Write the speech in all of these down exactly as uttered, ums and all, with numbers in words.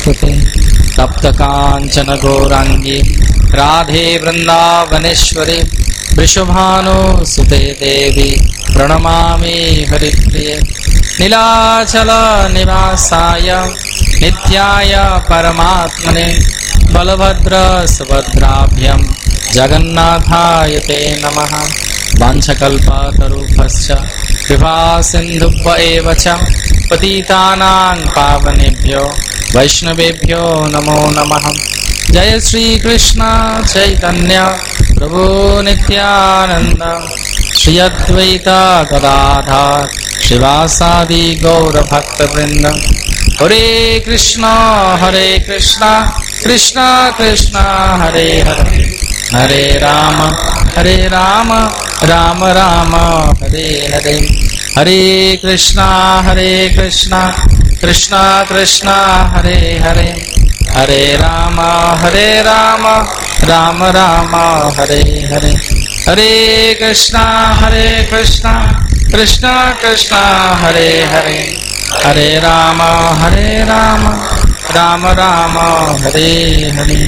नमोस्तुते तप्तकाञ्चन गौराङ्गी राधे वृन्दावनेश्वरी वृषभानुसुते देवी प्रणमामि हरिप्रिये नीलाचल निवासाय नित्याय परमात्मने बलभद्र सुभद्राभ्यां जगन्नाथाय ते नमः। वाञ्छकल्पतरुभ्यश्च कृपा सिन्धुभ्य एव च पतितानां पावनेभ्यो वैष्णवेभ्यो नमो नमः। जय श्री कृष्ण चैतन्य प्रभु नित्यानंद श्री अद्वैत गदाधर श्रीवासादि गौर भक्त वृंद। हरे कृष्णा हरे कृष्णा कृष्णा कृष्णा हरे हरे हरे राम हरे राम राम राम हरे हरे। हरे कृष्णा हरे कृष्णा कृष्णा कृष्णा हरे हरे हरे राम हरे राम राम राम हरे हरे। हरे कृष्णा हरे कृष्णा कृष्णा कृष्णा हरे हरे हरे राम हरे राम राम राम हरे हरे।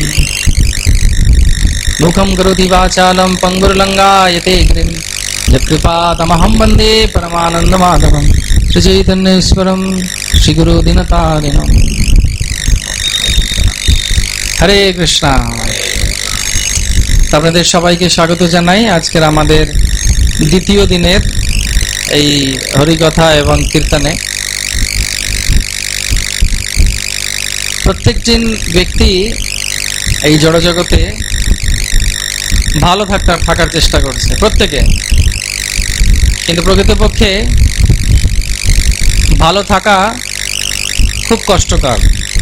मुखं करोति वाचालं पंगुर्लंघयते गिरिं यत्कृपातमहं वन्दे परमानन्दमाधवं श्रीचैतन्येश्वरं श्रीगुरुदीनतारिणं। हरे कृष्णा। আপনাদের সবাইকে স্বাগত জানাই আজকের আমাদের দ্বিতীয় দিনের এই হরিকথা এবং কীর্তনে। প্রত্যেকটি ব্যক্তি এই জড়জগতে ভালো থাকার থাকার চেষ্টা করছে প্রত্যেকে, কিন্তু প্রকৃতপক্ষে ভালো থাকা খুব কষ্টকর।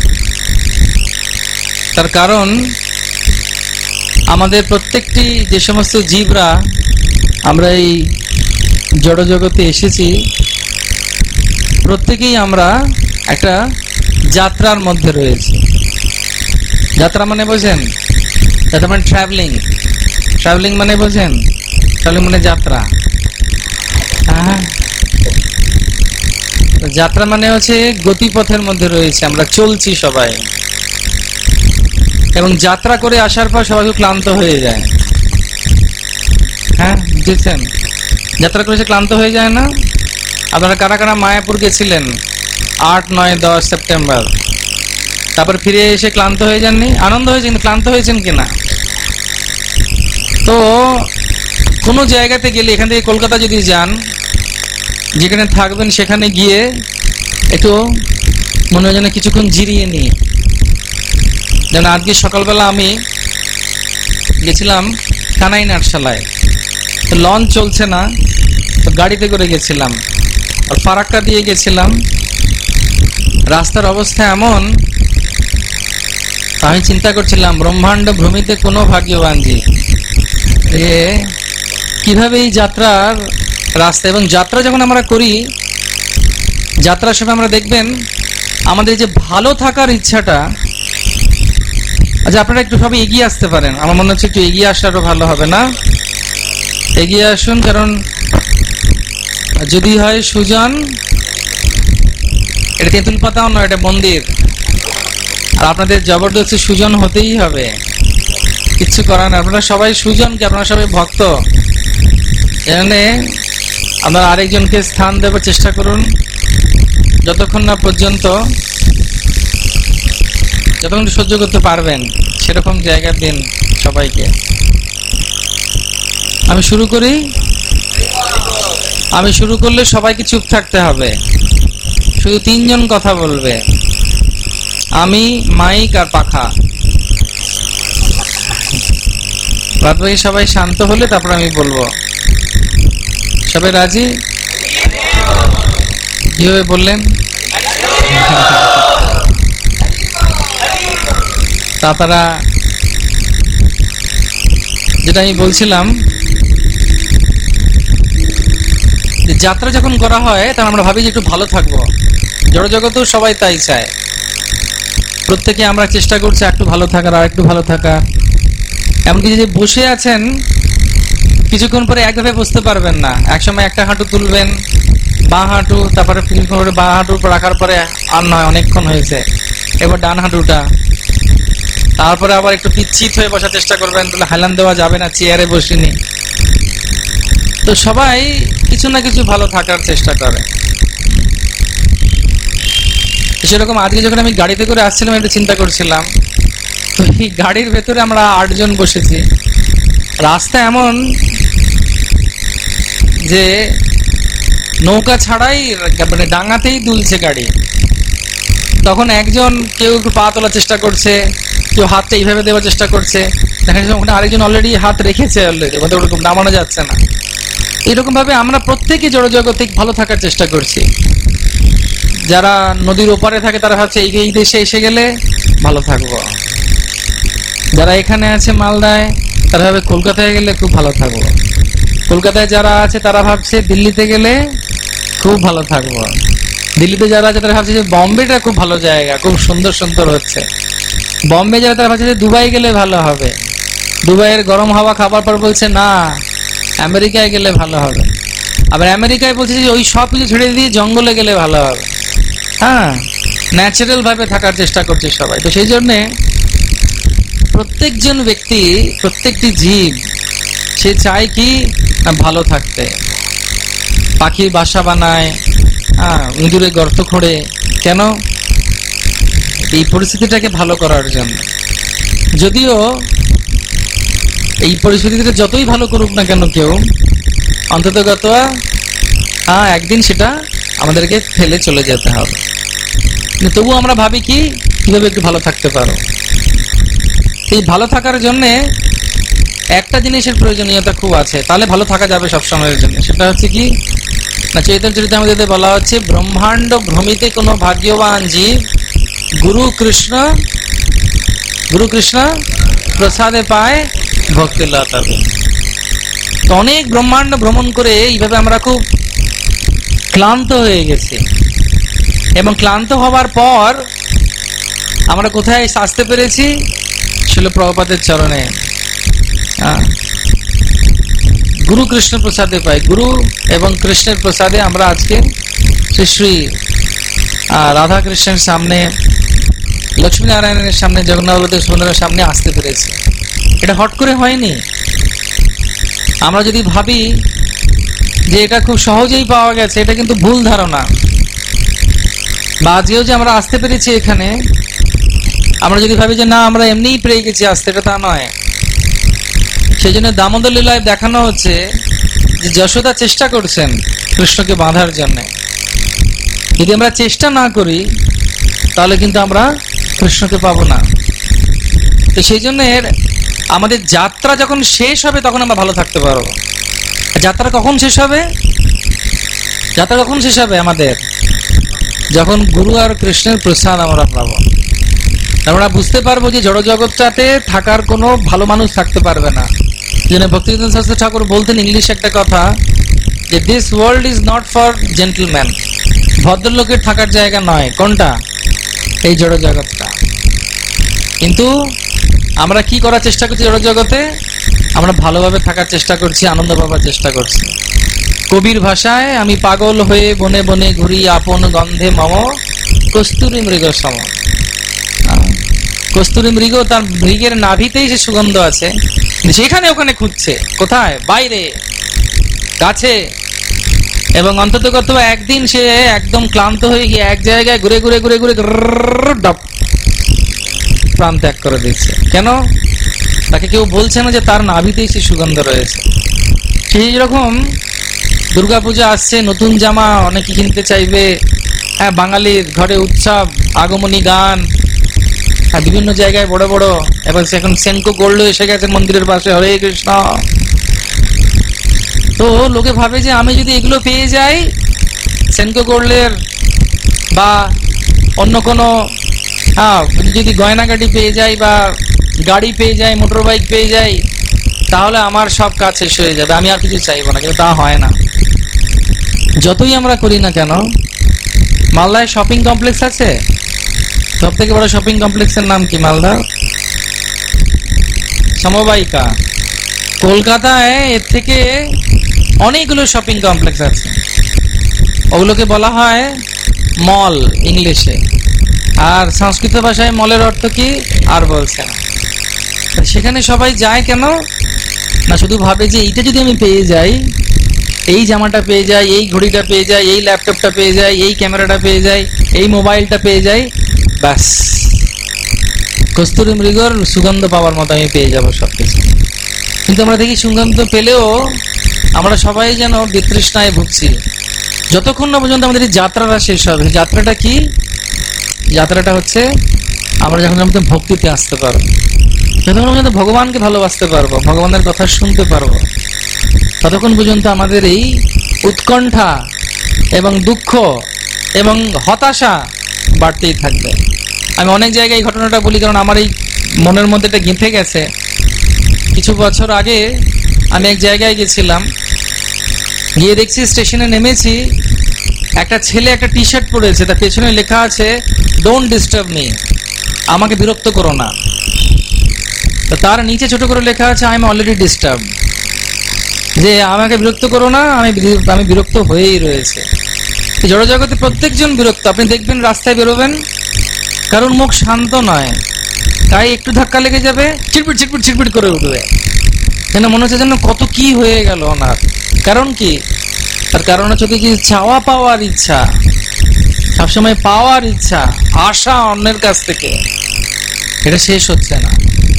তার কারণ আমাদের প্রত্যেকটি যে সমস্ত জীবরা আমরা এই জড়জগতে এসেছি, প্রত্যেকেই আমরা একটা যাত্রার মধ্যে রয়েছি। যাত্রা মানে বোঝেন? যাত্রা মানে ট্রাভেলিং। ট্রাভেলিং মানে বোঝেন? ট্রাভেলিং মানে যাত্রা। হ্যাঁ, যাত্রা মানে হচ্ছে গতিপথের মধ্যে রয়েছে, আমরা চলছি সবাই। এবং যাত্রা করে আসার পর সবাই ক্লান্ত হয়ে যায়। হ্যাঁ, বুঝেছেন? যাত্রা করে ক্লান্ত হয়ে যায় না? আপনারা কারা কারা মায়াপুর গেছিলেন আট নয় দশ সেপ্টেম্বর? তারপর ফিরে এসে ক্লান্ত হয়ে যাননি? আনন্দ হয়েছে, কিন্তু ক্লান্ত হয়েছেন কিনা? তো কোনো জায়গাতে গেলে, এখান থেকে কলকাতা যদি যান, যেখানে থাকবেন সেখানে গিয়ে একটু মনে হয় যেন কিছুক্ষণ জিরিয়ে নিই। যেন আজকে সকালবেলা আমি গেছিলাম কানাই নাটশালায়, তো লঞ্চ চলছে না, তো গাড়িতে করে গেছিলাম, আর ফারাক্কা দিয়ে গেছিলাম। রাস্তার অবস্থা এমন, আমি চিন্তা করছিলাম ব্রহ্মাণ্ড ভ্রমিতে কোনো ভাগ্যবানজি কিভাবে এই যাত্রার রাস্তা। এবং যাত্রা যখন আমরা করি, যাত্রার সময় আমরা দেখবেন আমাদের যে ভালো থাকার ইচ্ছাটা, আচ্ছা আপনারা একটু সবাই এগিয়ে আসতে পারেন, আমার মনে হচ্ছে একটু এগিয়ে আসলে আরো ভালো হবে না? এগিয়ে আসুন, কারণ যদি হয় সুজন, এটা তেঁতুল পাতাও নয়, এটা মন্দির, আর আপনাদের জবরদস্তি সুজন হতেই হবে, কিচ্ছু করার না। আপনারা সবাই সুজন কি? আপনারা সবাই ভক্ত। এখানে আপনারা আরেকজনকে স্থান দেওয়ার চেষ্টা করুন, যতক্ষণ না পর্যন্ত যতক্ষণ সহ্য করতে পারবেন সেরকম জায়গা দিন সবাইকে। আমি শুরু করি। আমি শুরু করলে সবাইকে চুপ থাকতে হবে, শুধু তিনজন কথা বলবে, আমি, মাইক আর পাখা। বাদ বাকি সবাই শান্ত হলে তারপর আমি বলবো। সবাই রাজি? কিভাবে বললেন? তারা যেটা আমি বলছিলাম, যাত্রা যখন করা হয় তখন আমরা ভাবি যে একটু ভালো থাকবো। জড়জগতেও সবাই তাই চায়, প্রত্যেকে আমরা চেষ্টা করছি একটু ভালো থাকার, আর একটু ভালো থাকার। এমনকি যে বসে আছেন, কিছুক্ষণ পরে একভাবে বসতে পারবেন না, একসময় একটা হাঁটু তুলবেন, বাঁ হাঁটু, তারপরে কিছুক্ষণ পরে বাঁ হাঁটুর উপর রাখার পরে আর নয়, অনেকক্ষণ হয়েছে, এবার ডান হাঁটুটা, তারপরে আবার একটু পিচ্ছিত হয়ে বসার চেষ্টা করবেন, তাহলে হেলান দেওয়া যাবে না, চেয়ারে বসিনি। তো সবাই কিছু না কিছু ভালো থাকার চেষ্টা করে। সেরকম আজকে যখন আমি গাড়িতে করে আসছিলাম, একটু চিন্তা করছিলাম, তো এই গাড়ির ভেতরে আমরা আটজন বসেছি। রাস্তা এমন যে নৌকা ছাড়াই মানে ডাঙাতেই দুলছে গাড়ি। তখন একজন কেউ একটু পা তোলার চেষ্টা করছে, কেউ হাতটা এইভাবে দেওয়ার চেষ্টা করছে, দেখা যাচ্ছে ওখানে আরেকজন অলরেডি হাত রেখেছে, অলরেডি ওরকম নামানো যাচ্ছে না। এরকম ভাবে আমরা প্রত্যেকে জড়জগতিক ভালো থাকার চেষ্টা করছি। যারা নদীর ওপারে থাকে তারা ভাবছে এই দেশে এসে গেলে ভালো থাকবো, যারা এখানে আছে মালদায় তারা ভাবে কলকাতায় গেলে খুব ভালো থাকবো, কলকাতায় যারা আছে তারা ভাবছে দিল্লিতে গেলে খুব ভালো থাকবো, দিল্লিতে যারা আছে তারা ভাবছে যে বম্বেটা খুব ভালো জায়গা, খুব সুন্দর সুন্দর হচ্ছে, বম্বে যারা তারা ভাবছে যে দুবাই গেলে ভালো হবে, দুবাইয়ের গরম হাওয়া খাবার পর বলছে না আমেরিকায় গেলে ভালো হবে, আবার আমেরিকায় বলছে যে ওই সব কিছু ছেড়ে দিয়ে জঙ্গলে গেলে ভালো হবে। হ্যাঁ, ন্যাচারাল ভাবে থাকার চেষ্টা করছে সবাই। তো সেই জন্যে প্রত্যেকজন ব্যক্তি, প্রত্যেকটি জীব সে চায় কি ভালো থাকতে। পাখির বাসা বানায়, হ্যাঁ, ইঁদুরে গর্ত খোঁড়ে, কেন? এই পরিস্থিতিটাকে ভালো করার জন্য। যদিও এই পরিস্থিতিটা যতই ভালো করুক না কেন কেউ, অন্ততগত হ্যাঁ একদিন সেটা আমাদেরকে ফেলে চলে যেতে হবে। তবু আমরা ভাবি কি কিভাবে একটু ভালো থাকতে পারো। এই ভালো থাকার জন্য একটা জিনিসের প্রয়োজনীয়তা খুব আছে, তাহলে ভালো থাকা যাবে সবসময়ের জন্য। সেটা হচ্ছে কি না, চৈতন্য চরিতামৃতে বলা হচ্ছে ব্রহ্মাণ্ড ভ্রমিতে কোনো ভাগ্যবান জীব গুরু কৃষ্ণ গুরু কৃষ্ণ প্রসাদে পায় ভক্তি লতা। তো অনেক ব্রহ্মাণ্ড ভ্রমণ করে এইভাবে আমরা খুব ক্লান্ত হয়ে গেছি, এবং ক্লান্ত হবার পর আমরা কোথায় আসতে পেরেছি? শিল প্রভুপাদের চরণে। গুরু কৃষ্ণ প্রসাদে পাই, গুরু এবং কৃষ্ণের প্রসাদে আমরা আজকে শ্রী শ্রী রাধা কৃষ্ণের সামনে, লক্ষ্মী নারায়ণের সামনে, জগন্নাথ বলদেব সুন্দরের সামনে আসতে পেরেছি। এটা হট করে হয়নি। আমরা যদি ভাবি যে এটা খুব সহজেই পাওয়া গেছে, এটা কিন্তু ভুল ধারণা। বা আজকেও যে আমরা আসতে পেরেছি এখানে, আমরা যদি ভাবি যে না আমরা এমনিই পেয়ে গেছি আসতে, এটা তা নয়। সেই জন্য দামোদর লীলায় দেখানো হচ্ছে যে যশোদা চেষ্টা করছেন কৃষ্ণকে বাঁধার জন্য। যদি আমরা চেষ্টা না করি তাহলে কিন্তু আমরা কৃষ্ণকে পাবো না। তো সেই জন্য আমাদের যাত্রা যখন শেষ হবে তখন আমরা ভালো থাকতে পারবো। যাত্রা কখন শেষ হবে? যাত্রা কখন শেষ হবে আমাদের? যখন গুরু আর কৃষ্ণের প্রসাদ আমরা পাবো। আমরা বুঝতে পারবো যে জড় জগৎটাতে থাকার কোনো ভালো মানুষ থাকতে পারবে না। যেন ভক্তিবিনোদ শাস্ত্রী ঠাকুর বলতেন ইংলিশ একটা কথা, যে this world is not for gentleman. ভদ্রলোকের থাকার জায়গা নয়। কোনটা? এই জড় জগৎটা। কিন্তু আমরা কি করার চেষ্টা করছি জড় জগতে? আমরা ভালোভাবে থাকার চেষ্টা করছি, আনন্দ পাবার চেষ্টা করছি। কবির ভাষায়, আমি পাগল হয়ে বনে বনে ঘুরি, আপন গন্ধে মম কস্তুরী মৃগ সম। কস্তুরী মৃগ, তার মৃগের নাভিতেই যে সুগন্ধ আছে, সেখানে ওখানে খুঁজছে। কোথায়? বাইরে, গাছে। এবং অন্ততগত একদিন সে একদম ক্লান্ত হয়ে গিয়ে এক জায়গায় ঘুরে ঘুরে ঘুরে ঘুরে ডপ প্রাণ ত্যাগ করে দিচ্ছে। কেন? তাকে কেউ বলছে না যে তার নাভিতেই সে সুগন্ধ রয়েছে। সেই রকম দুর্গাপূজা আসছে, নতুন জামা অনেকে কিনতে চাইবে। হ্যাঁ, বাঙালির ঘরে উৎসব, আগমনী গান, হ্যাঁ, বিভিন্ন জায়গায় বড় বড়। এবার এখন সেনকো গোল্ড এসে গেছে মন্দিরের পাশে, হরে কৃষ্ণ। তো লোকে ভাবে যে আমি যদি এগুলো পেয়ে যাই, সেনকো গোল্ডের বা অন্য কোনো হ্যাঁ যদি গয়নাগাটি পেয়ে যাই বা গাড়ি পেয়ে যাই, মোটর বাইক পেয়ে যাই, তাহলে আমার সব কাজ শেষ হয়ে যাবে, আমি আর কিছু চাইবো না। কিন্তু তা হয় না। যতই আমরা করি না কেন, মালদায় শপিং কমপ্লেক্স আছে। সব থেকে বড় শপিং কমপ্লেক্সের নাম কি মালদা? সমবায়িকা। কলকাতায় এর থেকে অনেকগুলো শপিং কমপ্লেক্স আছে, ওগুলোকে বলা হয় মল ইংলিশে। আর সংস্কৃত ভাষায় মলের অর্থ কি আর বলছে না। সেখানে সবাই যায় কেন না, শুধু ভাবে যে এইটা যদি আমি পেয়ে যাই, এই জামাটা পেয়ে যাই, এই ঘড়িটা পেয়ে যাই, এই ল্যাপটপটা পেয়ে যাই, এই ক্যামেরাটা পেয়ে যাই, এই মোবাইলটা পেয়ে যাই, ব্যাস কস্তুরী মৃগর সুগন্ধ পাওয়ার মতো আমি পেয়ে যাবো সবকিছু। কিন্তু আমরা দেখি সুগন্ধ পেলেও আমরা সবাই যেন বিতৃষ্ণায় ভুগছি, যতক্ষণ না পর্যন্ত আমাদের এই যাত্রাটা শেষ হবে। যাত্রাটা কি? যাত্রাটা হচ্ছে আমরা যখন আমাদের ভক্তিতে আসতে পারবো, যতক্ষণ পর্যন্ত ভগবানকে ভালোবাসতে পারবো, ভগবানের কথা শুনতে পারবো, ততক্ষণ পর্যন্ত আমাদের এই উৎকণ্ঠা এবং দুঃখ এবং হতাশা বাড়তেই থাকবে। আমি অনেক জায়গায় এই ঘটনাটা বলি, কারণ আমার এই মনের মধ্যে এটা গেঁথে গেছে। কিছু বছর আগে আমি এক জায়গায় গেছিলাম, গিয়ে দেখছি স্টেশনে নেমেছি, একটা ছেলে একটা টি শার্ট পরেছে, তার পেছনে লেখা আছে ডোন্ট ডিস্টার্ব মি, আমাকে বিরক্ত করো না। তার নিচে ছোট করে লেখা আছে আই এম অলরেডি ডিস্টার্ব, যে আমাকে বিরক্ত করো না, আমি আমি বিরক্ত হয়েই রয়েছে। জড়জগতে প্রত্যেকজন বিরক্ত। আপনি দেখবেন রাস্তায় বেরোবেন, কারণ মুখ শান্ত নয়, তাই একটু ধাক্কা লেগে যাবে, চিটপিট চিটপিট চিটপিট করে উঠবে, যেন মনে হচ্ছে যেন কত কি হয়ে গেল ওনার। কারণ কি? তার কারণ হচ্ছে কি চাওয়া পাওয়ার ইচ্ছা, সবসময় পাওয়ার ইচ্ছা, আশা অন্যের কাছ থেকে, এটা শেষ হচ্ছে না।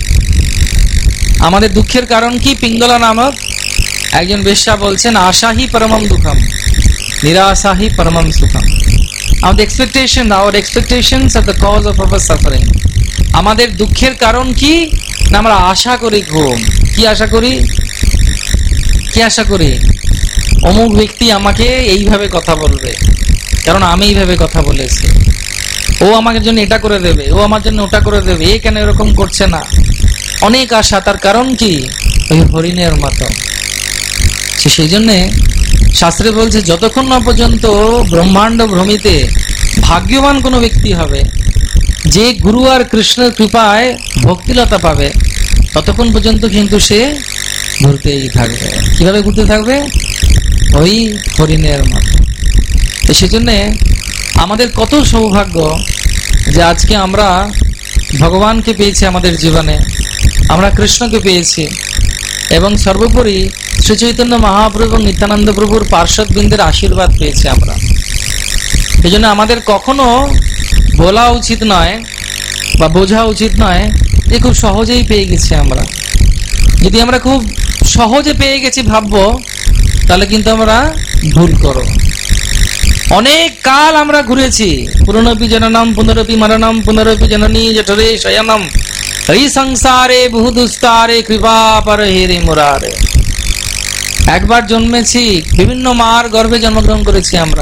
আমাদের দুঃখের কারণ কি? পিঙ্গলা নামক একজন বেশ্যা বলছেন আশাহি পরমম দুঃখম নিরাশাহি পরমম সুখম। আমাদের expectation, our expectations are the cause of our suffering. আমাদের দুঃখের কারণ কি না, আমরা আশা করি ঘুম। কি আশা করি? কি আশা করি? অমুক ব্যক্তি আমাকে এইভাবে কথা বলবে, কারণ আমি এইভাবে কথা বলেছি, ও আমাকে জন্য এটা করে দেবে, ও আমার জন্য ওটা করে দেবে, এ কেন এরকম করছে না। অনেক আশা। তার কারণ কি? ওই হরিণের মতো। সেই জন্যে শাস্ত্রে বলছে যতক্ষণ না পর্যন্ত ব্রহ্মাণ্ড ভ্রমিতে ভাগ্যবান কোনো ব্যক্তি হবে, যে গুরু আর কৃষ্ণের কৃপায় ভক্তিলতা পাবে, ততক্ষণ পর্যন্ত কিন্তু সে ঘুরতেই থাকবে। কিভাবে ঘুরতে থাকবে? ওই হরিণের মতো। তো সেজন্যে আমাদের কত সৌভাগ্য যে আজকে আমরা ভগবানকে পেয়েছি আমাদের জীবনে, আমরা কৃষ্ণকে পেয়েছি, এবং সর্বোপরি শ্রী চৈতন্য মহাপ্রভু এবং নিত্যানন্দ প্রভুর পার্শ্বদবৃন্দের আশীর্বাদ পেয়েছি আমরা। এই জন্য আমাদের কখনো বলা উচিত নয় বা বোঝা উচিত নয় যে খুব সহজেই পেয়ে গেছি আমরা। যদি আমরা খুব সহজে পেয়ে গেছি ভাববো, তাহলে কিন্তু আমরা ভুল করো। অনেক কাল আমরা ঘুরেছি, পুনরপি জননম পুনরপি মরণম পুনরপি জননী জঠরে শয়নম এই সংসারে বহু দুস্তারে কৃপা পর হেরে মুরারে। একবার জন্মেছি, বিভিন্ন মার গর্ভে জন্মগ্রহণ করেছি আমরা,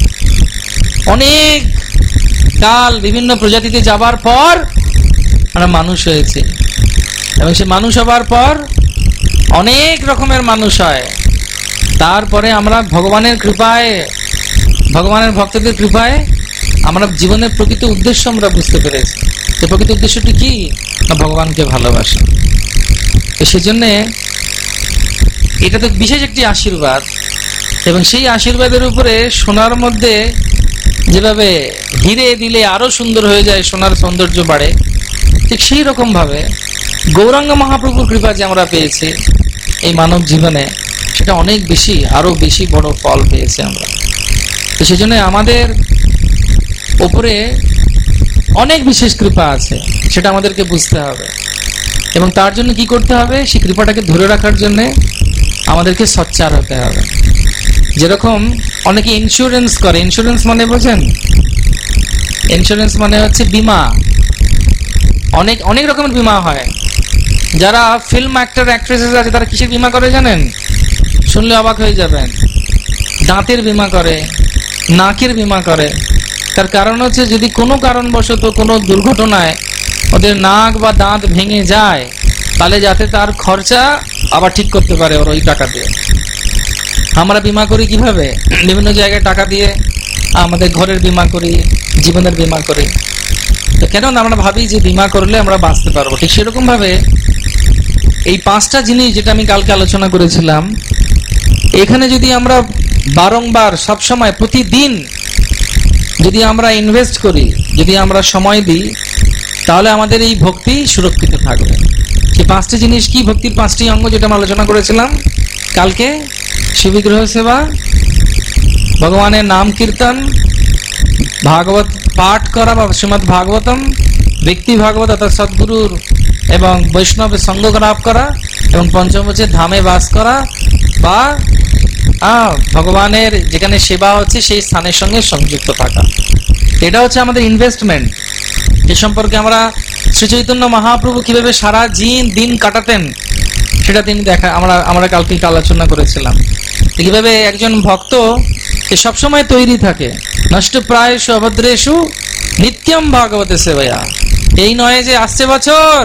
অনেক কাল বিভিন্ন প্রজাতিতে যাবার পর আমরা মানুষ হয়েছি, এবং সে মানুষ হবার পর অনেক রকমের মানুষ হয়। তারপরে আমরা ভগবানের কৃপায়, ভগবানের ভক্তদের কৃপায় আমরা জীবনের প্রকৃত উদ্দেশ্য আমরা বুঝতে পেরেছি। যে প্রকৃত উদ্দেশ্যটি কি না, ভগবানকে ভালোবাসা। তো সেজন্যে এটা তো বিশেষ একটি আশীর্বাদ, এবং সেই আশীর্বাদের উপরে সোনার মধ্যে যেভাবে হিরে দিলে আরো সুন্দর হয়ে যায়, সোনার সৌন্দর্য বাড়ে, ঠিক সেই রকম ভাবে গৌরাঙ্গ মহাপ্রভুর কৃপা যে আমরা পেয়েছি এই মানব জীবনে, সেটা অনেক বেশি, আরো বেশি বড় ফল পেয়েছি আমরা। তো সেই জন্য আমাদের ওপরে অনেক বিশেষ কৃপা আছে, সেটা আমাদেরকে বুঝতে হবে, এবং তার জন্য কি করতে হবে? সেই কৃপাটাকে ধরে রাখার জন্য আমাদেরকে সচ্চার হতে হবে। যেরকম অনেকে ইন্স্যুরেন্স করে, ইন্স্যুরেন্স মানে বোঝেন? ইন্স্যুরেন্স মানে হচ্ছে বিমা। অনেক অনেক রকমের বিমা হয়। যারা ফিল্ম অ্যাক্টর অ্যাক্ট্রেসেস আছে তারা কিসের বিমা করে জানেন? শুনলে অবাক হয়ে যাবেন। দাঁতের বিমা করে, নাকের বিমা করে। তার কারণ হচ্ছে যদি কোনো কারণবশত কোনো দুর্ঘটনায় ওদের নাক বা দাঁত ভেঙে যায়, তাহলে যাতে তার খরচা আবার ঠিক করতে পারে ওর ওই টাকা দিয়ে। আমরা বিমা করি কিভাবে? বিভিন্ন জায়গায় টাকা দিয়ে আমাদের ঘরের বিমা করি, জীবনের বিমা করি। তো কেন আমরা ভাবি যে বিমা করলে আমরা বাঁচতে পারবো। ঠিক সেরকম ভাবে এই পাঁচটা জিনিস যেটা আমি কালকে আলোচনা করেছিলাম, এখানে যদি আমরা বারংবার সবসময় প্রতিদিন যদি আমরা ইনভেস্ট করি, যদি আমরা সময় দিই, তাহলে আমাদের এই ভক্তি সুরক্ষিত থাকবে। সেই পাঁচটি জিনিস কি? ভক্তির পাঁচটি অঙ্গ যেটা আমরা আলোচনা করেছিলাম কালকে: শিববিগ্রহ সেবা, ভগবানের নাম কীর্তন, ভাগবত পাঠ করা বা শ্রীমদ্ ভাগবতম, ব্যক্তি ভাগবত অর্থাৎ সদ্গুরুর এবং বৈষ্ণবের সঙ্গ লাভ করা, এবং পঞ্চম হচ্ছে ধামে বাস করা বা ভগবানের যেখানে সেবা হচ্ছে সেই স্থানের সঙ্গে সংযুক্ত থাকা। এটা হচ্ছে আমাদের ইনভেস্টমেন্ট। এ সম্পর্কে আমরা শ্রী চৈতন্য মহাপ্রভু কিভাবে সারা দিন দিন কাটাতেন সেটা তিনি দেখা আমরা আমরা কালকে আলোচনা করেছিলাম। কিভাবে একজন ভক্ত সবসময় তৈরি থাকে, নষ্ট প্রায়শু অভদ্রেষু নিত্যম ভাগবতে সেবায়া। এই নয় যে আসছে বছর,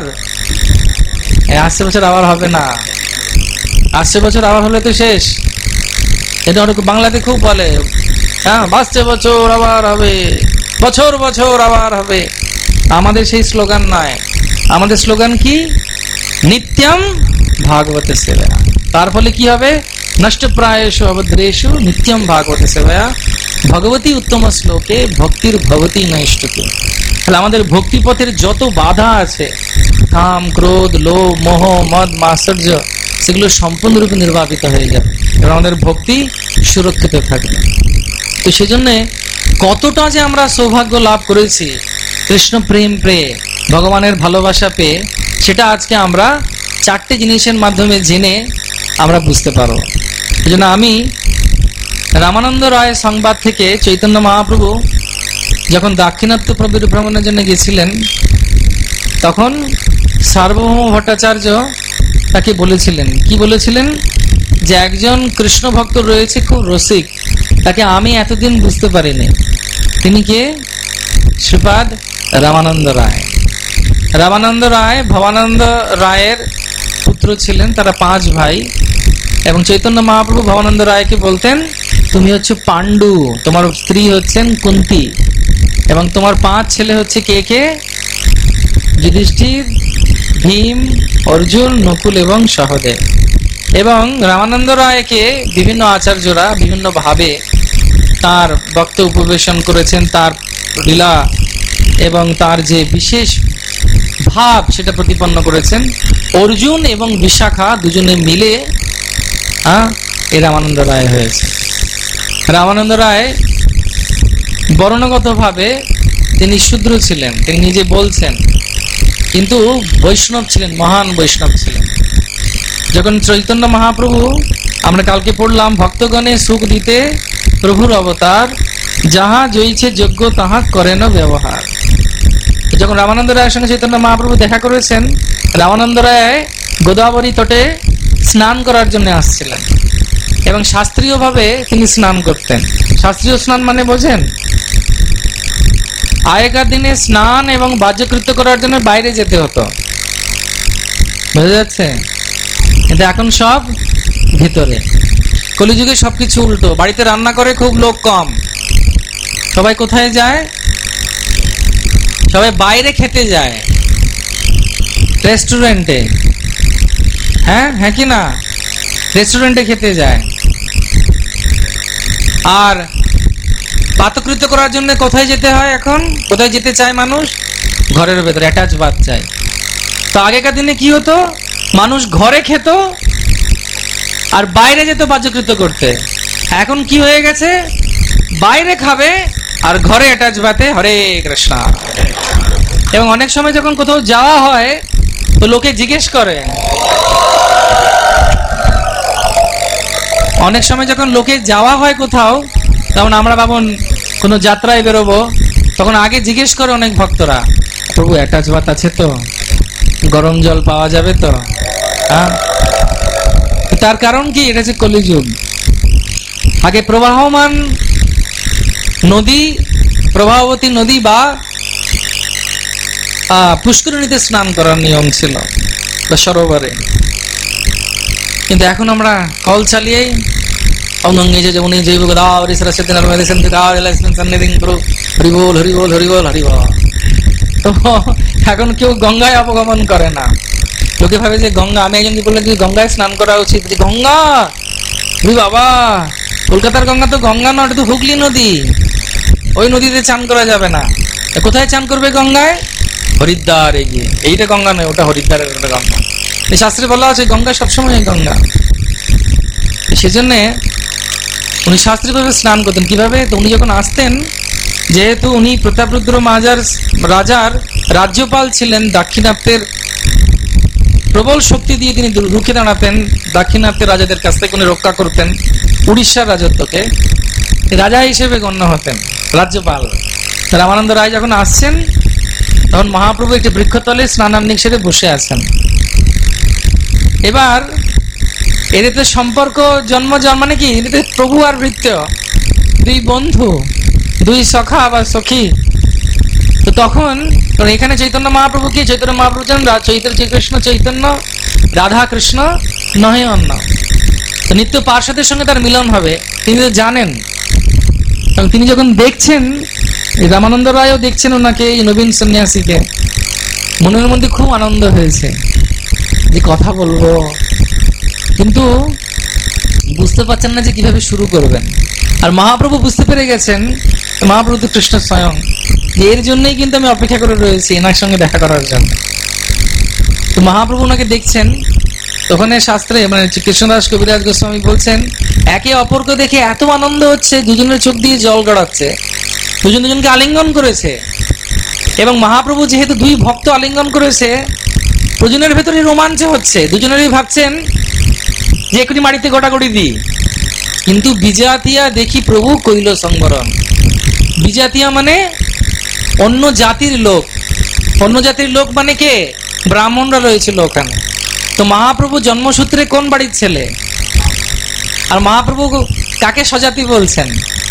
আসছে বছর আবার হবে না, আসছে বছর আবার হলে তো শেষ। এটা অনেক বাংলাতে খুব বলে, হ্যাঁ আসছে বছর আবার হবে, বছর বছর আবার হবে। আমাদের সেই স্লোগান নয়, আমাদের স্লোগান কি? নিত্যম ভাগবতে সেবায়া। তার ফলে কি হবে? নষ্ট প্রায়শু অভদ্রেষু নিত্যম ভাগবতে সেবায়া ভগবতী উত্তম শ্লোকে ভক্তির ভগবতী নৈষ্ঠকে। তাহলে আমাদের ভক্তি পথের যত বাধা আছে, কাম, ক্রোধ, লোভ, মোহ, মদ, মাৎসর্য, সেগুলো সম্পূর্ণরূপে নির্বাপিত হয়ে যাবে এবং আমাদের ভক্তি সুরক্ষিত থাকবে। তো সেজন্য কতটা যে আমরা সৌভাগ্য লাভ করেছি কৃষ্ণ প্রেম পেয়ে, ভগবানের ভালোবাসা পেয়ে, সেটা আজকে আমরা চারটে জিনিসের মাধ্যমে জেনে আমরা বুঝতে পারবো। এই জন্য আমি রামানন্দ রায় সংবাদ থেকে চৈতন্য মহাপ্রভু যখন দাক্ষিণাত্য প্রবীর ভ্রমণের জন্য গেছিলেন, তখন সার্বভৌম ভট্টাচার্য তাকে বলেছিলেন, কি বলেছিলেন? যে একজন কৃষ্ণ ভক্ত রয়েছে খুব রসিক, তাকে আমি এতদিন বুঝতে পারিনি। তিনি কে? শ্রীপাদ রামানন্দ রায়। রামানন্দ রায় ভবানন্দ রায়ের পুত্র ছিলেন, তারা পাঁচ ভাই। এবং চৈতন্য মহাপ্রভু ভবানন্দ রায়কে বলতেন, তুমি হচ্ছে পাণ্ডু, তোমার স্ত্রী হচ্ছেন কুন্তি, এবং তোমার পাঁচ ছেলে হচ্ছে কে কে? যুধিষ্ঠির, ভীম, অর্জুন, নকুল এবং সহদেব। এবং রামানন্দ রায়কে বিভিন্ন আচার্যরা বিভিন্ন ভাবে তার বক্তব্য উপবেশন করেছেন, তার লীলা এবং তার যে বিশেষ ভাব সেটা প্রতিপন্ন করেছেন। অর্জুন এবং বিশাখা দুজনে মিলে হ্যাঁ এই রামানন্দ রায় হয়েছে। রামানন্দ রায় বর্ণগত ভাবে তিনি শূদ্র ছিলেন, তিনি নিজে বলছেন, কিন্তু বৈষ্ণব ছিলেন, মহান বৈষ্ণব ছিলেন। যখন চৈতন্য মহাপ্রভু, আমরা কালকে পড়লাম, ভক্তগণে সুখ দিতে প্রভুর অবতার, যাহা জয়ীছে যোগ্য তাহা করেন ব্যবহার। যখন রামানন্দ রায়ের সঙ্গে চৈতন্য মহাপ্রভু দেখা করেছেন, রামানন্দ রায় গোদাবরী তটে স্নান করার জন্য আসছিলেন এবং শাস্ত্রীয় ভাবে তিনি স্নান করতেন। শাস্ত্রীয় স্নান মানে বোঝেন? আগেকার দিনে স্নান এবং বাহ্যকৃত্য করার জন্য বাইরে যেতে হতো, বোঝা যাচ্ছে? কিন্তু এখন সব ভিতরে। কলিযুগে সবকিছু উল্টো, বাড়িতে রান্না করে খুব লোক কম, সবাই কোথায় যায়? সবাই বাইরে খেতে যায়, রেস্টুরেন্টে। হ্যাঁ হ্যাঁ কি না? রেস্টুরেন্টে খেতে যায়। আর পাতকৃত্য করার জন্য কোথায় যেতে হয় এখন? কোথায় যেতে চায় মানুষ? ঘরের ভেতরে অ্যাটাচ বাথ চাই। তো আগেকার দিনে কি হতো? মানুষ ঘরে খেত আর বাইরে যেত বাহ্যকৃত্য করতে। এখন কি হয়ে গেছে? বাইরে খাবে আর ঘরে অ্যাটাচ বাথে হরে কৃষ্ণ। এবং অনেক সময় যখন কোথাও যাওয়া হয় তো লোকে জিজ্ঞেস করে, অনেক সময় যখন লোকে যাওয়া হয় কোথাও, যেমন আমরা ভাবুন কোনো যাত্রায় বেরোবো, তখন আগে জিজ্ঞেস করে অনেক ভক্তরা, প্রভু অ্যাটাচ বাথ আছে তো? গরম জল পাওয়া যাবে তো? হ্যাঁ, তার কারণ কি? এটা হচ্ছে কলিযুগ। আগে প্রবাহমান নদী, প্রবাহবতী নদী বা পুষ্করিণীতে স্নান করার নিয়ম ছিল, বা সরোবরে। কিন্তু এখন আমরা কল চালিয়ে তো এখন কেউ গঙ্গায় অবগমন করে না। লোকে ভাবে যে গঙ্গা, আমি একজন বললেন যে গঙ্গায় স্নান করা উচিত, গঙ্গা বাবা, কলকাতার গঙ্গা তো গঙ্গা নয়, এটা তো হুগলি নদী। ওই নদীতে চান করা যাবে না। কোথায় চান করবে? গঙ্গায়, হরিদ্বারে গিয়ে। এইটা গঙ্গা নয়, ওটা হরিদ্বারের ওটা গঙ্গা। এই শাস্ত্রে বলা আছে গঙ্গা সবসময় গঙ্গা। সেজন্য উনি শাস্ত্রীয়ভাবে স্নান করতেন। কিভাবে? তো উনি যখন আসতেন, যেহেতু উনি প্রতাপরুদ্র মহারাজার রাজার রাজ্যপাল ছিলেন, দাক্ষিণাত্যের প্রবল শক্তি দিয়ে তিনি রুখে দাঁড়াতেন, দাক্ষিণাত্যের রাজাদের কাছ থেকে উনি রক্ষা করতেন উড়িষ্যার রাজত্বকে। রাজা হিসেবে গণ্য হতেন, রাজ্যপাল। রামানন্দ রায় যখন আসছেন, তখন মহাপ্রভু একটি বৃক্ষতলে স্নানান্নিক সেরে বসে আছেন। এবার এদের সম্পর্ক জন্ম জন্মানে কি, এদের প্রভু আর ভৃত্য, দুই বন্ধু, দুই সখা বা সখী। তো তখন এখানে চৈতন্য মহাপ্রভু কি, চৈতন্য মহাপ্রভু চৈতন্য কৃষ্ণ চৈতন্য, রাধা কৃষ্ণ নহে অন্য। তো নিত্য পার্শ্বদের সঙ্গে তার মিলন হবে, তিনি তো জানেন। তিনি যখন দেখছেন, রামানন্দ রায়ও দেখছেন ওনাকে, এই নবীন সন্ন্যাসীকে, মনের মধ্যে খুব আনন্দ হয়েছে যে কথা বলবো, কিন্তু বুঝতে পারছেন না যে কিভাবে শুরু করবেন। আর মহাপ্রভু বুঝতে পেরে গেছেন, মহাপ্রভু তো কৃষ্ণ স্বয়ং, এর জন্যই কিন্তু আমি অপেক্ষা করে রয়েছি এনার সঙ্গে দেখা করার জন্য। তো মহাপ্রভু ওনাকে দেখছেন। ওখানে শাস্ত্রে মানে কৃষ্ণদাস কবিরাজ গোস্বামী বলছেন, একে অপরকে দেখে এত আনন্দ হচ্ছে, দুজনের চোখ দিয়ে জল গড়াচ্ছে, দুজন দুজনকে আলিঙ্গন করেছে। এবং মহাপ্রভু যেহেতু দুই ভক্ত আলিঙ্গন করেছে, দুজনের ভেতরে রোমাঞ্চ হচ্ছে, দুজনেরই ভাবছেন যে এখনই মাটিতে গোটাগড়ি দিই। কিন্তু বিজাতিয়া দেখি প্রভু কইল সংবরণ। বিজাতিয়া মানে অন্য জাতির লোক। অন্য জাতির লোক মানে কে? ব্রাহ্মণরা রয়েছিল ওখানে। তো মহাপ্রভু জন্মসূত্রে কোন বাড়ির ছেলে? আর মহাপ্রভু কাকে স্বজাতি বলছেন?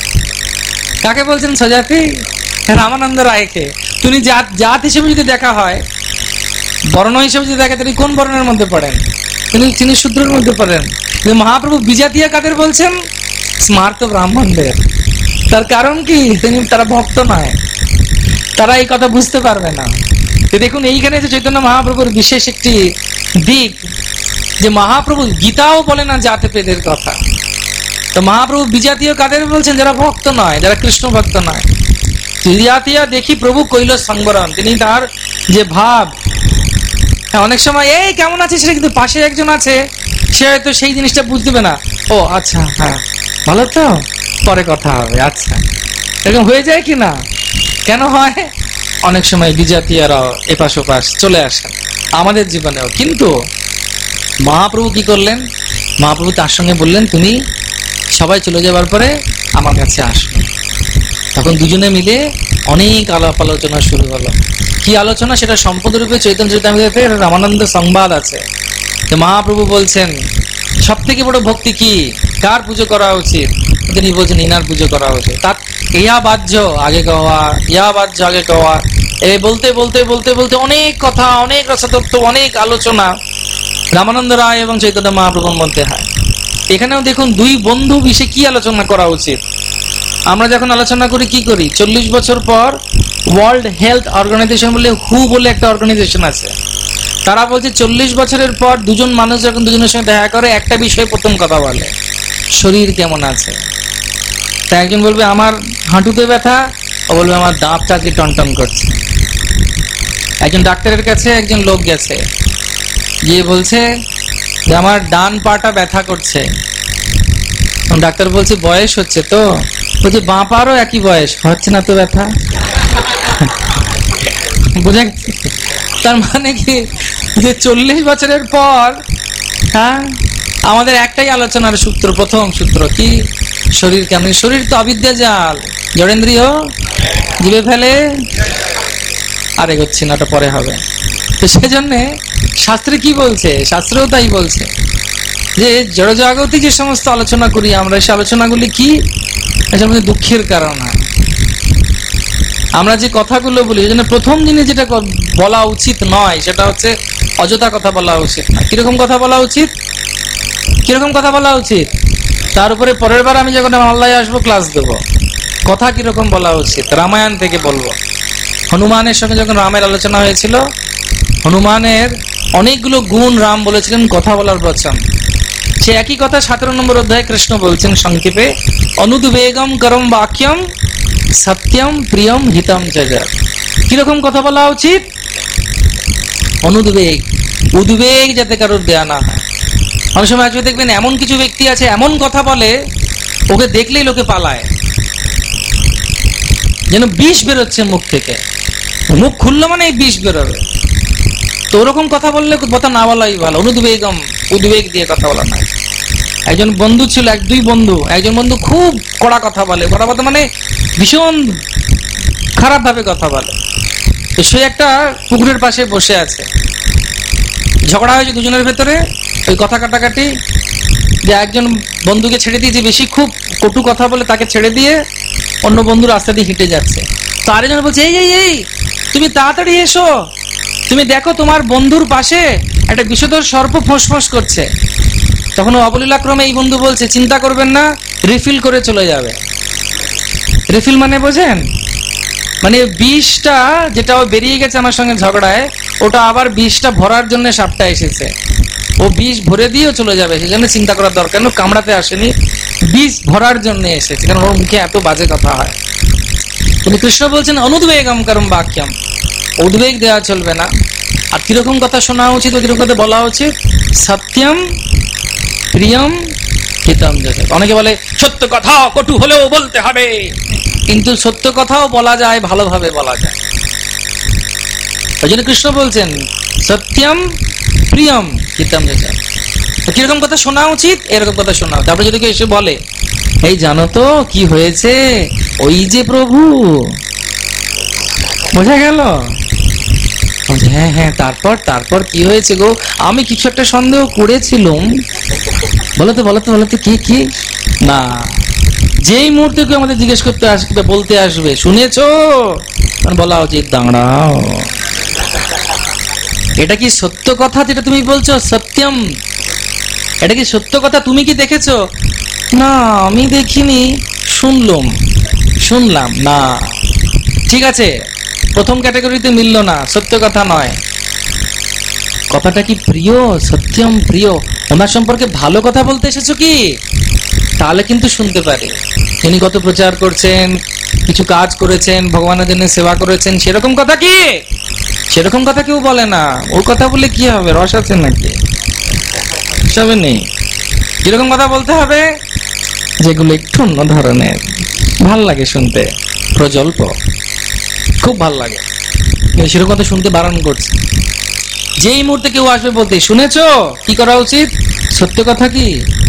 কাকে বলছেন স্বজাতি? রামানন্দ রায়কে। তিনি জাত জাত হিসেবে যদি দেখা হয়, বর্ণ হিসেবে যদি দেখে, তিনি কোন বর্ণের মধ্যে পড়েন? তিনি তিনি শূদ্রের মধ্যে পড়েন। মহাপ্রভু বিজাতিয়া কাদের বলছেন? স্মার্ত ব্রাহ্মণদের। তার কারণ কি? তিনি তারা ভক্ত নয়, তারা এই কথা বুঝতে পারবে না। দেখুন এইখানে যে চৈতন্য মহাপ্রভুর বিশেষ একটি দিক, যে মহাপ্রভু গীতাও বলে না জাতে পেদের কথা। তো মহাপ্রভু বিজাতীয় কাদের বলছেন? যারা ভক্ত নয়, যারা কৃষ্ণ ভক্ত নয়। বিজাতীয় দেখি প্রভু কইল সংবরণ। তিনি তার যে ভাব, হ্যাঁ অনেক সময় এই কেমন আছে সেটা, কিন্তু পাশে একজন আছে, সে হয়তো সেই জিনিসটা বুঝতে না। ও আচ্ছা, হ্যাঁ ভালো তো, পরে কথা হবে, আচ্ছা। এরকম হয়ে যায় কি না? কেন হয়? অনেক সময় বিজাতীয়রাও এপাশ ওপাশ চলে আসেন আমাদের জীবনেও। কিন্তু মহাপ্রভু কি করলেন? মহাপ্রভু তার সঙ্গে বললেন, তুমি সবাই চলে যাবার পরে আমার কাছে আসবে। তখন দুজনে মিলে অনেক আলাপ আলোচনা শুরু হলো। কি আলোচনা? সেটা সম্পদরূপে চৈতন্য চরিতামৃতে রামানন্দ সংবাদ আছে। যে মহাপ্রভু বলছেন সব থেকে বড় ভক্তি কি, কার পুজো করা উচিত? তিনি বলছেন ইনার পুজো করা উচিত। তার ইয়া বাহ্য আগে কওয়া, ইয়া বাহ্য আগে কওয়া, এই বলতে বলতে বলতে বলতে অনেক কথা, অনেক রসতত্ত্ব, অনেক আলোচনা রামানন্দ রায় এবং চৈতন্য মহাপ্রভুর মধ্যে হয়। এখানেও দেখুন দুই বন্ধু বিষয়ে কি আলোচনা করা উচিত। আমরা যখন আলোচনা করি কি করি? চল্লিশ বছর পর ওয়ার্ল্ড হেলথ অর্গানাইজেশন বলে, হু বলে একটা অর্গানাইজেশন আছে, তারা বলছে চল্লিশ বছরের পর দুজন মানুষ যখন দুজনের সঙ্গে দেখা করে, একটা বিষয়ে প্রথম কথা বলে, শরীর কেমন আছে। তা একজন বলবে আমার হাঁটুতে ব্যথা, ও বলবে আমার দাঁতটা কি টনটন করছে। একজন ডাক্তারের কাছে একজন লোক গেছে, গিয়ে বলছে যে আমার ডান পাটা ব্যথা করছে। ডাক্তার বলছে বয়স হচ্ছে তো? বলছে বাঁ পারও একই বয়স, হচ্ছে না তো ব্যথা। বুঝে? তার মানে কি যে চল্লিশ বছরের পর হ্যাঁ আমাদের একটাই আলোচনার সূত্র, প্রথম সূত্র কি? শরীর কেমন? শরীর তো অবিদ্যা জাল, জড়েন্দ্রিয় জীবে ফেলে। আর এগোচ্ছি না, ওটা পরে হবে। তো সেজন্য শাস্ত্রে কি বলছে? শাস্ত্রেও তাই বলছে যে জড়জাগতিক যে সমস্ত আলোচনা করি আমরা, সে আলোচনাগুলি কি? এটার মধ্যে দুঃখের কারণ হয়। আমরা যে কথাগুলো বলি, এই জন্য প্রথম জিনিস যেটা বলা উচিত নয় সেটা হচ্ছে অযথা কথা বলা উচিত না। কিরকম কথা বলা উচিত? কিরকম কথা বলা উচিত? তার উপরে পরের বার আমি যখন আল্লাহ আসবো ক্লাস দেবো, কথা কিরকম বলা উচিত রামায়ণ থেকে বলবো। হনুমানের সঙ্গে যখন রামের আলোচনা হয়েছিল, হনুমানের অনেকগুলো গুণ রাম বলেছিলেন কথা বলার বচন। সে একই কথা সতেরো নম্বর অধ্যায়ে কৃষ্ণ বলছেন সংক্ষেপে, অনুদ্বেগম করম বাক্যম সত্যম প্রিয়ম হিতম চ যৎ। কিরকম কথা বলা উচিত? অনুদ্বেগ, উদ্বেগ যাতে কারোর দেয়া না হয়। অনেক সময় আজকে দেখবেন এমন কিছু ব্যক্তি আছে, এমন কথা বলে ওকে দেখলেই লোকে পালায়, যেন বিষ বেরোচ্ছে মুখ থেকে, মুখ খুললো মানে বিষ বেরোবে। তো ওরকম কথা বললে কথা না বলাই ভালো। অনুদ্বেগম, উদ্বেগ দিয়ে কথা বলা নয়। একজন বন্ধু ছিল, এক দুই বন্ধু, একজন বন্ধু খুব কড়া কথা বলে, কড়া কথা মানে ভীষণ খারাপ ভাবে কথা বলে। তো সে একটা পুকুরের পাশে বসে আছে, ঝগড়া হয়েছে দুজনের ভেতরে, ওই কথা কাটাকাটি, যে একজন বন্ধুকে ছেড়ে দিয়ে, যে বেশি খুব কটু কথা বলে তাকে ছেড়ে দিয়ে অন্য বন্ধু রাস্তা দিয়ে হেঁটে যাচ্ছে। তো আরেকজন বলছে, এই এই এই তুমি তাড়াতাড়ি এসো, তুমি দেখো তোমার বন্ধুর পাশে একটা বিষধর সর্প ফোঁস ফোঁস করছে। তখন অবলীলাক্রমে এই বন্ধু বলছে, চিন্তা করবেন না, রিফিল করে চলে যাবে। রিফিল মানে বোঝেন? মানে বিষটা যেটা ও বেরিয়ে গেছে আমার সঙ্গে ঝগড়ায়, ওটা আবার বিষটা ভরার জন্য সাপটা এসেছে, ও বিষ ভরে দিয়েও চলে যাবে, সেজন্য চিন্তা করার দরকার নেই, কামড়াতে আসেনি, বিষ ভরার জন্য এসেছে, কারণ ওর মুখে এত বাজে কথা হয়। কিন্তু কৃষ্ণ বলছেন অনুদ্বেগম করম বাক্যম, উদ্বেগ দেওয়া চলবে না। আর কিরকম কথা শোনা উচিত, কিরকম কথা বলা উচিত? সত্যম প্রিয়ম হিতম চ যৎ। অনেকে বলে সত্য কথা কটু হলেও বলতে হবে, কিন্তু সত্য কথাও বলা যায়, ভালোভাবে বলা যায়। ওই জন্য কৃষ্ণ বলছেন সত্যম প্রিয়ম হিতম চ যৎ। কিরকম কথা শোনা উচিত? এরকম কথা শোনা উচিত। তারপরে যদি কেউ এসে বলে, এই জানো তো কি হয়েছে, ওই যে প্রভু, বোঝা গেল? হ্যাঁ হ্যাঁ, তারপর তারপর কি হয়েছে গো? আমি কিছু একটা সন্দেহ করেছিলাম। বলো তো বলো তো বলো তো কি কি? না, যেই মুহূর্তে কেউ আমাদের জিজ্ঞেস করতে আসবে, বলতে আসবে শুনেছো, বলা উচিত দাঁড়াও, এটা কি সত্য কথা যেটা তুমি বলছো? সত্যম, এটা কি সত্য কথা? তুমি কি দেখেছো? না আমি দেখিনি, শুনলাম শুনলাম না। ঠিক আছে, প্রথম ক্যাটাগরিতে মিলল না, সত্য কথা নয়। কথাটা কি প্রিয়? সত্যম প্রিয়, ওনার সম্পর্কে ভালো কথা বলতে এসেছো কি? তাহলে কিন্তু শুনতে পারে। তিনি কত প্রচার করছেন, কিছু কাজ করেছেন, ভগবানের জন্য সেবা করেছেন, সেরকম কথা কি? সেরকম কথা কেউ বলে না। ও কথা বলে কি হবে? রস আছে নাকি? সবে নেই। কিরকম কথা বলতে হবে? যেগুলো একটু অন্য ধরনের, ভাল লাগে শুনতে, প্রজল্প, খুব ভাল লাগে, সেরকম কথা শুনতে বারণ করছে। যেই মুহূর্তে কেউ আসবে বলতে, শুনেছো, কি করা উচিত? সত্য কথা কি?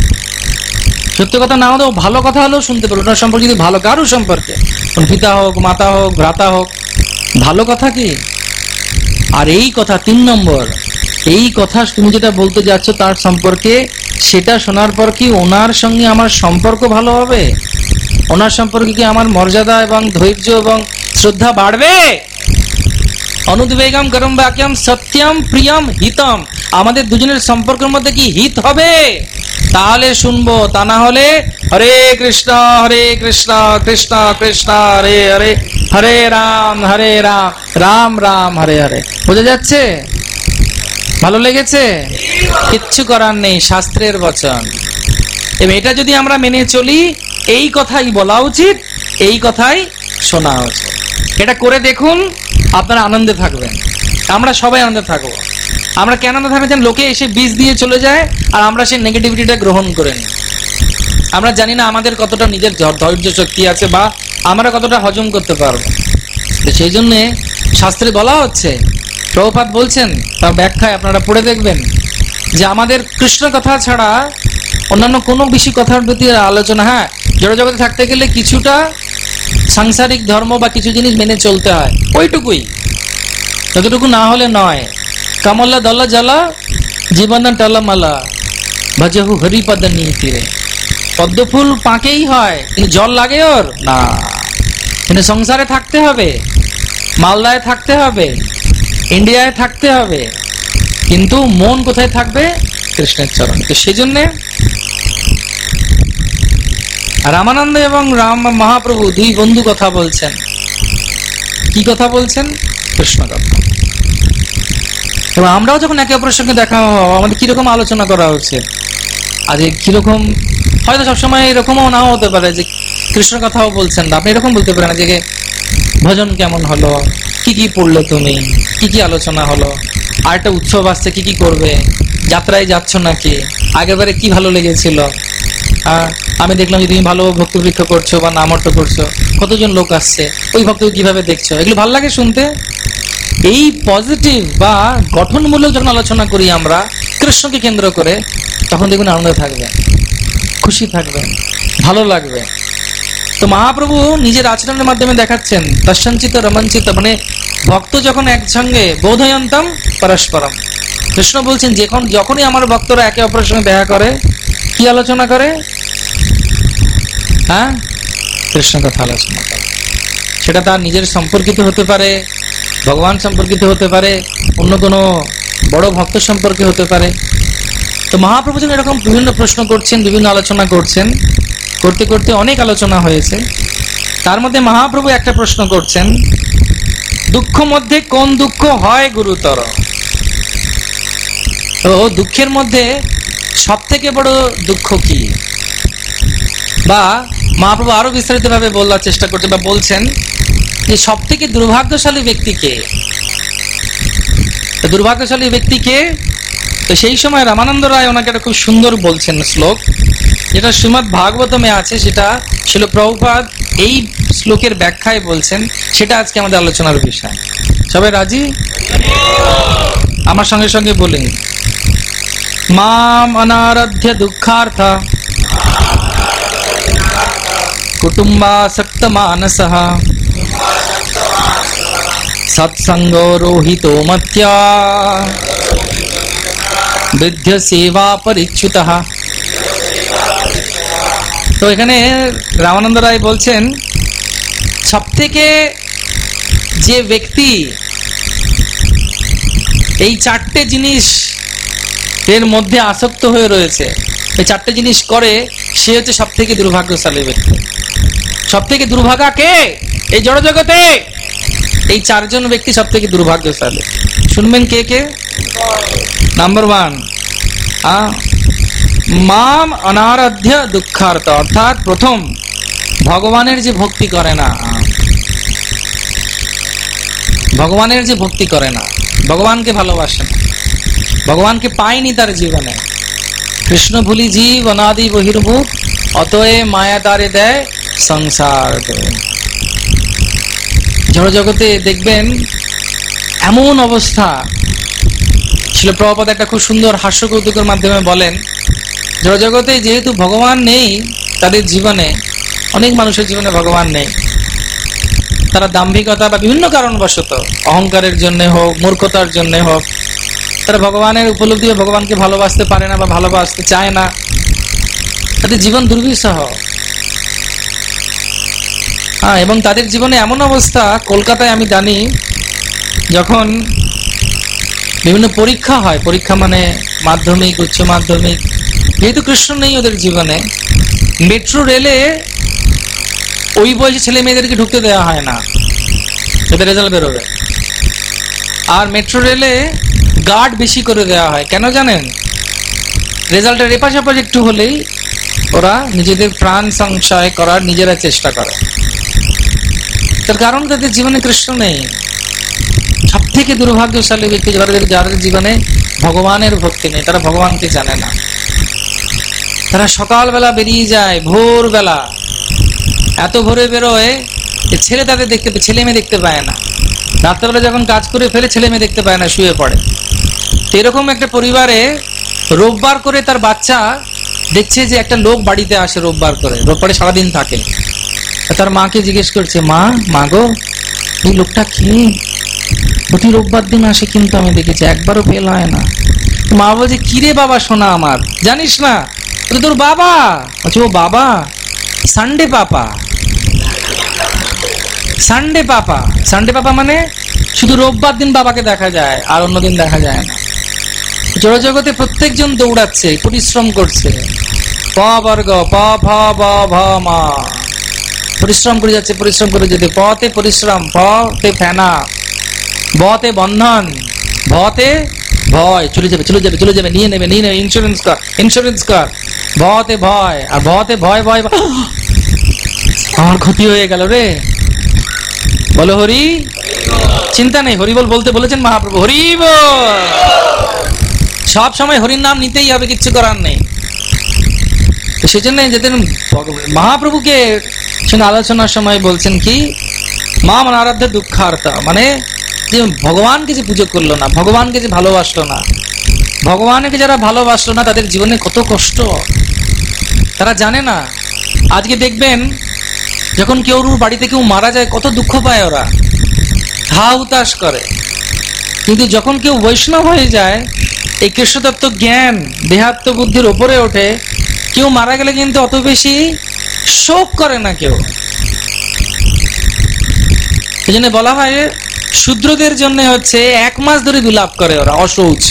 সত্য কথা না হলেও ভালো কথা হলেও শুনতে পারো, ওনার সম্পর্কে যদি ভালো, কারো সম্পর্কে, পিতা হোক, মাতা হোক, ভ্রাতা হোক, ভালো কথা কি? আর এই কথা তিন নম্বর, এই কথা তুমি যেটা বলতে যাচ্ছ তার সম্পর্কে, সেটা শোনার পর কি ওনার সঙ্গে আমার সম্পর্ক ভালো হবে? ওনার সম্পর্কে কি আমার মর্যাদা এবং ধৈর্য এবং শ্রদ্ধা বাড়বে? অনুদ্বেগম করম বাক্যম সত্যম প্রিয়ম হিতম, আমাদের দুজনের সম্পর্কের মধ্যে কি হিত হবে? তাহলে শুনবো, তা না হলে হরে কৃষ্ণ হরে কৃষ্ণ কৃষ্ণ কৃষ্ণ হরে হরে, হরে রাম হরে রাম রাম রাম হরে হরে। বোঝা যাচ্ছে? ভালো লেগেছে? কিচ্ছু করার নেই, শাস্ত্রের বচন। এবার এটা যদি আমরা মেনে চলি, এই কথাই বলা উচিত, এই কথাই শোনা উচিত। এটা করে দেখুন, আপনারা আনন্দে থাকবেন, আমরা সবাই আনন্দে থাকবো। আমরা কেন আনন্দে থাকবেন? লোকে এসে বীজ দিয়ে চলে যায়, আর আমরা সেই নেগেটিভিটিটা গ্রহণ করে নিই। আমরা জানি না আমাদের কতটা নিজের ধৈর্য শক্তি আছে, বা আমরা কতটা হজম করতে পারবো। সেই জন্যে শাস্ত্রে বলা হচ্ছে, প্রভুপাদ বলছেন, তার ব্যাখ্যায় আপনারা পড়ে দেখবেন, যে আমাদের কৃষ্ণ কথা ছাড়া অন্যান্য কোনো বেশি কথার প্রতি আলোচনা, হ্যাঁ জড়জগতে থাকতে গেলে কিছুটা সাংসারিক ধর্ম বা কিছু জিনিস মেনে চলতে হয়, ওইটুকুই, ততটুকু না হলে নয়। কামলা দলা জ্বালা জীবন টলা মালা ভজহু হরিপদ নীতিরে। পদ্ম ফুল পাকেই হয়, কিন্তু জল লাগে ওর না। কিন্তু সংসারে থাকতে হবে, মালদায় থাকতে হবে, ইন্ডিয়ায় থাকতে হবে, কিন্তু মন কোথায় থাকবে? কৃষ্ণের চরণে। তো সেই জন্যে রামানন্দ এবং রাম মহাপ্রভু দুই বন্ধু কথা বলছেন। কি কথা বলছেন? কৃষ্ণ কথা। এবং আমরাও যখন একে অপরের সঙ্গে দেখা আমাদের কিরকম আলোচনা করা হচ্ছে, আজ কিরকম, হয়তো সবসময় এরকমও নাও হতে পারে যে কৃষ্ণ কথাও বলছেন না। আপনি এরকম বলতে পারেন যে ভজন কেমন হলো, কি কি পড়লে তুমি, কি কি আলোচনা হলো, আর একটা উৎসব আসছে কি কি করবে, যাত্রায় যাচ্ছ নাকি, আগেরবারে কি ভালো লেগেছিল, হ্যাঁ আমি দেখলাম যে তুমি ভালো ভক্তি বৃক্ষ করছো বা নামর্থ করছো, কতজন লোক আসছে, ওই ভক্তকে কিভাবে দেখছো, এগুলো ভালো লাগে শুনতে। এই পজিটিভ বা গঠনমূলক যখন আলোচনা করি আমরা কৃষ্ণকে কেন্দ্র করে, তখন দেখুন আনন্দ থাকবে, খুশি থাকবে, ভালো লাগবে। তো মহাপ্রভু নিজের আচরণের মাধ্যমে দেখাচ্ছেন তৎসঞ্চিত রমঞ্চিত, মানে ভক্ত যখন একসঙ্গে বোধয়ন্তম পরস্পরম। কৃষ্ণ বলছেন যখন যখনই আমার ভক্তরা একে অপরের সঙ্গে দেখা করে, কি আলোচনা করে, হ্যাঁ কৃষ্ণ কথা আলোচনা করে। সেটা তার নিজের সম্পর্কিত হতে পারে, ভগবান সম্পর্কিত হতে পারে, অন্য কোনো বড় ভক্ত সম্পর্কে হতে পারে। তো মহাপ্রভু যখন এরকম বিভিন্ন প্রশ্ন করছেন, বিভিন্ন আলোচনা করছেন, করতে করতে অনেক আলোচনা হয়েছে, তার মধ্যে মহাপ্রভু একটা প্রশ্ন করছেন, দুঃখ মধ্যে কোন দুঃখ হয় গুরুতর? তো দুঃখের মধ্যে সব থেকে বড় দুঃখ কি? বা মহাপ্রভু আরো বিস্তারিত ভাবে বলার চেষ্টা করতে বা বলছেন যে সব থেকে দুর্ভাগ্যশালী ব্যক্তিকে, দুর্ভাগ্যশালী ব্যক্তিকে। তো সেই সময় রামানন্দ রায় ওনাকে একটা খুব সুন্দর বলছেন শ্লোক, যেটা শ্রীমদ্ ভাগবতমে আছে, সেটা শিল প্রভুপাদ এই শ্লোকের ব্যাখ্যায় বলছেন, সেটা আজকে আমাদের আলোচনার বিষয়। সবাই রাজি? আমার সঙ্গে সঙ্গে বলেন, মাম অনারাধ্য দুঃখার্থ কুটুম্বাসক্ত মানসঃ সৎসঙ্গ রোহিতো মত্যা বৃদ্ধ সেবা পরিচ্যুতঃ। তো এখানে রামানন্দ রায় বলছেন সব থেকে যে ব্যক্তি এই চারটে জিনিস এর মধ্যে আসক্ত হয়ে রয়েছে, এই চারটে জিনিস করে, সে হচ্ছে সব থেকে দুর্ভাগ্যশালী ব্যক্তি। সব থেকে দুর্ভাগা কে এই জড়জগতে? এই চারজন ব্যক্তি সব থেকে দুর্ভাগ্যশালী। শুনবেন কে কে? নাম্বার ওয়ান, মাম অনারাধ্য দুঃখার্থ, অর্থাৎ প্রথম ভগবানের যে ভক্তি করে না, ভগবানের যে ভক্তি করে না, ভগবানকে ভালোবাসে না, ভগবানকে পায়নি তার জীবনে। কৃষ্ণ ভুলি জীব অনাদি বহির্মুখ, অতএ মায়া তারে দেয় সংসার। জড়জগতে দেখবেন এমন অবস্থা, শিল প্রভুপাদ একটা খুব সুন্দর হাস্য কৌতুকের মাধ্যমে বলেন, জড়জগতে যেহেতু ভগবান নেই তাদের জীবনে, অনেক মানুষের জীবনে ভগবান নেই, তারা দাম্ভিকতা বা বিভিন্ন কারণবশত, অহংকারের জন্য হোক, মূর্খতার জন্য হোক, তারা ভগবানের উপলব্ধি, ভগবানকে ভালোবাসতে পারে না বা ভালোবাসতে চায় না, তাদের জীবন দুর্বিষহ। হ্যাঁ, এবং তাদের জীবনে এমন অবস্থা, কলকাতায় আমি জানি যখন বিভিন্ন পরীক্ষা হয়, পরীক্ষা মানে মাধ্যমিক, উচ্চ মাধ্যমিক, যেহেতু কৃষ্ণ নেই ওদের জীবনে, মেট্রো রেলে ওই বয়সী ছেলে মেয়েদেরকে ঢুকতে দেওয়া হয় না, এদের রেজাল্ট বেরোবে। আর মেট্রো রেলে গার্ড বেশি করে দেওয়া হয়, কেন জানেন? রেজাল্টের এপাশাপাশ একটু হলেই ওরা নিজেদের প্রাণ সংশয় করার নিজেরা চেষ্টা করে। তার কারণ তাদের জীবনে কৃষ্ণ নেই। সব থেকে দুর্ভাগ্যশালী ব্যক্তি যাদের যাদের জীবনে ভগবানের ভক্তি নেই, তারা ভগবানকে জানে না। তারা সকালবেলা বেরিয়ে যায়, ভোরবেলা, এত ভোরে বেরোয় ছেলে তাদের দেখতে, ছেলে মেয়ে দেখতে পায় না। রাত্রেবেলা যখন কাজ করে ফেলে ছেলে মেয়ে দেখতে পায় না, শুয়ে পড়ে। তো এরকম একটা পরিবারে রোববার করে তার বাচ্চা দেখছে যে একটা লোক বাড়িতে আসে রোববার করে, রোববারে সারাদিন থাকে। তার মাকে জিজ্ঞেস করছে, মা মা গো এই লোকটা কি? প্রতি রোববার দিন আসে, কিন্তু আমি দেখেছি একবারও ফেল হয় না। মা বলছে, কিরে বাবা শোনা আমার, জানিস না তোর বাবা? বলছে, ও বাবা, Sunday papa. Sunday papa, Sunday papa মানে শুধু রোববার দিন বাবাকে দেখা যায়, আর অন্যদিন দেখা যায় না। জড়জগতে প্রত্যেকজন দৌড়াচ্ছে, পরিশ্রম করছে, প বর্গ প ভ ব ভ ম, পরিশ্রম করে যাচ্ছে, পরিশ্রম করে যেতে। পতে পরিশ্রম, পতে ফেনা, বতে বন্ধন, ভতে ভয়, চলে যাবে চলে যাবে চলে যাবে, নিয়ে নেবে নিয়ে নেবে, ইন্স্যুরেন্স কর ইন্স্যুরেন্স কর, ভতে ভয়, আর ভতে ভয় ভয় আমার ক্ষতি হয়ে গেল রে, বলো হরি। চিন্তা নেই, হরি বল বলতে বলেছেন মহাপ্রভু, হরি বল। সব সময় হরির নাম নিতেই হবে, কিচ্ছু করার নেই। সেই জন্য যেদিন মহাপ্রভুকে সঙ্গে আলোচনার সময় বলছেন কি, মা মানে আরাধ্য দুঃখার্তা, মানে যে ভগবানকে যে পুজো করলো না, ভগবানকে যে ভালোবাসলো না, ভগবানকে যারা ভালোবাসলো না তাদের জীবনে কত কষ্ট তারা জানে না। আজকে দেখবেন যখন কেউ বাড়িতে কেউ মারা যায় কত দুঃখ পায়, ওরা হা হুতাশ করে। কিন্তু যখন কেউ বৈষ্ণব হয়ে যায়, এই কৃষ্ণতত্ত্ব জ্ঞান দেহাত্ম বুদ্ধির ওপরে ওঠে, কেউ মারা গেলে কিন্তু অত বেশি শোক করে না কেউ। এই জন্য বলা হয় শূদ্রদের জন্য হচ্ছে এক মাস ধরে বিলাপ করে ওরা, অশৌচ।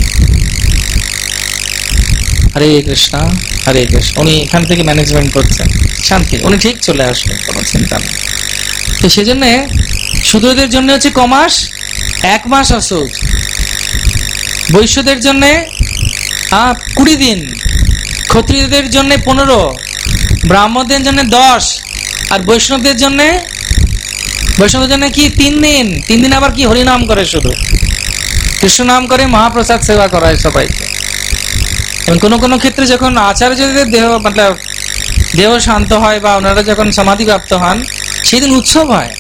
হরে কৃষ্ণ হরে কৃষ্ণ। উনি এখান থেকে ম্যানেজমেন্ট করছেন, শান্তি, উনি ঠিক চলে আসবেন, কোনো চিন্তা নেই। তো সেজন্য শূদ্রদের জন্য হচ্ছে কমাস, এক মাস অশৌচ। বৈশ্যদের জন্য কুড়ি দিন, ক্ষত্রিয়দের জন্য পনেরো, ব্রাহ্মণদের জন্য দশ, আর বৈষ্ণবদের জন্য বৈষ্ণবদের জন্য কি তিন দিন। তিন দিন আবার কি হরিনাম করে, শুধু কৃষ্ণ নাম করে, মহাপ্রসাদ সেবা করায় সবাইকে। এবং কোনো কোনো ক্ষেত্রে যখন আচার্যদের দেহ মতলব দেহ শান্ত হয় বা ওনারা যখন সমাধি প্রাপ্ত হন, সেদিন উৎসব হয়।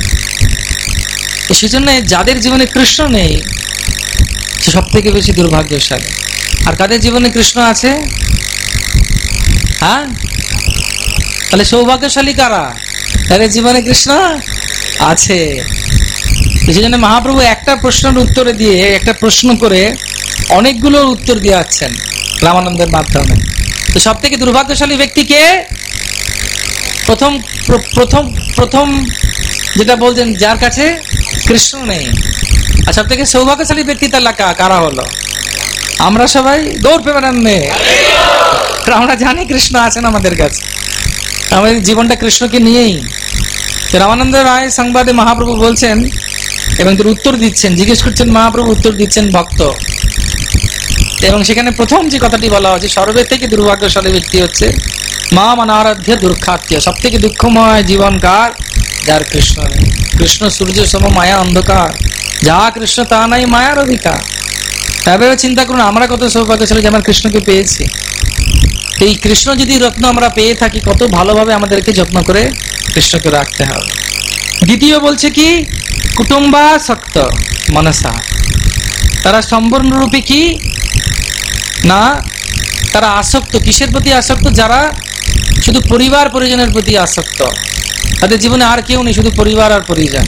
সেই জন্য যাদের জীবনে কৃষ্ণ নেই সে সব থেকে বেশি দুর্ভাগ্যশালী। আর কাদের জীবনে কৃষ্ণ আছে, হ্যাঁ, তাহলে সৌভাগ্যশালী কারা? তাদের জীবনে কৃষ্ণ আছে। সেই জন্য মহাপ্রভু একটা প্রশ্নের উত্তরে দিয়ে, একটা প্রশ্ন করে অনেকগুলো উত্তর দিয়ে যাচ্ছেন রামানন্দের মাধ্যমে। তো সব থেকে দুর্ভাগ্যশালী ব্যক্তিকে প্রথম প্রথম প্রথম যেটা বলছেন, যার কাছে কৃষ্ণ নেই। আর সব থেকে সৌভাগ্যশালী ব্যক্তি তাহলে কারা হলো? আমরা সবাই গৌর প্রেমানন্দে, আমরা জানি কৃষ্ণ আছেন আমাদের কাছে, আমাদের জীবনটা কৃষ্ণকে নিয়েই। রামানন্দ রায় সংবাদে মহাপ্রভু বলছেন এবং তার উত্তর দিচ্ছেন, জিজ্ঞেস করছেন মহাপ্রভু, উত্তর দিচ্ছেন ভক্ত। এবং সেখানে প্রথম যে কথাটি বলা হচ্ছে, সর্বের থেকে দুর্ভাগ্যশালী ব্যক্তি হচ্ছে মা অনারাধ্য দুর্খাত্য। সব থেকে দুঃখময় জীবন কার? যার কৃষ্ণ নেই। কৃষ্ণ সূর্য সম মায়া অন্ধকার, যা কৃষ্ণ তা নাই মায়ার অধিকার। তারপরে চিন্তা করুন আমরা কত সৌভাগ্যশালী যে আমরা কৃষ্ণকে পেয়েছি। এই কৃষ্ণ যদি রত্ন আমরা পেয়ে থাকি, কত ভালোভাবে আমাদেরকে যত্ন করে কৃষ্ণকে রাখতে হবে। দ্বিতীয় বলছে কি, কুটুম্বাসক্ত মনসা, তারা সম্পূর্ণরূপে কি না, তারা আসক্ত। কিসের প্রতি আসক্ত? যারা শুধু পরিবার পরিজনের প্রতি আসক্ত, তাদের জীবনে আর কেউ নেই, শুধু পরিবার আর পরিজন।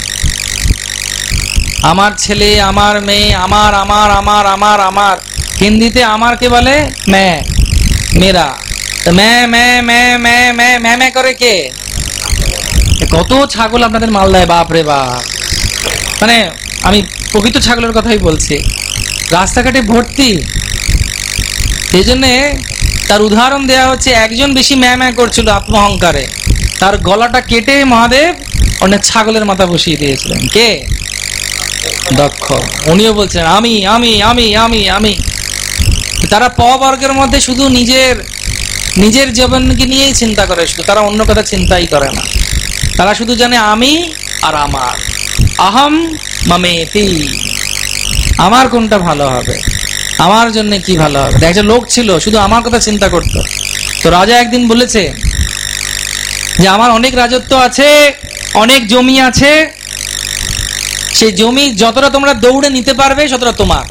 আমার ছেলে, আমার মেয়ে, আমার আমার আমার আমার আমার হিন্দিতে আমারকে বলে মে, মেরা। মে মে মে মে মে মে মে করে কে? কত ছাগল আপনাদের মালদায়, বাপ রে বাপ। মানে আমি প্রকৃত ছাগলের কথাই বলছি, রাস্তাঘাটে ভর্তি। সেই জন্যে তার উদাহরণ দেওয়া হচ্ছে, একজন বেশি ম্যা ম্যা করছিল আত্ম অহংকারে, তার গলাটা কেটে মহাদেব অনেক ছাগলের মাথা বসিয়ে দিয়েছিলেন। কে? দক্ষ। উনিও বলছেন আমি আমি আমি আমি আমি। তারা প বর্গের মধ্যে শুধু নিজের নিজের জীবনকে নিয়েই চিন্তা করে, শুধু তারা অন্য কথা চিন্তাই করে না। তারা শুধু জানে আমি আর আমার, আহম মামেতি, আমার কোনটা ভালো হবে, আমার জন্য কি ভালো হবে। একটা লোক ছিল শুধু আমার কথা চিন্তা করতো। তো রাজা একদিন বলেছে যে আমার অনেক রাজত্ব আছে, অনেক জমি আছে, সেই জমি যতটা তোমরা দৌড়ে নিতে পারবে ততটা তোমার।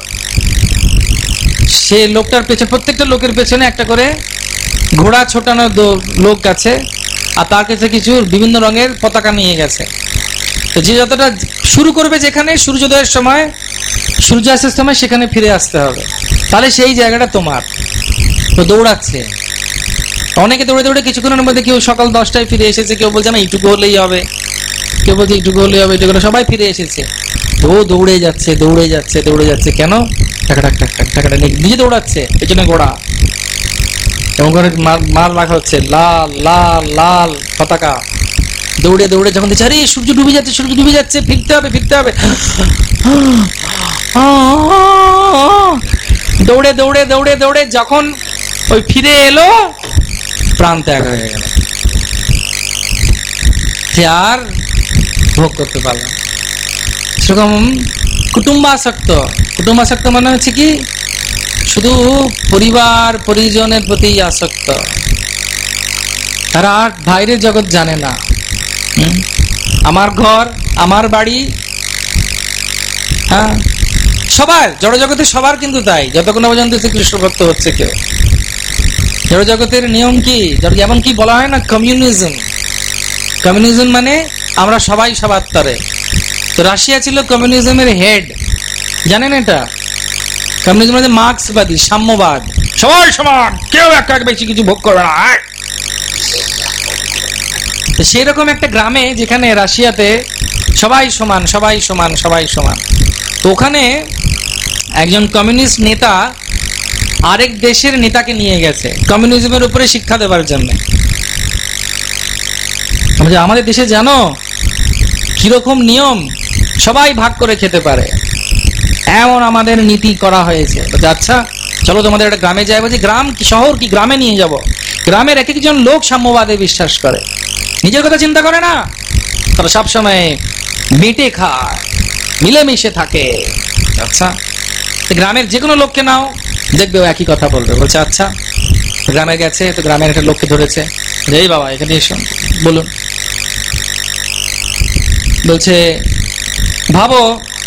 সে লোকটার পেছনে, প্রত্যেকটা লোকের পেছনে একটা করে ঘোড়া ছোটানো লোক আছে, আর তার কাছে কিছু বিভিন্ন রঙের পতাকা নিয়ে গেছে। তো যে যতটা শুরু করবে, যেখানে সূর্যোদয়ের সময়, সূর্যাস্তের সময় সেখানে ফিরে আসতে হবে, তাহলে সেই জায়গাটা তোমার। তো দৌড়াচ্ছে, অনেকে দৌড়ে দৌড়ে কিছুক্ষণের মধ্যে, কেউ সকাল দশটায় ফিরে এসেছে, কেউ বলছে না এইটুকু হলেই হবে, কেউ বলছে এইটুকু হলেই হবে, এইটুকু, সবাই ফিরে এসেছে। ও দৌড়ে যাচ্ছে দৌড়ে যাচ্ছে দৌড়ে যাচ্ছে কেন? নিজে দৌড়াচ্ছে, পেছনে ঘোড়া, এমন করে মার রাখা হচ্ছে, লাল লাল লাল পতাকা। দৌড়ে দৌড়ে যখন দেখছে আরে সূর্য ডুবে যাচ্ছে, সূর্য ডুবে যাচ্ছে, ফিরতে হবে ফিরতে হবে, দৌড়ে দৌড়ে দৌড়ে দৌড়ে যখন ওই ফিরে এলো, প্রাণ ত্যাগ হয়ে গেল। সে আর ভোগ করতে পারল না। সেরকম কুটুম্বাসক্ত, কুটুম্বাসক্ত মানে হচ্ছে কি শুধু পরিবার পরিজনের প্রতি আসক্ত, তারা আর বাইরের জগৎ জানে না। আমার ঘর, আমার বাড়ি, হ্যাঁ সবার জড় জগতে সবার কিন্তু তাই, যতক্ষণ পর্যন্ত কৃষ্ণ ভক্ত হচ্ছে কেউ। জড় জগতের নিয়ম কি, যেমন কি বলা হয় না কমিউনিজম, কমিউনিজম মানে আমরা সবাই সবার তরে। তো রাশিয়া ছিল কমিউনিজমের হেড, জানেন এটা? কমিউনিজম মানে মার্ক্সবাদী, সাম্যবাদ, সবাই সমান, কেউ এক এক বেশি কিছু ভোগ করবে না। তো সেই রকম একটা গ্রামে যেখানে রাশিয়াতে সবাই সমান সবাই সমান সবাই সমান, তো ওখানে একজন কমিউনিস্ট নেতা আরেক দেশের নেতাকে নিয়ে গেছে কমিউনিজমের উপরে শিক্ষা দেওয়ার জন্য। আমাদের দেশে জানো কিরকম নিয়ম, সবাই ভাগ করে খেতে পারে, এমন আমাদের নীতি করা হয়েছে। আচ্ছা চলো তোমাদের একটা গ্রামে যাই। বলছি গ্রাম কি শহর কি, গ্রামে নিয়ে যাব। গ্রামের এক একজন লোক সাম্যবাদে বিশ্বাস করে, নিজের কথা চিন্তা করে না, তারা সবসময় বেটে খায়, মিলেমিশে থাকে। আচ্ছা গ্রামের যে কোনো লোককে নাও, দেখবে ও একই কথা বলবে। বলছে আচ্ছা গ্রামে গেছে, তো গ্রামের একটা লোককে ধরেছে, এই বাবা এখানে এসো, বলুন। বলছে ভাবো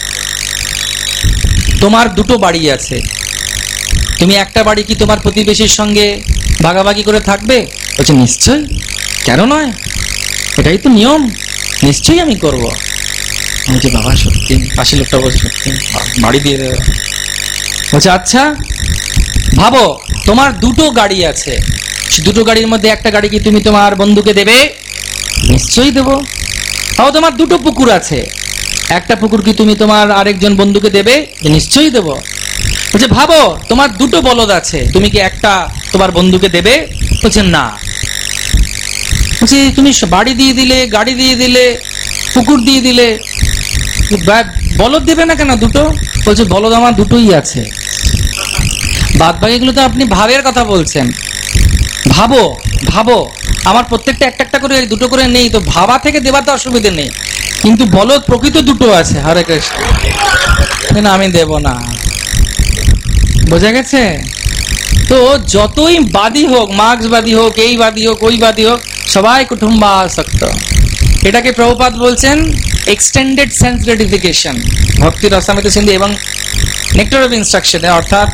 তোমার দুটো বাড়ি আছে, তুমি একটা বাড়ি কি তোমার প্রতিবেশীর সঙ্গে ভাগাভাগি করে থাকবে? বলছে নিশ্চয়ই, কেন নয়, এটাই তো নিয়ম, নিশ্চয়ই আমি করব। বলছে বাবা সত্যি? পাশের লোকটা বলছে সত্যি, বাড়ি দিয়ে দেবে। বলছে আচ্ছা ভাবো তোমার দুটো গাড়ি আছে, দুটো গাড়ির মধ্যে একটা গাড়ি কি তুমি তোমার বন্ধুকে দেবে? নিশ্চয়ই দেবো। ভাবো তোমার দুটো পুকুর আছে, একটা পুকুর কি তুমি তোমার আরেকজন বন্ধুকে দেবে? নিশ্চয়ই দেবো। বলছে ভাবো তোমার দুটো বলদ আছে, তুমি কি একটা তোমার বন্ধুকে দেবে? বলছে না। বলছে তুমি বাড়ি দিয়ে দিলে, গাড়ি দিয়ে দিলে, পুকুর দিয়ে দিলে, বলদ দেবে না কেন দুটো? বলছে বলদ আমার দুটোই আছে, বাদ বাকিগুলো তো আপনি ভাবের কথা বলছেন। ভাবো ভাবো আমার প্রত্যেকটা একটা একটা করে দুটো করে নেই, তো ভাবা থেকে দেবার তো অসুবিধে নেই, কিন্তু বলদ প্রকৃত দুটো আছে। হরে কৃষ্ণ। আমি দেব না, বোঝা গেছে? তো যতই বাদী হোক, মার্ক্সবাদী হোক, এই বাদী হোক, ওই বাদী হোক, সবাই কুটুম্বাসক্ত। এটাকে প্রভুপাদ বলছেন এক্সটেন্ডেড সেন্স গ্রেটিফিকেশন, ভক্তি রসামৃত সিন্ধু এবং নেক্টার অফ ইনস্ট্রাকশনে, অর্থাৎ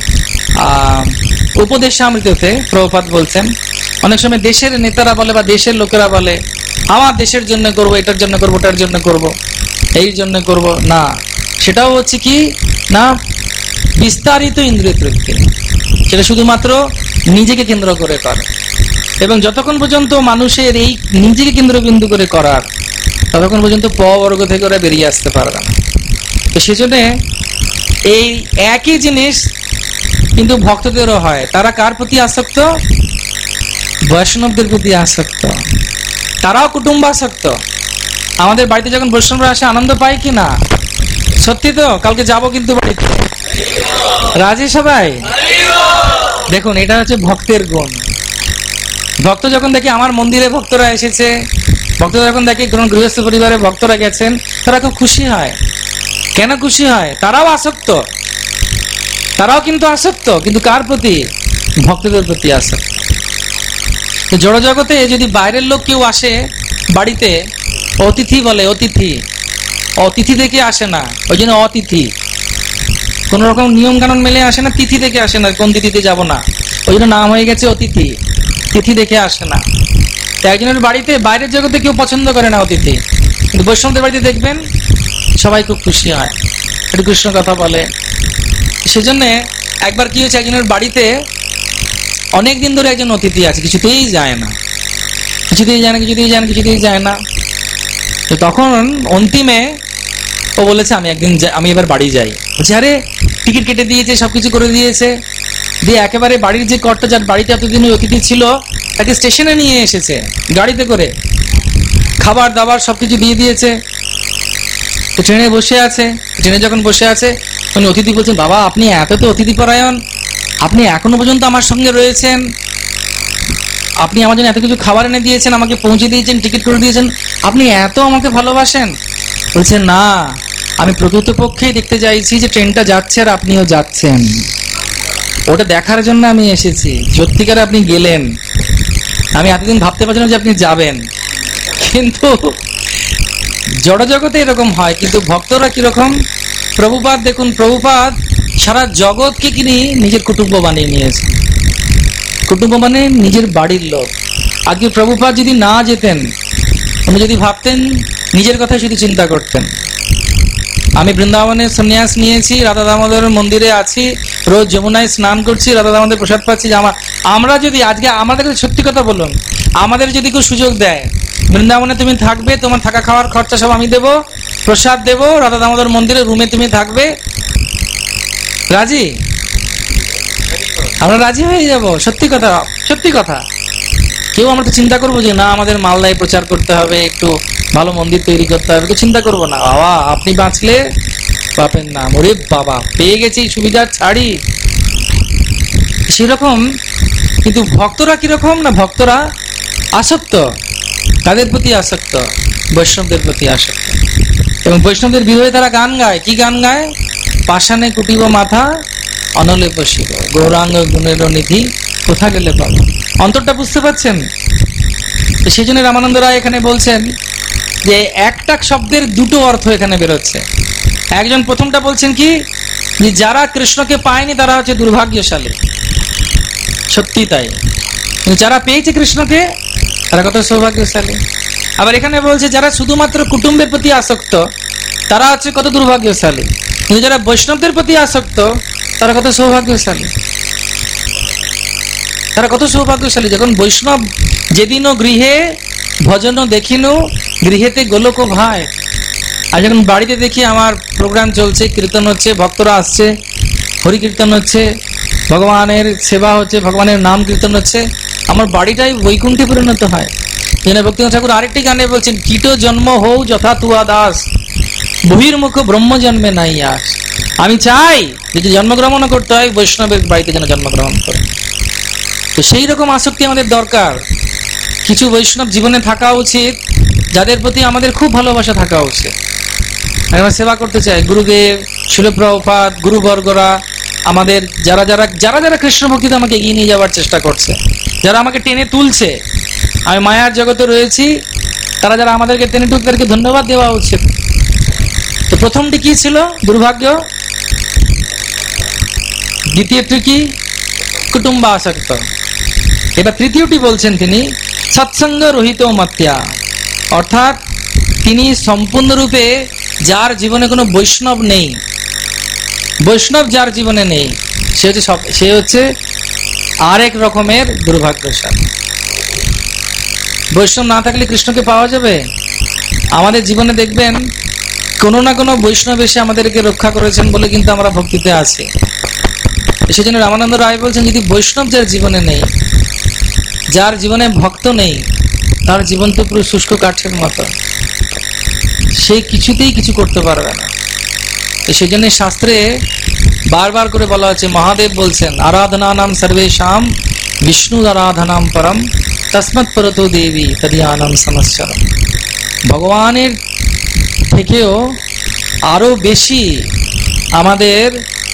উপদেশামৃততে প্রভুপাদ বলছেন অনেক সময় দেশের নেতারা বলে বা দেশের লোকেরা বলে আমার দেশের জন্য করব, এটার জন্য করবো, ওটার জন্য করব, এই জন্য করব না। সেটাও হচ্ছে কি না বিস্তারিত ইন্দ্রিয় তৃপ্তি, সেটা শুধুমাত্র নিজেকে কেন্দ্র করে করে। এবং যতক্ষণ পর্যন্ত মানুষের এই নিজেকে কেন্দ্রবিন্দু করে করার, ততক্ষণ পর্যন্ত পবর্গ থেকে ওরা বেরিয়ে আসতে পারবে না। তো সেজন্য এই একই জিনিস কিন্তু ভক্তদেরও হয়। তারা কার প্রতি আসক্ত? বৈষ্ণবদের প্রতি আসক্ত, তারাও কুটুম্বাসক্ত। আমাদের বাড়িতে যখন বৈষ্ণবরা আসে আনন্দ পায় কি না? সত্যি তো? কালকে যাবো কিন্তু বাড়িতে, রাজি সবাই? দেখুন এটা হচ্ছে ভক্তের গুণ। ভক্ত যখন দেখি আমার মন্দিরে ভক্তরা এসেছে, ভক্তরা যখন দেখি গৃহস্থ পরিবারে ভক্তরা গেছেন, তারা খুব খুশি হয়। কেন খুশি হয়? তারাও আসক্ত, তারাও কিন্তু আসক্ত, কিন্তু কার প্রতি? ভক্তদের প্রতি আসক্ত। জড় জগতে যদি বাইরের লোক কেউ আসে বাড়িতে, অতিথি বলে, অতিথি, অতিথি থেকে আসে না, ওই জন্য অতিথি। কোন রকম নিয়ম কানুন মেলে আসে না, তিথি থেকে আসে না, কোন তিথিতে যাব না, ওই জন্য নাম হয়ে গেছে অতিথি, তিথি দেখে আসে না। একজনের বাড়িতে বাইরের জগতে কেউ পছন্দ করে না অতিথি, কিন্তু বৈষ্ণবদের বাড়িতে দেখবেন সবাই খুব খুশি হয়, একটু কৃষ্ণ কথা বলে। সেজন্য একবার কি হয়েছে, একজনের বাড়িতে অনেকদিন ধরে একজন অতিথি আছে, কিছুতেই যায় না, কিছুতেই যায় না, কিছুতেই যায় না, কিছুতেই যায় না। তো তখন অন্তিমে ও বলেছে আমি একদিন আমি এবার বাড়ি যাই। বলছে আরে টিকিট কেটে দিয়েছে, সবকিছু করে দিয়েছে, দিয়ে একেবারে বাড়ির যে কর্তা, যার বাড়িতে এতদিন অতিথি ছিল, তাকে স্টেশনে নিয়ে এসেছে গাড়িতে করে, খাবার দাবার সবকিছু দিয়ে দিয়েছে। তো ট্রেনে বসে আছে, ট্রেনে যখন বসে আছে উনি অতিথি বলছেন বাবা আপনি এত তো অতিথি পরায়ণ, আপনি এখনো পর্যন্ত আমার সঙ্গে রয়েছেন, আপনি আমার জন্য এত কিছু খাবার এনে দিয়েছেন, আমাকে পৌঁছে দিয়েছেন, টিকিট করে দিয়েছেন, আপনি এত আমাকে ভালোবাসেন? বলছে না, আমি প্রকৃতপক্ষেই দেখতে চাইছি যে ট্রেনটা যাচ্ছে আর আপনিও যাচ্ছেন, ওটা দেখার জন্য আমি এসেছি। সত্যিকারে আপনি গেলেন, আমি এতদিন ভাবতে পারছিলাম যে আপনি যাবেন। কিন্তু জড়জগতে এরকম হয়, কিন্তু ভক্তরা কিরকম? প্রভুপাদ দেখুন, প্রভুপাদ সারা জগৎকে তিনি নিজের কুটুম্ব বানিয়ে নিয়েছে। কুটুম্ব মানে নিজের বাড়ির লোক। আজকে প্রভুপাদ যদি না যেতেন, উনি যদি ভাবতেন নিজের কথা শুধু চিন্তা করতেন, আমি বৃন্দাবনে সন্ন্যাস নিয়েছি, রাধা দামোদর মন্দিরে আছি, রোজ যমুনায় স্নান করছি, রাধা দামোদর প্রসাদ পাচ্ছি, আমার আমরা যদি আজকে আমাদের সত্যি কথা বলুন, আমাদের যদি কেউ সুযোগ দেয়, বৃন্দাবনে তুমি থাকবে, তোমার থাকা খাওয়ার খরচা সব আমি দেবো, প্রসাদ দেবো, রাধা দামোদর মন্দিরে রুমে তুমি থাকবে, রাজি? আমরা রাজি হয়ে যাব। সত্যি কথা, সত্যি কথা। কেউ আমরা তো চিন্তা করবো যে না আমাদের মালদায় প্রচার করতে হবে, একটু ভালো মন্দির তৈরি করতে হবে, কেউ চিন্তা করবো না। বাবা আপনি বাঁচলে বাপের নাম, ওরে বাবা পেয়ে গেছি সুবিধার ছাড়ি, সেরকম। কিন্তু ভক্তরা কিরকম? না, ভক্তরা আসক্ত। কাদের প্রতি আসক্ত? বৈষ্ণবদের প্রতি আসক্ত। এবং বৈষ্ণবদের বিরহে তারা গান গায়। কি গান গায়? পাষাণে কুটিব মাথা, অনলে বসিব, গৌরাঙ্গ গুণের নিধি কোথা গেলে পাবো। অন্তরটা বুঝতে পারছেন? সেই জন্য রামানন্দ রায় এখানে বলছেন যে একটা শব্দের দুটো অর্থ এখানে বেরোচ্ছে। একজন প্রথমটা বলছেন কি, যে যারা কৃষ্ণকে পায়নি তারা হচ্ছে দুর্ভাগ্যশালী। সত্যি তাই। যারা পেয়েছে কৃষ্ণকে তারা কত সৌভাগ্যশালী। আবার এখানে বলছে যারা শুধুমাত্র কুটুম্বের প্রতি আসক্ত তারা হচ্ছে কত দুর্ভাগ্যশালী, কিন্তু যারা বৈষ্ণবদের প্রতি আসক্ত তারা কত সৌভাগ্যশালী। তারা কত সৌভাগ্যশালী। যখন বৈষ্ণব যেদিনও গৃহে ভজন দেখিনু, গৃহেতে গোলক ভাই। আর যখন বাড়িতে দেখি আমার প্রোগ্রাম চলছে, কীর্তন হচ্ছে, ভক্তরা আসছে, হরি কীর্তন হচ্ছে, ভগবানের সেবা হচ্ছে, ভগবানের নাম কীর্তন হচ্ছে, আমার বাড়িটাই বৈকুণ্ঠে পরিণত হয়। ভক্তিনাথ ঠাকুর আরেকটি গানে বলছেন, কীট জন্ম হও যথা তুয়া দাস, বহির্মুখ ব্রহ্ম জন্মে নাই আস। আমি চাই যদি জন্মগ্রহণ করতে হয় বৈষ্ণবের বাড়িতে যেন জন্মগ্রহণ করে। তো সেই রকম আসক্তি আমাদের দরকার। কিছু বৈষ্ণব জীবনে থাকা উচিত যাদের প্রতি আমাদের খুব ভালোবাসা থাকা উচিত। আমরা সেবা করতে চাই। গুরুদেব, শিল প্রভুপাদ, গুরুবর্গরা, আমাদের যারা যারা যারা যারা কৃষ্ণ ভক্তিতে আমাকে এগিয়ে নিয়ে যাওয়ার চেষ্টা করছে, যারা আমাকে টেনে তুলছে, আমি মায়ার জগতে রয়েছি, তারা যারা আমাদেরকে টেনে তুলছে তাদেরকে ধন্যবাদ দেওয়া উচিত। তো প্রথমটি কি ছিল? দুর্ভাগ্য। দ্বিতীয়টি কি? কুটুম্ব আসক্ত। এবার তৃতীয়টি বলছেন তিনি, সৎসঙ্গ রহিত মাত্যা, অর্থাৎ তিনি সম্পূর্ণরূপে যার জীবনে কোনো বৈষ্ণব নেই, বৈষ্ণব যার জীবনে নেই, সে হচ্ছে সব সে হচ্ছে আরেক রকমের দুর্ভাগ্যশালী। বৈষ্ণব না থাকলে কৃষ্ণকে পাওয়া যাবে? আমাদের জীবনে দেখবেন কোনো না কোনো বৈষ্ণব এসে আমাদেরকে রক্ষা করেছেন বলে কিন্তু আমরা ভক্তিতে আছি। সেই জন্য রামানন্দ রায় বলছেন, যদি বৈষ্ণব যার জীবনে নেই, যার জীবনে ভক্ত নেই, তার জীবন তো পুরো শুষ্ক কাঠের মতো, সে কিছুতেই কিছু করতে পারবে না। তো সেই জন্য শাস্ত্রে বারবার করে বলা হচ্ছে, মহাদেব বলছেন, আরাধনা নাম সর্বেশাম বিষ্ণু আরাধনাম পরম তস্মৎ পরতো দেবী তদিয়ানাম সমস্যারম। ভগবানের থেকেও আরো বেশি আমাদের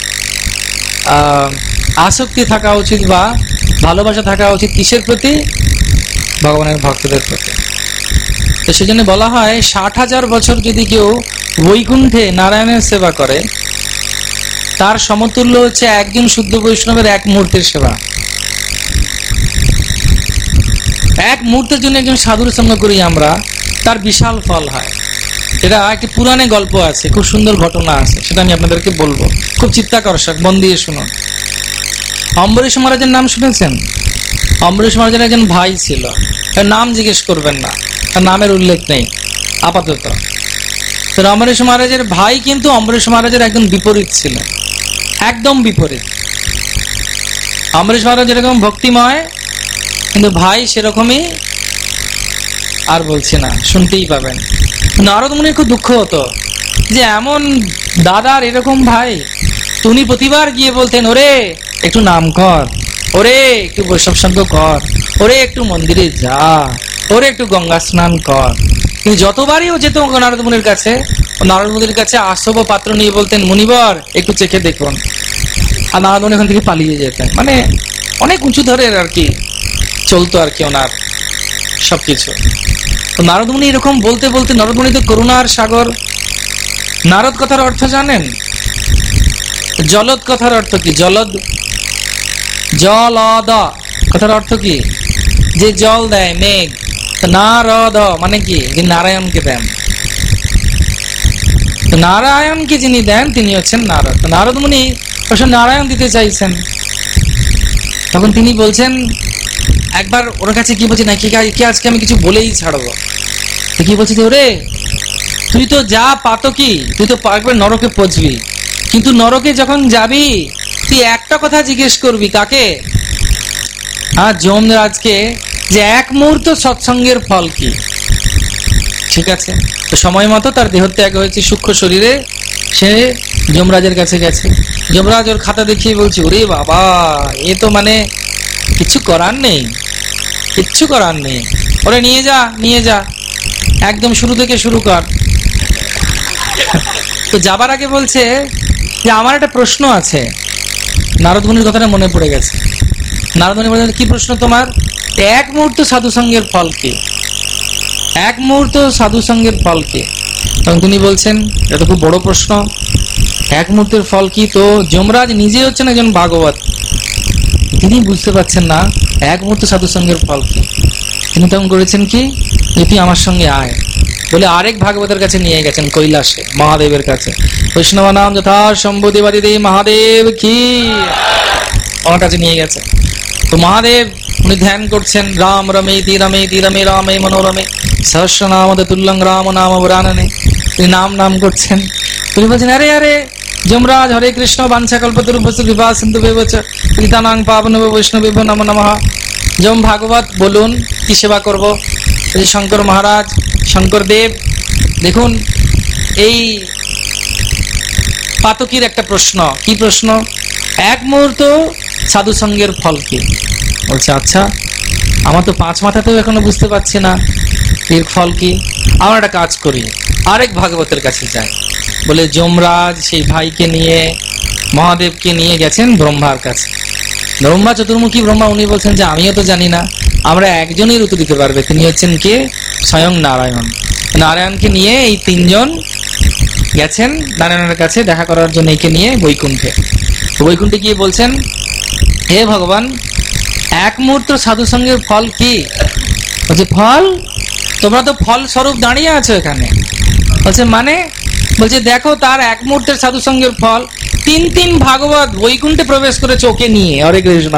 আসক্তি থাকা উচিত বা ভালোবাসা থাকা উচিত কিসের প্রতি? ভগবানের ভক্তদের প্রতি। তো সেই জন্য বলা হয়, ষাট হাজার বছর যদি কেউ বৈকুণ্ঠে নারায়ণের সেবা করে, তার সমতুল্য হচ্ছে একজন শুদ্ধ বৈষ্ণবের এক মুহূর্তের সেবা। এক মুহূর্তের জন্য একজন সাধুর সঙ্গ করি আমরা, তার বিশাল ফল হয়। এটা একটি পুরাণে গল্প আছে, খুব সুন্দর ঘটনা আছে, সেটা আমি আপনাদেরকে বলবো, খুব চিত্তাকর্ষক, মন দিয়ে শুনুন। অম্বরীশ মহারাজের নাম শুনেছেন? অম্বরীশ মহারাজের একজন ভাই ছিল, তার নাম জিজ্ঞেস করবেন না, তার নামের উল্লেখ নেই আপাতত। তো অম্বরীশ মহারাজের ভাই কিন্তু অম্বরীশ মহারাজের একদম বিপরীত ছিল, একদম বিপরীত। অম্বরীশ মহারাজ যেরকম ভক্তিময়, কিন্তু ভাই সেরকমই, আর বলছি না, শুনতেই পাবেন। নারদ মুনির খুব দুঃখ হতো যে এমন দাদার এরকম ভাই। উনি প্রতিবার গিয়ে বলতেন, ওরে একটু নাম কর, ওরে একটু বৈষ্ণব সঙ্গ কর, ওরে একটু মন্দিরে যা, ওরে একটু গঙ্গা স্নান কর। কিন্তু যতবারই ও যেত নারদ মুনির কাছে, ও নারদ মুনির কাছে আসব পাত্র নিয়ে বলতেন, মুনিবর একটু চেখে দেখুন। আর নারদ মুনি এখান থেকে পালিয়ে যেতেন। মানে অনেক উঁচু ধরের আর কি চলতো আর কি ওনার সবকিছু। তো নারদ মুনি এরকম বলতে বলতে, নারদ মুনি তো করুণার সাগর। নারদ কথার অর্থ জানেন? জলদ কথার অর্থ কি? জলদ, জলদ কথার অর্থ কি? যে জল দেয়, মেঘ। নারদ মানে কি? যে নারায়ণকে দেন। নারায়ণকে যিনি দেন তিনি হচ্ছেন নারদ। নারদ মুনি নারায়ণ দিতে চাইছেন। তখন তিনি বলছেন, একবার ওর কাছে কি বলছে, নাকি কি আজকে আমি কিছু বলেই ছাড়বো। কি বলছি, ওরে তুই তো যা পাতকি, তুই তো একবার নরকে পচবি, কিন্তু নরকে যখন যাবি তুই একটা কথা জিজ্ঞেস করবি। কাকে? হ্যাঁ, যমরাজকে, যে এক মুহূর্ত সৎসঙ্গের ফল কি। ঠিক আছে, তো সময় মতো তার দেহত্যাগ হয়েছে সূক্ষ্ম শরীরে, সে যমরাজের কাছে গেছে। যমরাজ ওর খাতা দেখিয়ে বলছে, ওরে বাবা, এ তো মানে কিছু করার নেই, কিচ্ছু করার নেই, ওরে নিয়ে যা, নিয়ে যা, একদম শুরু থেকে শুরু কর। তো যাবার আগে বলছে যে আমার একটা প্রশ্ন আছে। নারদ মুনির কথাটা মনে পড়ে গেছে। নারদ মুনি বলছেন, কি প্রশ্ন তোমার? এক মুহূর্ত সাধু সঙ্গের ফল কি? এক মুহূর্ত সাধু সঙ্গের ফল কি? তখন তিনি বলছেন, এটা তো খুব বড় প্রশ্ন, এক মুহূর্তের ফল কি? তো যমরাজ নিজে হচ্ছেন একজন ভাগবত, তিনি বুঝতে পারছেন না এক মুহূর্ত সাধু সঙ্গের ফল কি। তিনি তখন করেছেন কি, যে তুই আমার সঙ্গে আয় বলে আরেক ভাগবতের কাছে নিয়ে গেছেন, কৈলাসে মহাদেবের কাছে। বৈষ্ণব নাম যথা শম্ভুদেবাদি দেব মহাদেব কি, আমার কাছে নিয়ে গেছে। তো মহাদেব উনি ধ্যান করছেন, রাম রমে তি রমে তি রমে রামে মনোরমে সহস্র নাম তুল্যং রাম নাম বরাননে। তিনি নাম নাম করছেন। তিনি বলছেন, আরে আরে যমরাজ, হরে কৃষ্ণ, বাঞ্ছা কল্পতরুভ্যস্ত কৃপা সিন্ধু বেবচ পতিতানাং পাবনব বৈষ্ণবেভ্যো নমো নমঃ। যম ভাগবত বলুন, কি সেবা করব? শঙ্কর মহারাজ, শঙ্কর দেব, দেখুন এই পাতকির একটা প্রশ্ন। কি প্রশ্ন? এক মুহূর্ত সাধু সঙ্গের ফল কি? বলছে, আচ্ছা, আমার তো পাঁচ মাথাতেও এখনো বুঝতে পারছি না এর ফল কি। আমার একটা কাজ করি, আরেক ভাগবতের কাছে যাই। বলে যমরাজ সেই ভাইকে নিয়ে, মহাদেবকে নিয়ে গেছেন ব্রহ্মার কাছে। ব্রহ্মা চতুর্মুখী ব্রহ্মা, উনি বলছেন যে আমিও তো জানি না, আমরা একজনই উত্তর দিতে পারবে। তিনি হচ্ছেন কে? স্বয়ং নারায়ণ। নারায়ণকে নিয়ে এই তিনজন গেছেন নারায়ণের কাছে দেখা করার জন্য, একে নিয়ে বৈকুণ্ঠে। বৈকুণ্ঠে গিয়ে বলছেন, হে ভগবান, এক মুহূর্ত সাধু সঙ্গের ফল কি? বলছে, ফল? তোমরা তো ফল স্বরূপ দাঁড়িয়ে আছো এখানে। বলছে, মানে? বলছে, দেখো তার এক মুহূর্তের সাধু সঙ্গের ফল তিন তিন ভাগবত বৈকুণ্ঠে প্রবেশ করেছে ওকে নিয়ে। হরে কৃষ্ণ।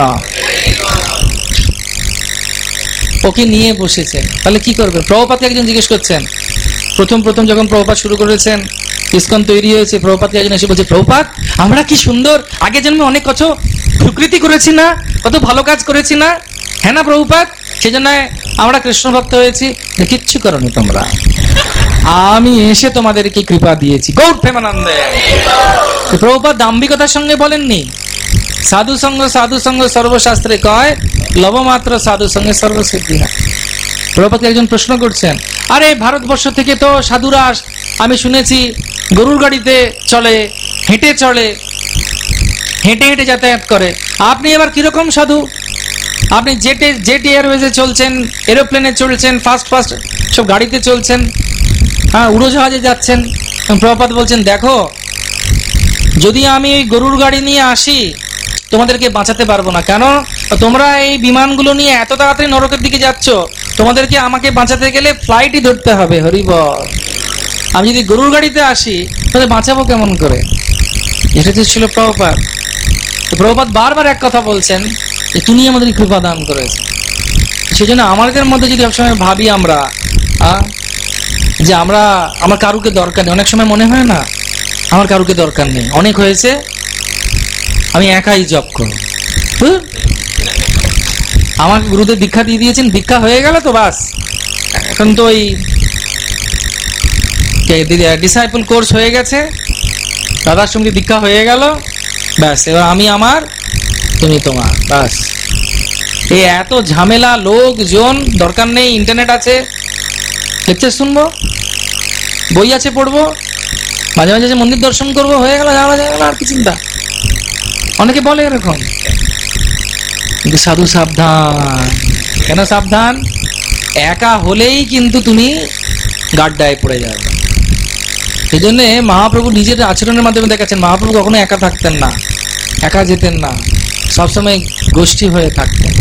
ওকে নিয়ে বসেছে, তাহলে কি করবে? প্রভুপাদকে একজন জিজ্ঞেস করছেন, প্রথম প্রথম যখন প্রভুপাদ শুরু করেছেন, ইসকন তৈরি হয়েছে, প্রভুপাদকে একজন এসে বলছে, প্রভুপাদ, আমরা কি সুন্দর আগের জন্মে অনেক কত সুকৃতি করেছি না, কত ভালো কাজ করেছি না, হ্যাঁ না প্রভুপাদ? সেই জন্য আমরা কৃষ্ণ ভক্ত হয়েছি। কিচ্ছু করনি তোমরা, আমি এসে তোমাদেরকে কৃপা দিয়েছি। গৌর প্রেমানন্দে। প্রভুপাদ দাম্ভিকতার সঙ্গে বলেননি, সাধু সঙ্গ সাধু সঙ্গ সর্বশাস্ত্রে কয়, লবমাত্র সাধু সঙ্গে সর্বসিদ্ধি না। প্রভুপাদকে একজন প্রশ্ন করছেন, আরে ভারতবর্ষ থেকে তো সাধুরা আমি শুনেছি গরুর গাড়িতে চলে, হেঁটে চলে, হেঁটে হেঁটে যাতায়াত করে, আপনি এবার কিরকম সাধু? আপনি জেটে জেট এয়ারওয়েজে চলছেন, এরোপ্লেনে চলছেন, ফাস্ট ফাস্ট সব গাড়িতে চলছেন, হ্যাঁ, উড়োজাহাজে যাচ্ছেন। প্রভুপাদ বলছেন, দেখো, যদি আমি এই গরুর গাড়ি নিয়ে আসি তোমাদেরকে বাঁচাতে পারবো না। কেন? তোমরা এই বিমানগুলো নিয়ে এত তাড়াতাড়ি নরকের দিকে যাচ্ছ, তোমাদেরকে আমাকে বাঁচাতে গেলে ফ্লাইটই ধরতে হবে। হরিবল। আমি যদি গরুর গাড়িতে আসি তাহলে বাঁচাবো কেমন করে? এটা ছিল প্রভুপাদ। প্রভুপাদ বারবার এক কথা বলছেন, যে তুমি আমাদের কৃপা দান করেছেন। সেই জন্য আমাদের মধ্যে যদি সবসময় ভাবি আমরা যে আমরা আমার কারুকে দরকার নেই, অনেক সময় মনে হয় না আমার কারুকে দরকার নেই, অনেক হয়েছে, আমি একাই জপ করব। আমাকে গুরুদেব দীক্ষা দিয়ে দিয়েছেন, দীক্ষা হয়ে গেল তো বাস, এখন তো ওই ডিসাইপল কোর্স হয়ে গেছে, দাদার সঙ্গে দীক্ষা হয়ে গেল, ব্যাস, এবার আমি আমার, তুমি তোমার, ব্যাস। এই এত ঝামেলা, লোকজন, দরকার নেই। ইন্টারনেট আছে, লেকচার শুনবো, বই আছে পড়বো, মাঝে মাঝে মন্দির দর্শন করবো, হয়ে গেল, যাওয়া যাওয়া আর কি চিন্তা। অনেকে বলে এরকম, কিন্তু সাধু সাবধান। কেন সাবধান? একা হলেই কিন্তু তুমি গাড্ডায় পড়ে যাবে। সেই জন্য মহাপ্রভু নিজের আচরণের মাধ্যমে দেখাচ্ছেন, মহাপ্রভু কখনো একা থাকতেন না, একা যেতেন না, সবসময় গোষ্ঠী হয়ে থাকতেন।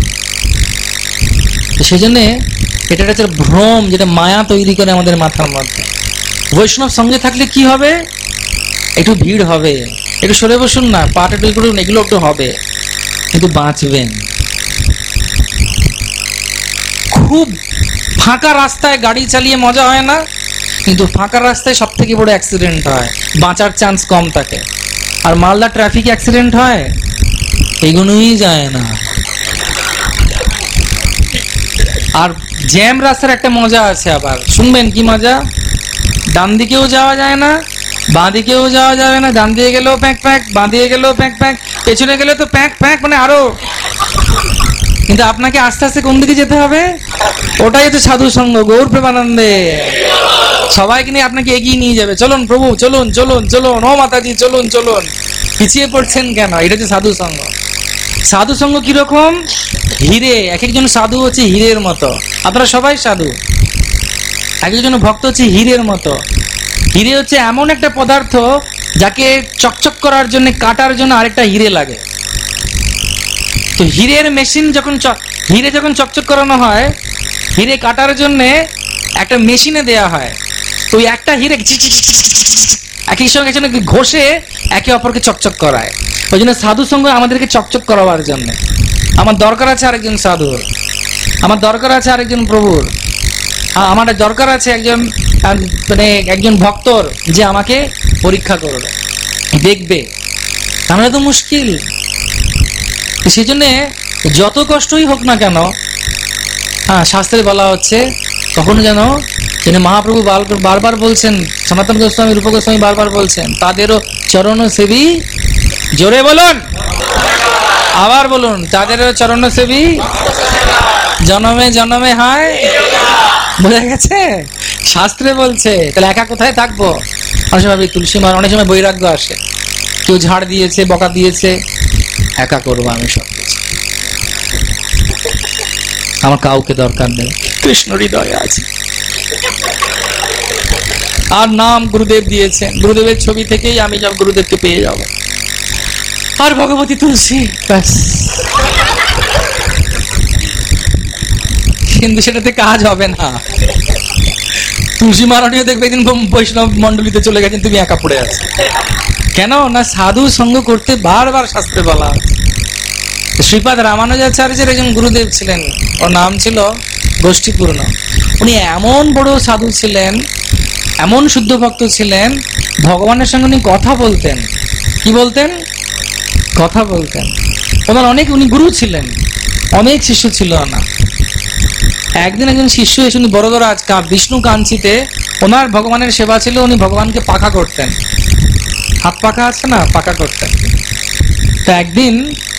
সেই জন্যে এটা হচ্ছে ভ্রম, যেটা মায়া তৈরি করে আমাদের মাথার মধ্যে। বৈষ্ণব সঙ্গে থাকলে কি হবে? একটু ভিড় হবে, একটু সরে বসুন না, পাটা টুই করুন, এগুলো একটু হবে, কিন্তু বাঁচবেন। খুব ফাঁকা রাস্তায় গাড়ি চালিয়ে মজা হয় না, কিন্তু ফাঁকা রাস্তায় সব থেকে বড় অ্যাক্সিডেন্ট হয়, বাঁচার চান্স কম থাকে। আর মালদা ট্রাফিক অ্যাক্সিডেন্ট হয়, এগুলোই যায় না। আর জ্যাম রাস্তার একটা মজা আছে, আবার শুনবেন কি মজা। ডান দিকেও যাওয়া যায় না, বাঁ দিকেও যাওয়া যাবে না, ডান দিয়ে গেলেও প্যাক প্যাক, বাঁ দিয়ে গেলেও প্যাক প্যাক, পেছনে গেলে তো প্যাক প্যাক, মানে আরো। কিন্তু আপনাকে আস্তে আস্তে কোন দিকে যেতে হবে? ওটাই তো সাধু সঙ্গ, গৌর প্রেমানন্দে। সবাইকে নিয়ে আপনাকে এগিয়ে নিয়ে যাবে। চলুন প্রভু, চলুন চলুন চলুন, ও মাতাজি চলুন চলুন, পিছিয়ে পড়ছেন কেন? এটা হচ্ছে সাধু সঙ্গ। সাধু সঙ্গ কিরকম? হিরে। এক একজন সাধু হচ্ছে হীরের মতো। আপনারা সবাই সাধু। এক একজন ভক্ত হচ্ছে হীরের মতো। হিরে হচ্ছে এমন একটা পদার্থ যাকে চকচক করার জন্য, কাটার জন্য আরেকটা হিরে লাগে। তো হীরের মেশিন যখন হিরে যখন চকচক করানো হয়, হিরে কাটার জন্য একটা মেশিনে দেয়া হয়। তো ওই একটা হিরে একই সঙ্গে ঘষে একে অপরকে চকচক করায়। ওই জন্য সাধু সঙ্গ আমাদেরকে চকচক করাবার জন্য। আমার দরকার আছে আরেকজন সাধুর, আমার দরকার আছে আরেকজন প্রভুর, আমার দরকার আছে একজন মানে একজন ভক্তর, যে আমাকে পরীক্ষা করবে, দেখবে। তাহলে তো মুশকিল। সেই জন্য যত কষ্টই হোক না কেন, হ্যাঁ, শাস্ত্রে বলা হচ্ছে, কখনো যেন যেন মহাপ্রভু বারবার বলছেন, সনাতন গোস্বামী, রূপ গোস্বামী বারবার বলছেন, তাদেরও চরণ সেবী, জোরে বলুন, আবার বলুন, তাদেরও চরণ সেবী জনমে জনমে হয়। বোঝা গেছে? শাস্ত্রে বলছে। তাহলে একা কোথায় থাকবো? অনেক সময় তুলসী মার, অনেক সময় বৈরাগ্য আসে, কেউ ঝাড় দিয়েছে, বকা দিয়েছে, একা করবো আমি সব কিছু, আমার কাউকে দরকার নেই, কৃষ্ণ হৃদয়ে আছে। আর নাম গুরুদেব দিয়েছেন, গুরুদেবের ছবি থেকেই আমি সব গুরুদেবকে পেয়ে যাব। আর ভগবতী তুলসী, ব্যাস। কিন্তু সেটাতে কাজ হবে না। তুলসী মারানিও দেখবে একদিন বৈষ্ণব মন্ডলীতে চলে গেছেন, তুমি একা পড়ে আছো। কেন না? সাধু সঙ্গ করতে বারবার শাস্ত্রে বলা আছে। শ্রীপাদ রামানুজাচার্যের একজন গুরুদেব ছিলেন, ওর নাম ছিল গোষ্ঠীপূর্ণ। উনি এমন বড় সাধু ছিলেন, এমন শুদ্ধ ভক্ত ছিলেন, ভগবানের সঙ্গে উনি কথা বলতেন। কি বলতেন? কথা বলতেন। ওনার অনেক, উনি গুরু ছিলেন, অনেক শিষ্য ছিল না। একদিন একজন শিষ্য এসে, উনি বড়দরাজ বিষ্ণু কাঞ্চিতে ওনার ভগবানের সেবা ছিল, উনি ভগবানকে পাখা করতেন, হাত পাখা আছে না, পাখা করতেন। তা একদিন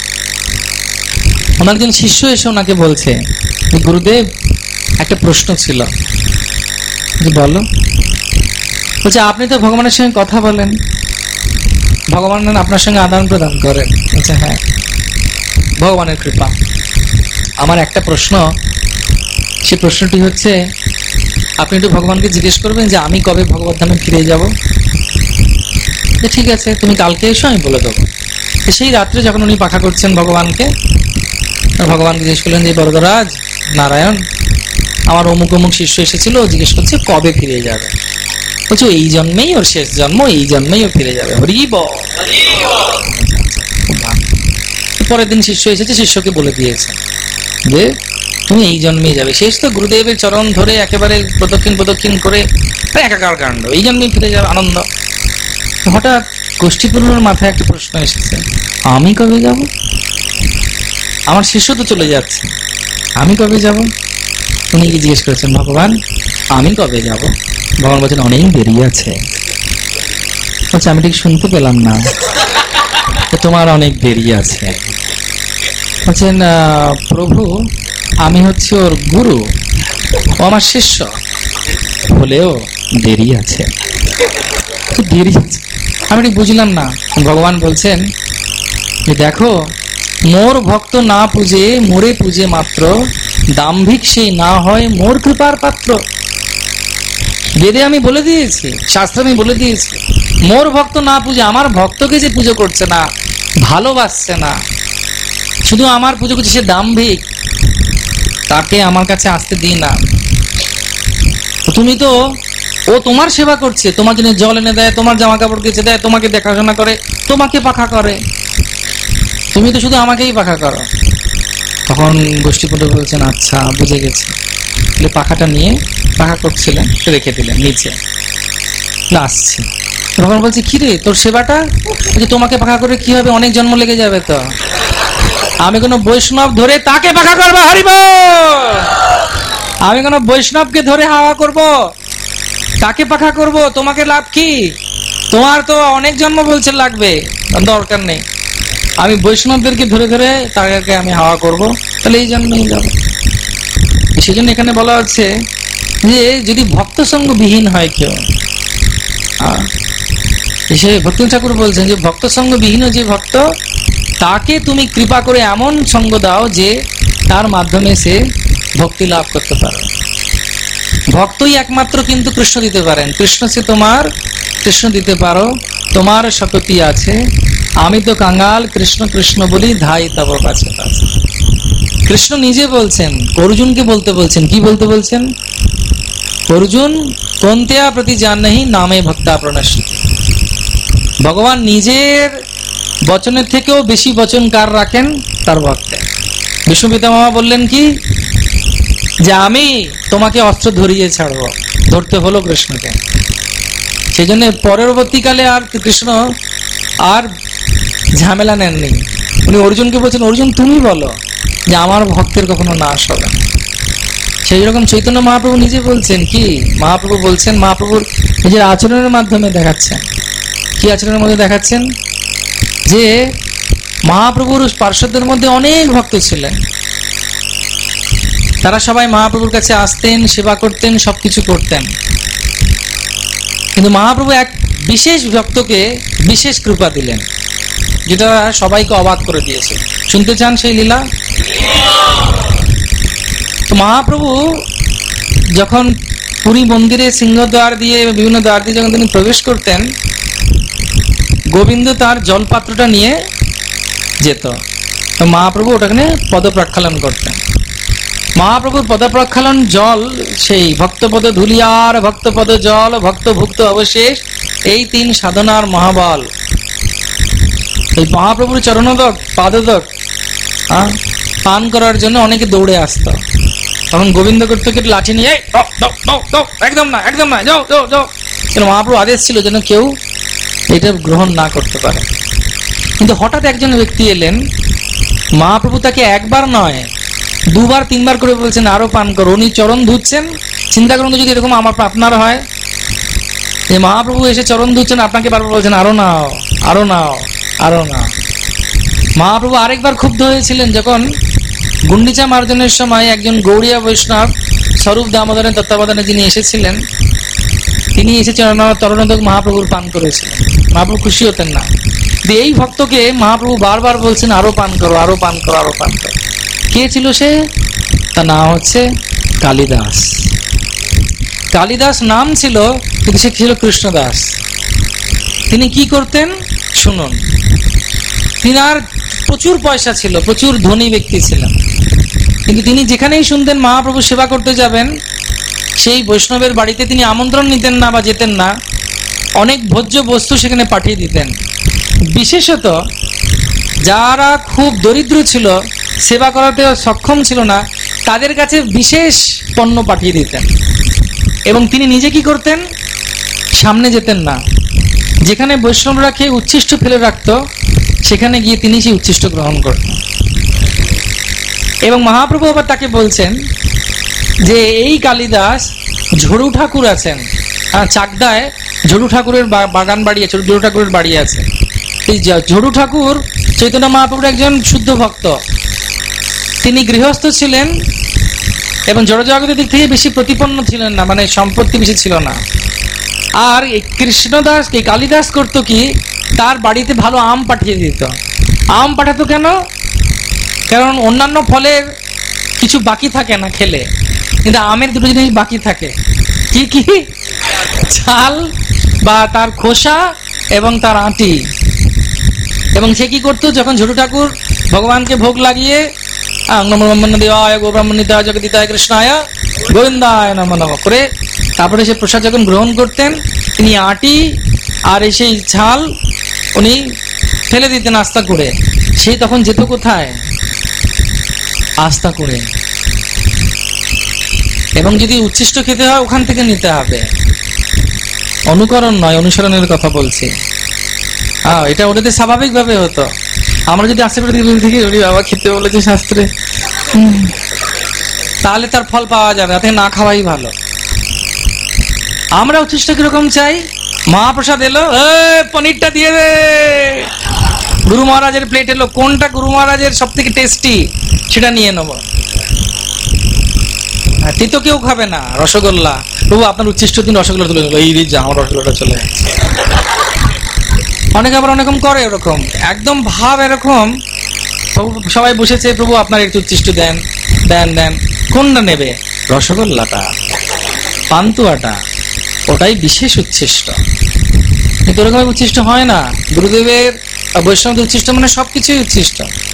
ওনার একজন শিষ্য এসে ওনাকে বলছে, গুরুদেব একটা প্রশ্ন ছিল। বলো। বলছে, আপনি তো ভগবানের সঙ্গে কথা বলেন, ভগবান আপনার সঙ্গে আদান প্রদান করেন। বলছে, হ্যাঁ, ভগবানের কৃপা। আমার একটা প্রশ্ন, সে প্রশ্নটি হচ্ছে, আপনি একটু ভগবানকে জিজ্ঞেস করবেন যে আমি কবে ভগবত ধামে ফিরে যাব। ঠিক আছে, তুমি কালকে এসো, আমি বলে দেবো। সেই রাত্রে যখন উনি পাখা করছেন ভগবানকে, ভগবানকে জিজ্ঞেস করলেন যে, বরদরাজ নারায়ণ, আমার অমুক অমুক শিষ্য এসেছিল, জিজ্ঞেস করছে কবে ফিরে যাবে। বলছো, এই জন্মেই ওর শেষ জন্ম, এই জন্মেই ও ফিরে যাবে। হরি বল। পরের দিন শিষ্য এসেছে, শিষ্যকে বলে দিয়েছে যে তুমি এই জন্মেই যাবে। শেষ তো গুরুদেবের চরণ ধরে একেবারে প্রদক্ষিণ প্রদক্ষিণ করে একাকার কাণ্ড, এই জন্মেই ফিরে যাবে, আনন্দ। হঠাৎ গোষ্ঠীপূর্ণর মাথায় একটা প্রশ্ন এসেছে, আমি কবে যাব? আমার শিষ্য তো চলে যাচ্ছে, আমি কবে যাব? উনি কি জিজ্ঞেস করেছেন, ভগবান আমি কবে যাব? ভগবান বলছেন, অনেক দেরি আছে। বলছে, আমি ঠিক শুনতে পেলাম না। তোমার অনেক দেরি আছে। বলছেন প্রভু আমি হচ্ছে ওর গুরু, ও আমার শিষ্য, হলেও দেরি আছে, দেরি আছে। আমি ঠিক বুঝলাম না। ভগবান বলছেন যে দেখো, মোর ভক্ত না পূজে মোরে পূজে মাত্র, দাম্ভিক সেই না হয় মোর কৃপার পাত্র। বেদে আমি বলে দিয়েছি, শাস্ত্রে আমি বলে দিয়েছি, মোর ভক্ত না পূজে, আমার ভক্তকে যে পুজো করছে না, ভালোবাসছে না, শুধু আমার পুজো করছে, সে দাম্ভিক, তাকে আমার কাছে আসতে দিই না। তুমি তো, ও তোমার সেবা করছে, তোমার জন্য জল এনে দেয়, তোমার জামা কাপড় কেচে দেয়, তোমাকে দেখাশোনা করে, তোমাকে পাখা করে, তুমি তো শুধু আমাকেই পাখা করো। তখন গোষ্ঠীপতি বলছেন আচ্ছা বুঝে গেছি। পাখাটা নিয়ে পাখা করছিলেন, রেখে দিলেন নিচে। আসছে তখন বলছে কি রে তোর সেবাটা, তোমাকে পাখা করে কি হবে, অনেক জন্ম লেগে যাবে তো। আমি কোন বৈষ্ণব ধরে তাকে পাখা করবো, হরিব, আমি কোন বৈষ্ণবকে ধরে হাওয়া করব, তাকে পাখা করব, তোমাকে লাভ কি? তোমার তো অনেক জন্ম বলছে লাগবে, দরকার নেই। আমি বৈষ্ণবদেরকে ধরে ধরে তাকে আমি হাওয়া করব, তাহলে এই জন্যই যাব। সেই জন্য এখানে বলা হচ্ছে যে যদি ভক্ত সঙ্গ বিহীন হয় কেউ, সে ভক্তি ঠাকুর বলছেন যে ভক্ত সঙ্গ বিহীন যে ভক্ত, তাকে তুমি কৃপা করে এমন সঙ্গ দাও যে তার মাধ্যমে সে ভক্তি লাভ করতে পারে। ভক্তই একমাত্র কিন্তু কৃষ্ণ দিতে পারেন। কৃষ্ণ সে তোমার, কৃষ্ণ দিতে পারো, তোমার শক্তি আছে, আমি তো কাঙ্গাল, কৃষ্ণ কৃষ্ণ বলি ধাই তব কাছে। কৃষ্ণ নিজে বলছেন, অর্জুনকে বলতে বলছেন, কি বলতে বলছেন? অর্জুন তন্ত্যা প্রতি জান নেহি নামে ভক্তা প্রণশ্যতি। ভগবান নিজের বচনের থেকেও বেশি বচন কার রাখেন? তার ভক্তে। বিষ্ণু পিতামহ বললেন কি, যে আমি তোমাকে অস্ত্র ধরিয়ে ছাড়বো, ধরতে হলো কৃষ্ণকে। সেই জন্য পরবর্তীকালে আর কৃষ্ণ আর ঝামেলা নেননি। উনি অর্জুনকে বলছেন, অর্জুন তুমি বলো যে আমার ভক্তের কখনো নাশ হবে না। সেই রকম চৈতন্য মহাপ্রভু নিজে বলছেন কি, মহাপ্রভু বলছেন, মহাপ্রভুর নিজের আচরণের মাধ্যমে দেখাচ্ছেন। কি আচরণের মধ্যে দেখাচ্ছেন? যে মহাপ্রভুর পার্শ্বদের মধ্যে অনেক ভক্ত ছিলেন, তারা সবাই মহাপ্রভুর কাছে আসতেন, সেবা করতেন, সবকিছু করতেন। কিন্তু মহাপ্রভু এক বিশেষ ভক্তকে বিশেষ কৃপা দিলেন, যেটা সবাইকে অবাক করে দিয়েছে। শুনতে চান সেই লীলা? তো মহাপ্রভু যখন পুরী মন্দিরে সিংহদ্বার দিয়ে বিভিন্ন দ্বার দিয়ে যখন তিনি প্রবেশ করতেন, গোবিন্দ তার জলপাত্রটা নিয়ে যেত, তো মহাপ্রভু ওটাকে পদ প্রক্ষালন করতেন। মহাপ্রভুর পদ প্রক্ষালন জল, সেই ভক্তপদ ধুলিয়ার, ভক্তপদ জল, ভক্তভুক্ত অবশেষ, এই তিন সাধনার মহাবল। এই মহাপ্রভুর চরণোদক, পাদোদক পান করার জন্য অনেকে দৌড়ে আসত। তখন গোবিন্দ কর্তৃক লাঠি নিয়ে একদম না, একদম না, যাও যাও যাও। মহাপ্রভু আদেশ ছিল যেন কেউ এটা গ্রহণ না করতে পারে। কিন্তু হঠাৎ একজন ব্যক্তি এলেন, মহাপ্রভু তাকে একবার নয় দুবার তিনবার করে বলছেন আরো পান করো। উনি চরণ ধুচ্ছেন, চিন্তা করুন যদি এরকম আমার আপনার হয়, যে মহাপ্রভু এসে চরণ ধুচ্ছেন, আপনাকে বারবার বলছেন আরো নাও, আরো নাও, আরো নাও। মহাপ্রভু আরেকবার ক্ষুব্ধ হয়েছিলেন যখন গুন্ডিচা মার্জনের সময় একজন গৌড়িয়া বৈষ্ণব স্বরূপ দামোদরের তত্ত্বাবধানে যিনি এসেছিলেন, তিনি এসে চরণোদক মহাপ্রভুর পান করেছিলেন। মহাপ্রভু খুশি হতেন না। এই ভক্তকে মহাপ্রভু বারবার বলছেন আরো পান করো, আরো পান করো, আরো পান করো। কে ছিল সে? তার নাম হচ্ছে কালিদাস। কালিদাস নাম ছিল, কিন্তু সে ছিল কৃষ্ণদাস। তিনি কি করতেন শুনুন। তিনার প্রচুর পয়সা ছিল, প্রচুর ধনী ব্যক্তি ছিলেন, কিন্তু তিনি যেখানেই শুনতেন মহাপ্রভু সেবা করতে যাবেন, সেই বৈষ্ণবের বাড়িতে তিনি আমন্ত্রণ নিতেন না বা যেতেন না, অনেক ভোজ্য বস্তু সেখানে পাঠিয়ে দিতেন। বিশেষত যারা খুব দরিদ্র ছিল, সেবা করাতে সক্ষম ছিল না, তাদের কাছে বিশেষ পণ্য পাঠিয়ে দিতেন। এবং তিনি নিজে কি করতেন? সামনে যেতেন না। যেখানে বৈষ্ণবরা খেয়ে উচ্ছিষ্ট ফেলে রাখত, সেখানে গিয়ে তিনি সেই উচ্ছিষ্ট গ্রহণ করতেন। এবং মহাপ্রভু আবার তাকে বলছেন যে এই কালিদাস ঝড়ু ঠাকুর আছেন, চাকদায় ঝড়ু ঠাকুরের বাগান বাড়ি আছে, ঝড়ু ঠাকুরের বাড়ি আছে। এই ঝড়ু ঠাকুর চৈতন্য মহাপ্রভুর একজন শুদ্ধ ভক্ত, তিনি গৃহস্থ ছিলেন এবং জড়জগতের দিক থেকে বেশি প্রতিপন্ন ছিলেন না, মানে সম্পত্তি বেশি ছিল না। আর এই কৃষ্ণদাস এই কালিদাস করতো কি, তার বাড়িতে ভালো আম পাঠিয়ে দিত। আম পাঠাতো কেন? কারণ অন্যান্য ফলের কিছু বাকি থাকে না খেলে, কিন্তু আমের দুটো জিনিস বাকি থাকে। কি কি? ছাল বা তার খোসা এবং তার আঁটি। এবং সে কি করতো, যখন ঝুটু ঠাকুর ভগবানকে ভোগ লাগিয়ে দেওয়ায় গোব্রাহ্মণিতায় জগদিতায় কৃষ্ণায় গোবিন্দায় নমঃ নমঃ করে তারপরে সে প্রসাদ যখন গ্রহণ করতেন, তিনি আঁটি আর সেই ছাল উনি ফেলে দিতেন আস্তা করে। সেই তখন যেত কোথায়? আস্তা করে। এবং যদি উচ্ছিষ্ট খেতে হয় ওখান থেকে নিতে হবে, অনুকরণ নয়, অনুসরণের কথা বলছি। হ্যাঁ, এটা ওটাতে স্বাভাবিক ভাবে হতো। আমরা যদি আশা করে থেকে বাবা খেতে বলেছে শাস্ত্রে, তাহলে তার ফল পাওয়া যাবে, তাতে না খাওয়াই ভালো। আমরা উচ্ছিষ্ট কিরকম চাই? মহাপ্রসাদ এলো, পনিরটা দিয়ে দে। গুরু মহারাজের প্লেট এলো, কোনটা গুরু মহারাজের সব থেকে টেস্টি সেটা নিয়ে নেবো। তিতো কেউ খাবে না, রসগোল্লা। প্রভু আপনার উচ্ছিষ্ট দিন রসগোল্লা তুলে নেবো, এই যা আমার রসগোল্লাটা চলে যাচ্ছে। অনেকে আবার অনেকম করে এরকম, একদম ভাব এরকম, সবাই বসেছে, প্রভু আপনার একটু উচ্ছিষ্ট দেন দেন দেন। কোনটা নেবে? রসগোল্লাটা, পান্তুয়াটা, ওটাই বিশেষ উচ্ছিষ্ট। কিন্তু ওরকম উচ্ছিষ্ট হয় না। গুরুদেবের বৈষ্ণবদের উচ্ছিষ্ট মানে সবকিছুই উচ্ছিষ্ট।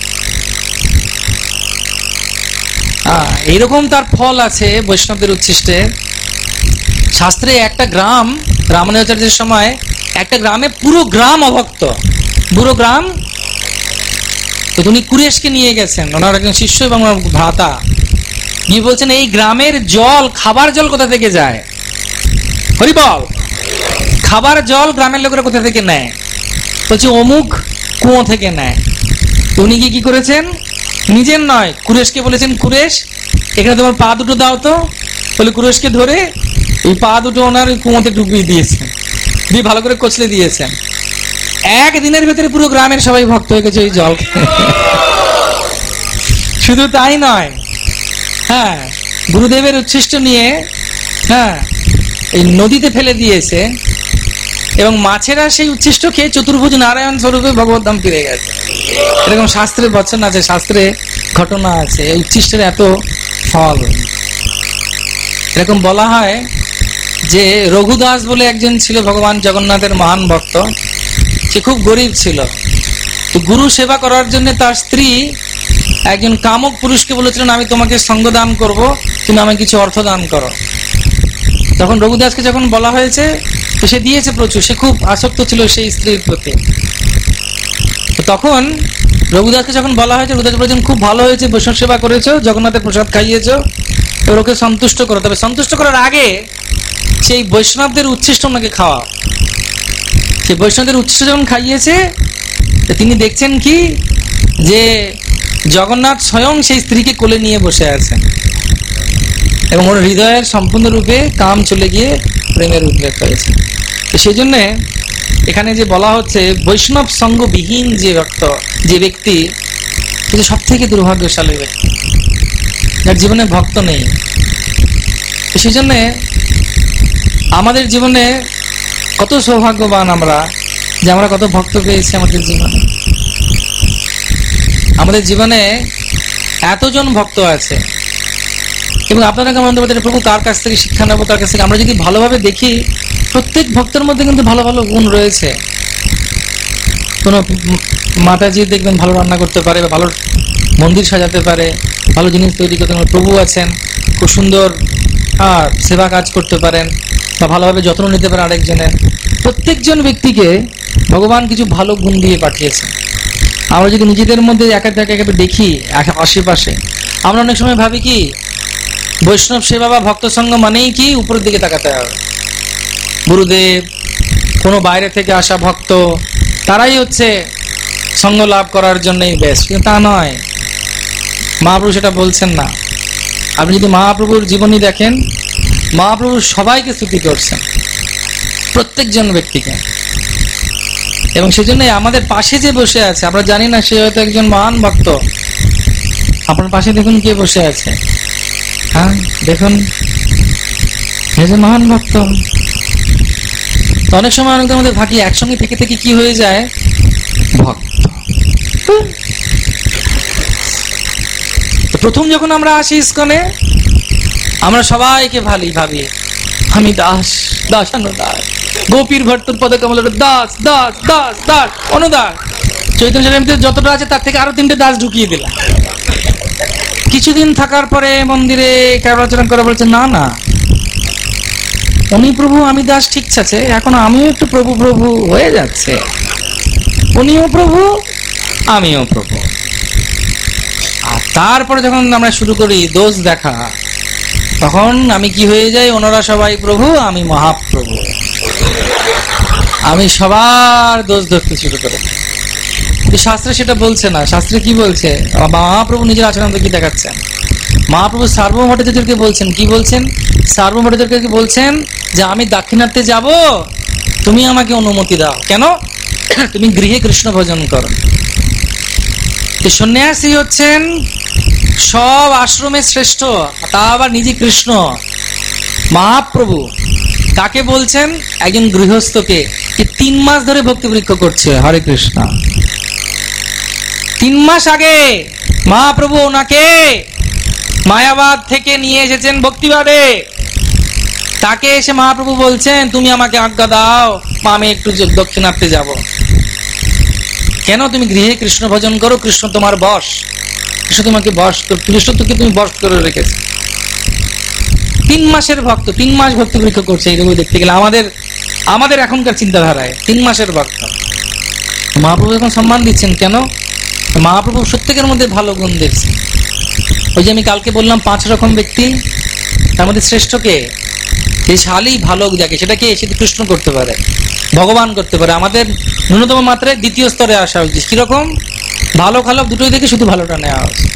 হ্যাঁ, এইরকম তার ফল আছে বৈষ্ণবদের উচ্ছিষ্টে। শাস্ত্রে একটা গ্রাম, রামানুজাচার্যের সময় একটা গ্রামে পুরো গ্রাম অভক্ত, পুরো গ্রাম। তো উনি কুরেশকে নিয়ে গেছেন, ওনার একজন শিষ্য এবং ওনার ভ্রাতা, গিয়ে বলছেন এই গ্রামের জল, খাবার জল কোথা থেকে যায়? হরিবল, খাবার জল গ্রামের লোকেরা কোথা থেকে নেয়? বলছে অমুক কুয়ো থেকে নেয়। উনি গিয়ে কি করেছেন? নিজের নয়, কুরেশকে বলেছেন, কুরেশ এখানে তোমার পা দুটো দাও তো। বলে কুরেশকে ধরে এই পা দুটো ওনার কুয়োতে ডুবিয়ে দিয়েছেন, দিয়ে ভালো করে কচলে দিয়েছেন। একদিনের ভেতরে পুরো গ্রামের সবাই ভক্ত হয়ে গেছে ওই জল। শুধু তাই নয়, হ্যাঁ, গুরুদেবের উচ্ছিষ্ট নিয়ে হ্যাঁ এই নদীতে ফেলে দিয়েছে এবং মাছেরা সেই উচ্ছিষ্ট খেয়ে চতুর্ভুজ নারায়ণ স্বরূপে ভগবত ধাম ফিরে গেছে। এরকম শাস্ত্রে বচন আছে, শাস্ত্রে ঘটনা আছে, এই উচ্ছিষ্টের এত ফল। এরকম বলা হয় যে রঘুদাস বলে একজন ছিল ভগবান জগন্নাথের মহান ভক্ত। সে খুব গরিব ছিল। তো গুরু সেবা করার জন্য তার স্ত্রী একজন কামক পুরুষকে বলেছিলেন, আমি তোমাকে সঙ্গ দান করবো, তুমি আমাকে কিছু অর্থ দান করো। তখন রঘুদাসকে যখন বলা হয়েছে, তো সে দিয়েছে প্রচুর। সে খুব আসক্ত ছিল সেই স্ত্রীর প্রতি। তখন রঘুদাসকে যখন বলা হয়েছে, রঘুদাস বলেছেন, খুব ভালো হয়েছে, বৈষ্ণব সেবা করেছো, জগন্নাথের প্রসাদ খাইয়েছো, এবার ওকে সন্তুষ্ট করো। তবে সন্তুষ্ট করার আগে সেই বৈষ্ণবদের উচ্ছিষ্ট ওনাকে খাওয়া। সেই বৈষ্ণবদের উচ্ছিষ্ট যখন খাইয়েছে, তিনি দেখছেন কি যে জগন্নাথ স্বয়ং সেই স্ত্রীকে কোলে নিয়ে বসে আছেন এবং ওর হৃদয়ের সম্পূর্ণরূপে কাম চলে গিয়ে প্রেমের উদ্রেক হয়েছে। তো সেই জন্যে এখানে যে বলা হচ্ছে, বৈষ্ণব সঙ্গবিহীন যে ভক্ত, যে ব্যক্তি, সে সব থেকে দুর্ভাগ্যশালী ব্যক্তি, যার জীবনে ভক্ত নেই। তো সেই জন্যে আমাদের জীবনে কত সৌভাগ্যবান আমরা, যে আমরা কত ভক্ত পেয়েছি আমাদের জীবনে। আমাদের জীবনে এতজন ভক্ত আছে এবং আপনারা কেমন বলতে পারেন, প্রভু কার কাছ থেকে শিক্ষা নেবো, কার কাছ থেকে? আমরা যদি ভালোভাবে দেখি, প্রত্যেক ভক্তের মধ্যে কিন্তু ভালো ভালো গুণ রয়েছে। কোনো মাতাজি দেখবেন ভালো রান্না করতে পারে, বা ভালো মন্দির সাজাতে পারে, ভালো জিনিস তৈরি করতে পারে। প্রভু আছেন, খুব সুন্দর আর সেবা কাজ করতে পারেন, বা ভালোভাবে যত্ন নিতে পারেন আরেকজনের। প্রত্যেকজন ব্যক্তিকে ভগবান কিছু ভালো গুণ দিয়ে পাঠিয়েছেন। আমরা যদি নিজেদের মধ্যে একা একা দেখি আশেপাশে, আমরা অনেক সময় ভাবি কি বৈষ্ণব সেবা বা ভক্ত সঙ্গ মানেই কি উপরের দিকে তাকাতে হবে, গুরুদেব, কোনো বাইরে থেকে আসা ভক্ত, তারাই হচ্ছে সঙ্গ লাভ করার জন্যই বেশ। কিন্তু তা নয়, মহাপ্রভু সেটা বলছেন না। আপনি যদি মহাপ্রভুর জীবনী দেখেন, মহাপ্রভু সবাইকে স্তুতি করছেন, প্রত্যেকজন ব্যক্তিকে। এবং সেজন্য আমাদের পাশে যে বসে আছে, আমরা জানি না সে হয়তো একজন মহান ভক্ত, আপনার পাশে দেখুন কে বসে আছে, হ্যাঁ দেখুন এই যে মহান ভক্ত। অনেক সময় অনেকদের মধ্যে ভাবি একসঙ্গে থেকে থেকে কি হয়ে যায়, ভক্ত। প্রথম যখন আমরা আসি ইসকনে, আমরা সবাইকে ভালোই ভাবি, আমি দাস, দাসানো দাস, গোপীর ভট্টর পদে কমলের দাস দাস দাস দাস অনুদাস। চৈতন্য চরিতামৃতে যতটা আছে তার থেকে আরো তিনটে দাস ঢুকিয়ে দিলাম। কিছুদিন থাকার পরে মন্দিরে কার্যাচরণ করে বলছে, না না উনি প্রভু আমি দাস ঠিক আছে, এখন আমিও একটু প্রভু প্রভু হয়ে যাচ্ছে, উনিও প্রভু আমিও প্রভু। আর তারপরে যখন আমরা শুরু করি দোষ দেখা, তখন আমি কি হয়ে যাই, ওনারা সবাই প্রভু আমি মহাপ্রভু, আমি সবার দোষ ধরতে শুরু করি। কিন্তু শাস্ত্রে সেটা বলছে না। শাস্ত্রে কি বলছে, মহাপ্রভু নিজের আচরণ কি দেখাচ্ছেন। মহাপ্রভু সার্বভৌম ভট্টাচার্যকে বলছেন, কি বলছেন, সার্বভৌম ভট্টাচার্যকে বলছেন যে আমি দাক্ষিণাত্যে যাব, তুমি আমাকে অনুমতি দাও। কেন? তুমি গৃহে কৃষ্ণ ভজন করো। সন্ন্যাসী হচ্ছেন সব আশ্রমের শ্রেষ্ঠ, তা আবার নিজে কৃষ্ণ। মহাপ্রভু কাকে বলছেন, একজন গৃহস্থকে, তিন মাস ধরে ভক্তি পরীক্ষা করছে হরে কৃষ্ণ। তিন মাস আগে মহাপ্রভু ওনাকে মায়াবাদ থেকে নিয়ে এসেছেন ভক্তিবাদে। তাকে এসে মহাপ্রভু বলছেন তুমি আমাকে আজ্ঞা দাও, আমি একটু দক্ষিণাত্যে যাব। কেন? তুমি গৃহে কৃষ্ণ ভজন করো, কৃষ্ণ তোমার বশ, কৃষ্ণ তোমাকে বশ, কৃষ্ণ তোকে তুমি বশ করে রেখেছে। তিন মাসের ভক্ত, তিন মাস ভক্তি পরীক্ষা করছে। এইরকম দেখতে গেলে আমাদের আমাদের এখনকার চিন্তাধারায় তিন মাসের ভক্ত। মহাপ্রভু এখন সম্মান দিচ্ছেন কেন? মহাপ্রভু প্রত্যেকের মধ্যে ভালো গুণ দেখছেন। ওই যে আমি কালকে বললাম পাঁচ রকম ব্যক্তি, তার মধ্যে শ্রেষ্ঠকে যে শালী ভালো দেখে, সেটাকে সে কৃষ্ণ করতে পারে, ভগবান করতে পারে। আমাদের ন্যূনতম মাত্রায় দ্বিতীয় স্তরে আসা উচিত। কিরকম? ভালো খারাপ দুটোই দেখে শুধু ভালোটা নেওয়া উচিত।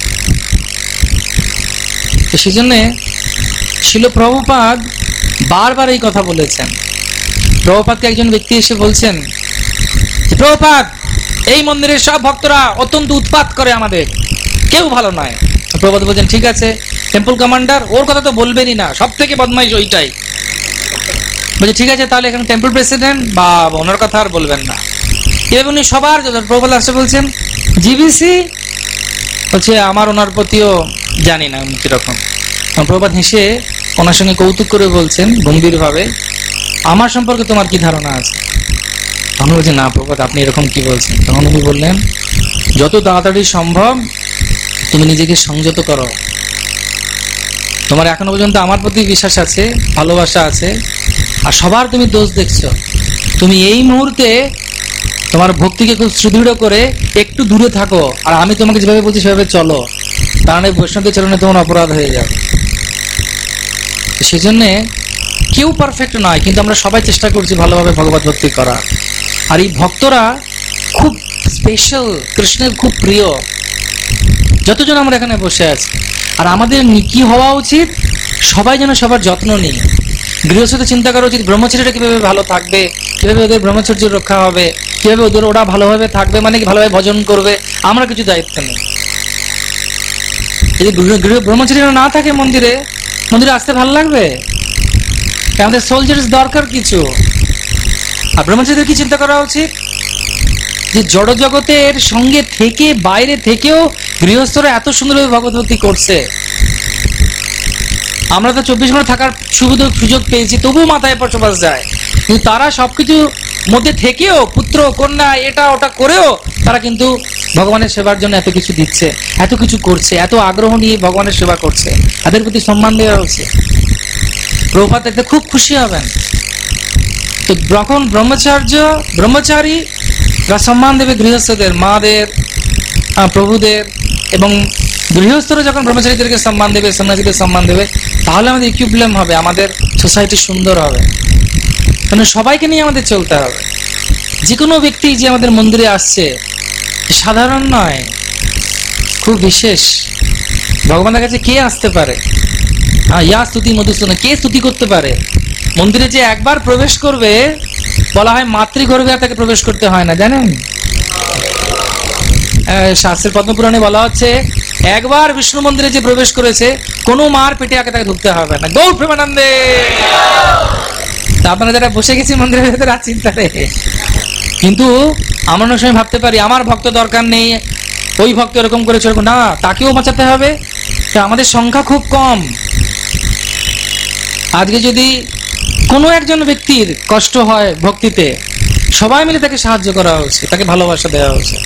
তো সেই জন্যে শিল প্রভুপাদ বারবার এই কথা বলেছেন। প্রভুপাদকে একজন ব্যক্তি এসে বলছেন, প্রভুপাদ এই মন্দিরের সব ভক্তরা অত্যন্ত উৎপাত করে, আমাদের কেউ ভালো নয়। প্রভুপাদ বলছেন ঠিক আছে, টেম্পল কমান্ডার ওর কথা তো বলবেনই না, সব থেকে বদমাইশ ওইটাই। বলছে ঠিক আছে, তাহলে এখানে টেম্পল প্রেসিডেন্ট বা ওনার কথা আর বলবেন না। এবার উনি সবার প্রভুপাদ আসে বলছেন জিবিসি, বলছে আমার ওনার প্রতিও জানি না উনি কিরকম। প্রভুপাদ হেসে ওনার সঙ্গে কৌতুক করে বলছেন গম্ভীর ভাবে, আমার সম্পর্কে তোমার কি ধারণা আছে? তখন বলছে না প্রভুপাদ আপনি এরকম কি বলছেন? তখন উনি বললেন যত তাড়াতাড়ি সম্ভব তুমি নিজেকে সংযত করো। তোমার এখনো পর্যন্ত আমার প্রতি বিশ্বাস আছে, ভালোবাসা আছে, আর সবার তুমি দোষ দেখছো। তুমি এই মুহূর্তে তোমার ভক্তিকে খুব সুদৃঢ় করে একটু দূরে থাকো, আর আমি তোমাকে যেভাবে বলছি সেভাবে চলো, কারণ এই বৈষ্ণবের চরণে তোমার অপরাধ হয়ে যাবে। সেই জন্যে কেউ পারফেক্ট নয়, কিন্তু আমরা সবাই চেষ্টা করছি ভালোভাবে ভগবত ভক্তি করা। আর এই ভক্তরা খুব স্পেশাল, কৃষ্ণের খুব প্রিয়, যতজন আমরা এখানে বসে আছি। আর আমাদের কি হওয়া উচিত, সবাই যেন সবার যত্ন নিই। গৃহস্থদের চিন্তা করা উচিত ব্রহ্মচর্যটা কিভাবে ভালো থাকবে, কিভাবে ওদের ব্রহ্মচর্য রক্ষা হবে, কিভাবে ওদের ওরা ভালোভাবে থাকবে, মানে কি ভালোভাবে ভজন করবে, আমরা কিছু দায়িত্ব নেই। যদি ব্রহ্মচর্য না থাকে মন্দিরে, মন্দিরে আসতে ভালো লাগবে? আমাদের সোলজার্স দরকার কিছু। আর ব্রহ্মচারীদের কি চিন্তা করা উচিত, যে জড় জগতের সঙ্গে থেকে বাইরে থেকেও গৃহস্থরা এত সুন্দরভাবে ভগবত ভক্তি করছে। আমরা তো চব্বিশ ঘন্টা থাকার সুযোগ পেয়েছি, তবুও মাথায় পচবাস যায়। কিন্তু তারা সবকিছু মধ্যে থেকেও পুত্র কন্যা এটা ওটা করেও তারা কিন্তু ভগবানের সেবার জন্য এত কিছু দিচ্ছে, এত কিছু করছে, এত আগ্রহ নিয়ে ভগবানের সেবা করছে। তাদের প্রতি সম্মান দেওয়া উচিত। প্রভুপাদ দেখতে খুব খুশি হবেন। তো যখন ব্রহ্মচার্য ব্রহ্মচারীরা সম্মান দেবে গৃহস্থদের, মাদের, প্রভুদের, এবং গৃহস্থরা যখন ব্রহ্মচারীদেরকে সম্মান দেবে, সন্ন্যাসীদের সম্মান দেবে, তাহলে আমাদের ইকুইলিব্রিয়াম হবে, আমাদের সোসাইটি সুন্দর হবে। কারণ সবাইকে নিয়ে আমাদের চলতে হবে। যে কোনো ব্যক্তি যে আমাদের মন্দিরে আসছে সাধারণ নয়, খুব বিশেষ। ভগবানের কাছে কে আসতে পারে? হ্যাঁ, ইয়া স্তুতি মধুসূদন, কে স্তুতি করতে পারে? মন্দিরে যে একবার প্রবেশ করবে, বলা হয় মাতৃগর্ভে আর তাকে প্রবেশ করতে হয় না, জানেন? শাস্ত্রের পদ্মপুরাণে বলা হচ্ছে একবার বিষ্ণু মন্দিরে যে প্রবেশ করেছে কোনো মার পেটে আগে তাকে ঢুকতে হবে না। গৌর প্রেমানন্দে। তা আপনারা যারা বসে গেছি মন্দিরের ভেতরে আর চিন্তা নেই। কিন্তু আমরা অনেক সময় ভাবতে পারি আমার ভক্ত দরকার নেই, ওই ভক্ত এরকম করে চলবে না, তাকেও বাঁচাতে হবে। আমাদের সংখ্যা খুব কম। আজকে যদি কোনো একজন ব্যক্তির কষ্ট হয় ভক্তিতে, সবাই মিলে তাকে সাহায্য করা উচিত, তাকে ভালোবাসা দেওয়া উচিত।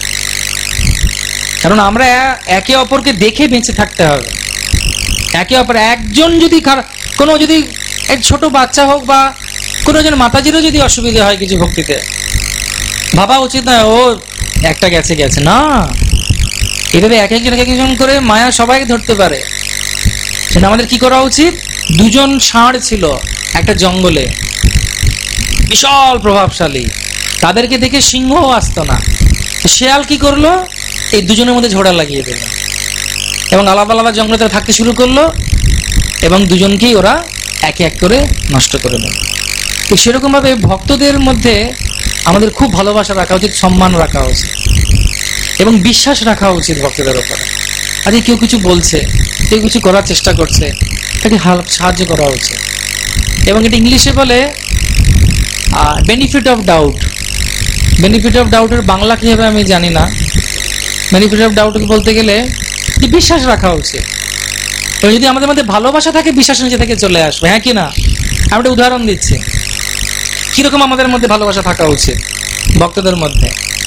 কারণ আমরা একে অপরকে দেখে বেঁচে থাকতে হবে। একে অপর একজন যদি কোনো যদি এক ছোট বাচ্চা হোক বা কোনো জন মাতাজিরও যদি অসুবিধা হয় কিছু ভক্তিতে, ভাবা উচিত না ও একটা গেছে গেছে না, এভাবে এক একজন এক একজন করে মায়া সবাইকে ধরতে পারে। সেটা আমাদের কি করা উচিত? দুজন ষাঁড় ছিল একটা জঙ্গলে, বিশাল প্রভাবশালী, তাদেরকে দেখে সিংহ আসতো না। শেয়াল কি করলো? এই দুজনের মধ্যে ঝোড়া লাগিয়ে দিল এবং আলাদা আলাদা জঙ্গলে তারা থাকতে শুরু করলো এবং দুজনকেই ওরা একে এক করে নষ্ট করে দিল। তো সেরকম ভাবে ভক্তদের মধ্যে আমাদের খুব ভালোবাসা রাখা উচিত, সম্মান রাখা উচিত এবং বিশ্বাস রাখা উচিত ভক্তদের উপরে। আজকে কেউ কিছু বলছে, কেউ কিছু করার চেষ্টা করছে, তাকে সাহায্য করা উচিত। এবং এটা ইংলিশে বলে benefit of doubt. Benefit of ডাউটের বাংলা কি হবে আমি জানি না। বেনিফিট অফ ডাউট বলতে গেলে যে বিশ্বাস রাখা উচিত। এবং যদি আমাদের মধ্যে ভালোবাসা থাকে, বিশ্বাস নিজে থেকে চলে আসবে। হ্যাঁ কি না? আমি একটা উদাহরণ দিচ্ছি কিরকম আমাদের মধ্যে ভালোবাসা থাকা উচিত ভক্তদের মধ্যে।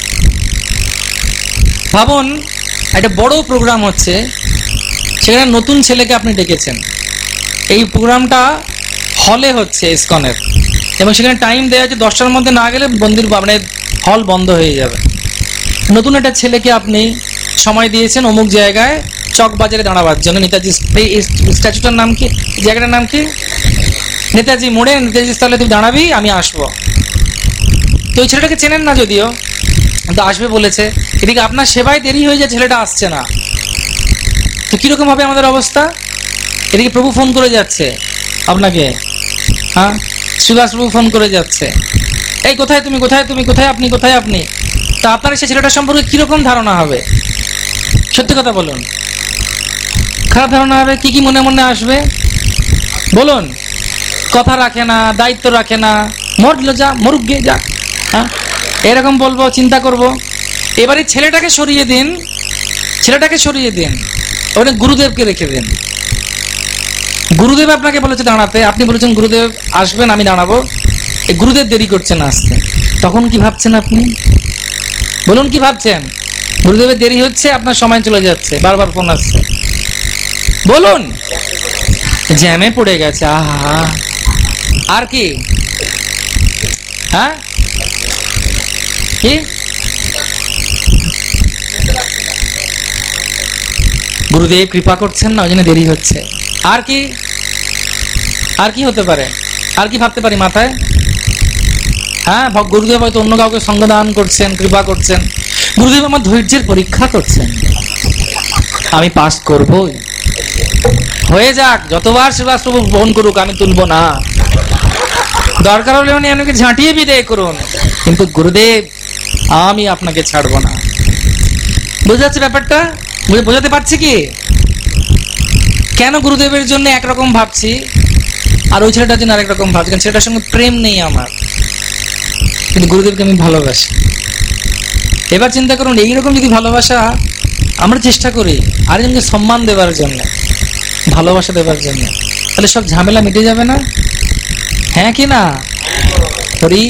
ভাবুন একটা বড় প্রোগ্রাম হচ্ছে, সেখানে নতুন ছেলেকে আপনি ডেকেছেন। এই প্রোগ্রামটা হলে হচ্ছে ইসকনের, এবং সেখানে টাইম দেওয়া হচ্ছে দশটার মধ্যে না গেলে মন্দির মানে হল বন্ধ হয়ে যাবে। নতুন একটা ছেলেকে আপনি সময় দিয়েছেন অমুক জায়গায় চক বাজারে দাঁড়াবার জন্য। নেতাজি স্ট্যাচুটার নাম কি, জায়গাটার নাম কি? নেতাজি মোড়ে, নেতাজি স্থলে তুই দাঁড়াবি, আমি আসবো। তো ওই ছেলেটাকে চেনেন না যদিও, কিন্তু আসবে বলেছে। এদিকে আপনার সেবায় দেরি হয়ে যায়, ছেলেটা আসছে না। তো কিরকম হবে আমাদের অবস্থা? এদিকে প্রভু ফোন করে যাচ্ছে আপনাকে, হ্যাঁ সুভাষ প্রভু ফোন করে যাচ্ছে, এই কোথায় তুমি, কোথায় তুমি, কোথায় আপনি, কোথায় আপনি। তা আপনার সে ছেলেটার সম্পর্কে কিরকম ধারণা হবে? সত্যি কথা বলুন, খারাপ ধারণা হবে। কি কি মনে মনে আসবে বলুন? কথা রাখে না, দায়িত্ব রাখে না, মরল যা, মরুক গে যা, হ্যাঁ এরকম বলবো, চিন্তা করব। এবারে ছেলেটাকে সরিয়ে দিন, ছেলেটাকে সরিয়ে দিন, ওখানে গুরুদেবকে রেখে দিন। গুরুদেব আপনাকে বলেছে দাঁড়াতে, আপনি বলেছেন গুরুদেব আসবেন, আমি দাঁড়াবো। এই গুরুদেব দেরি করছেন আসতে, তখন কি ভাবছেন আপনি? বলুন কি ভাবছেন? গুরুদেবের দেরি হচ্ছে, আপনার সময় চলে যাচ্ছে, বারবার ফোন আসছে, বলুন জ্যামে পড়ে গেছে, আহা আর কি, হ্যাঁ কি গুরুদেব কৃপা করছেন না, ওই জন্য দেরি হচ্ছে। আর কি, আর কি হতে পারে? আর কি ভাবতে পারি মাথায়? হ্যাঁ গুরুদেব হয়তো অন্য কাউকে সঙ্গদান করছেন, কৃপা করছেন। গুরুদেব আমার ধৈর্যের পরীক্ষা করছেন, আমি পাস করবই, হয়ে যাক, যতবার সুভাষ প্রভু ফোন করুক আমি তুলবো না, দরকার হলে উনি আমাকে ঝাঁটিয়ে বিদায় করুন, কিন্তু গুরুদেব আমি আপনাকে ছাড়বো না। বুঝতে যাচ্ছে ব্যাপারটা? বোঝাতে পারছি কি? কেন গুরুদেবের জন্য একরকম ভাবছি আর ওই ছেলেটার জন্য আরেক রকম ভাবছি? কারণ ছেলেটার সঙ্গে প্রেম নেই আমার, কিন্তু গুরুদেবকে আমি ভালোবাসি। এবার চিন্তা করুন, এইরকম যদি ভালোবাসা আমরা চেষ্টা করি আরেকজনকে সম্মান দেবার জন্য, ভালোবাসা দেবার জন্য, তাহলে সব ঝামেলা মিটে যাবে না? হ্যাঁ কি না? হরি।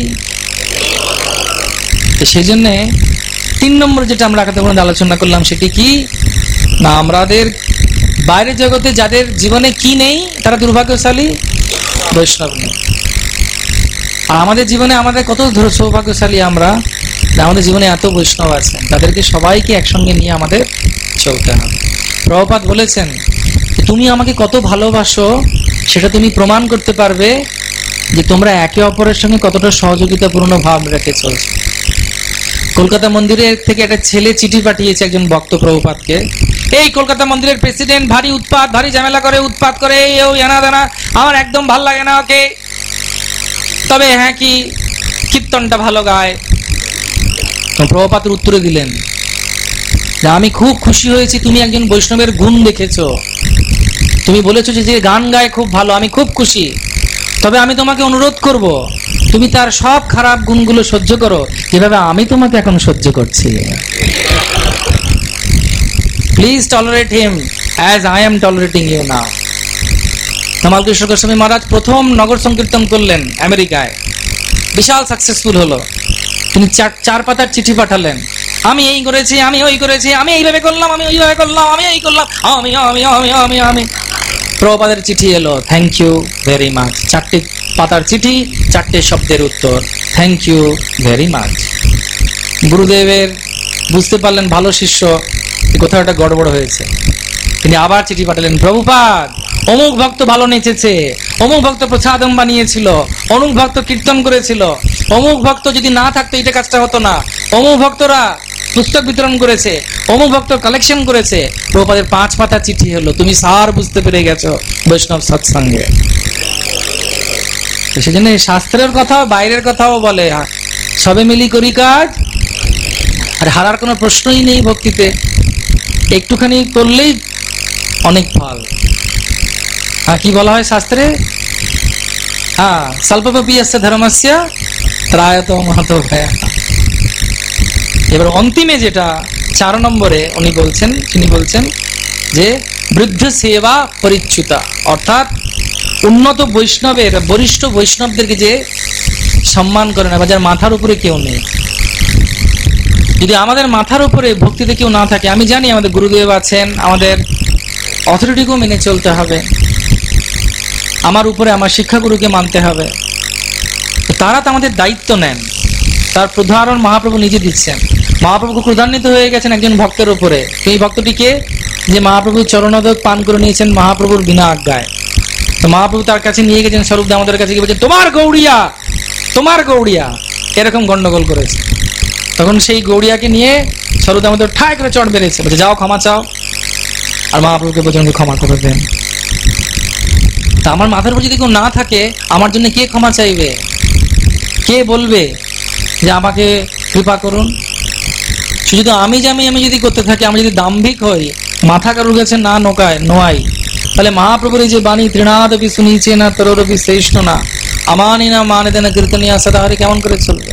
সেই জন্য তিন নম্বর যেটা আমরা আলোচনা করলাম সেটি কি না, আমাদের বাইরের জগতে যাদের জীবনে কি নেই তারা দুর্ভাগ্যশালী, বৈষ্ণব নেই। আর আমাদের জীবনে আমাদের কত সৌভাগ্যশালী আমরা, আমাদের জীবনে এত বৈষ্ণব আছেন, তাদেরকে সবাইকে একসঙ্গে নিয়ে আমাদের চলতে হবে। প্রভুপাদ বলেছেন তুমি আমাকে কত ভালোবাসো সেটা তুমি প্রমাণ করতে পারবে যে তোমরা একে অপরের সঙ্গে কতটা সহযোগিতাপূর্ণ ভাব রেখে চলছো। কলকাতা মন্দিরের থেকে একটা ছেলে চিঠি পাঠিয়েছে একজন ভক্ত প্রভুপাদকে, এই কলকাতা মন্দিরের প্রেসিডেন্ট ভারী উৎপাত, ভারী ঝামেলা করে, উৎপাত করে, এই ও জানা দানা, আমার একদম ভাল লাগে না ওকে, তবে হ্যাঁ কি কীর্তনটা ভালো গায়। প্রভুপাদ উত্তরে দিলেন, যে আমি খুব খুশি হয়েছি তুমি একজন বৈষ্ণবের গুণ দেখেছো, তুমি বলেছো যে যে গান গায় খুব ভালো, আমি খুব খুশি। তবে আমি তোমাকে অনুরোধ করব, তুমি তার সব খারাপ গুণগুলো সহ্য করো যেভাবে আমি তোমাকে এখন সহ্য করছি। Please tolerate him as I am tolerating you now. Tamal Krishna Goswami Maharaj প্রথম নগর সংকীর্তন করলেন আমেরিকায়, বিশাল সাকসেসফুল হলো। তিনি চার চার পাতার চিঠি পাঠালেন, আমি এই করেছি, আমি ওই করেছি, আমি এইভাবে করলাম, আমি ওইভাবে করলাম, আমি এই করলাম, আমি আমি আমি আমি আমি প্রভুপাদের চিঠি এলো, থ্যাংক ইউ ভেরি মাচ। চারটে পাতার চিঠি, চারটে শব্দের উত্তর, থ্যাংক ইউ ভেরি মাচ। গুরুদেবের বুঝতে পারলেন ভালো শিষ্য কোথাও একটা গড়বড় হয়েছে, তিনি আবার চিঠি পাঠালেন, প্রভুপাদ অমুক ভক্ত ভালো নেচেছে, অমুক ভক্ত প্রসাদম বানিয়েছিল, অমুক ভক্ত কীর্তন করেছিল, অমুক ভক্ত যদি না থাকতো এটা কাজটা হতো না, অমুক ভক্তরা পুস্তক বিতরণ করেছে, অমুক ভক্ত কালেকশন করেছে। প্রভুপাদের পাঁচ পাতা চিঠি হলো, তুমি সার বুঝতে পেরে গেছো বৈষ্ণব সৎসঙ্গে। সেজন্য শাস্ত্রের কথাও বাইরের কথাও বলে, সবে মিলি করি কাজ, আর হারার কোনো প্রশ্নই নেই ভক্তিতে, একটুখানি করলেই অনেক ফল। হ্যাঁ, কি বলা হয় শাস্ত্রে, হ্যাঁ স্বল্পপিয়স্য ধর্মস্য ত্রায়তো মহতো ভয়ঃ। এবার অন্তিমে যেটা চার নম্বরে উনি বলছেন, তিনি বলছেন যে বৃদ্ধ সেবা পরিচ্যুতা, অর্থাৎ উন্নত বৈষ্ণবের, বরিষ্ঠ বৈষ্ণবদেরকে যে সম্মান করে না, বা যার মাথার উপরে কেউ নেই। যদি আমাদের মাথার উপরে ভক্তিতে কেউ না থাকে, আমি জানি আমাদের গুরুদেব আছেন, আমাদের অথরিটিকেও মেনে চলতে হবে, আমার উপরে আমার শিক্ষাগুরুকে মানতে হবে, তারা তো আমাদের দায়িত্ব নেন, তার প্রধারণ মহাপ্রভু নিজে দিচ্ছেন। মহাপ্রভু ক্রোধান্বিত হয়ে গেছেন একজন ভক্তের উপরে, এই ভক্তটিকে যে মহাপ্রভুর চরণোদক পান করে নিয়েছেন মহাপ্রভুর বিনা আজ্ঞায়। তো মহাপ্রভু তার কাছে নিয়ে গেছেন, স্বরূপ দামোদরের কাছে গিয়ে বলছেন, তোমার গৌড়িয়া, তোমার গৌড়িয়া, এরকম গন্ডগোল করেছে। তখন সেই গৌড়িয়াকে নিয়ে স্বরূপ দামোদর ঠায় করে চড় বেড়েছে, বলছে যাও ক্ষমা চাও। আর মহাপ্রভুকে বলছেন ক্ষমা করে দেন। তা আমার মাথার উপর যদি কেউ না থাকে, আমার জন্য কে ক্ষমা চাইবে, কে বলবে যে আমাকে কৃপা করুন? শুধু আমি যে আমি আমি যদি করতে থাকি, আমি যদি দাম্ভিক হই, মাথা কারুর কাছে না নোকায় নোয়াই, তাহলে মহাপ্রভুর এই যে বাণী তৃণাদপি শুনিছে না তরোরপি শ্রেষ্ঠ না আমানি না মানে দেনা কীর্তনিয়া সদাহরি, কেমন করে চলবে?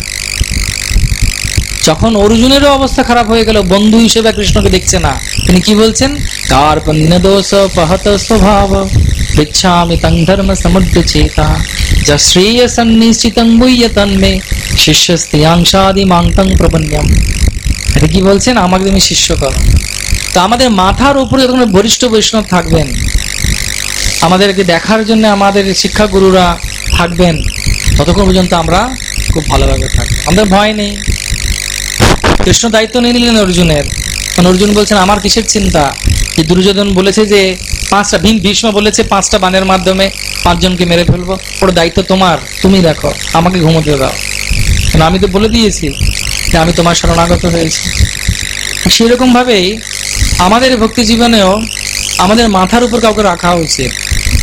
যখন অর্জুনেরও অবস্থা খারাপ হয়ে গেল, বন্ধু হিসেবে কৃষ্ণকে দেখছে না, তিনি কি বলছেন, কার্পণ্য দোষ পহত স্বভাব পৃচ্ছামি তং ধর্ম সমুদ্র চেতা যা শ্রেয় সন্নিশ্চিতং বুয়্য তন্মে শিষ্যস্তিয়াংশাদি মাংতং প্রপন্যম। এটা কি বলছেন, আমাকে তুমি শিষ্য করো। তো আমাদের মাথার উপরে যখন বরিষ্ঠ বৈষ্ণব থাকবেন, আমাদেরকে দেখার জন্য আমাদের শিক্ষাগুরুরা থাকবেন, ততক্ষণ পর্যন্ত আমরা খুব ভালোভাবে থাকবো, আমাদের ভয় নেই। কৃষ্ণ দায়িত্ব নিয়ে নিলেন অর্জুনের, অর্জুন বলছেন আমার কিসের চিন্তা, যে দুর্যোধন বলেছে যে পাঁচটা ভীম ভীষ্ম বলেছে পাঁচটা বাণের মাধ্যমে পাঁচজনকে মেরে ফেলবো, ওর দায়িত্ব তোমার, তুমি দেখো, আমাকে ঘুমোতে দাও, কারণ আমি তো বলে দিয়েছি যে আমি তোমার শরণাগত হয়েছি। সেরকম ভাবেই আমাদের ভক্তি জীবনেও আমাদের মাথার উপর কাউকে রাখা উচিত,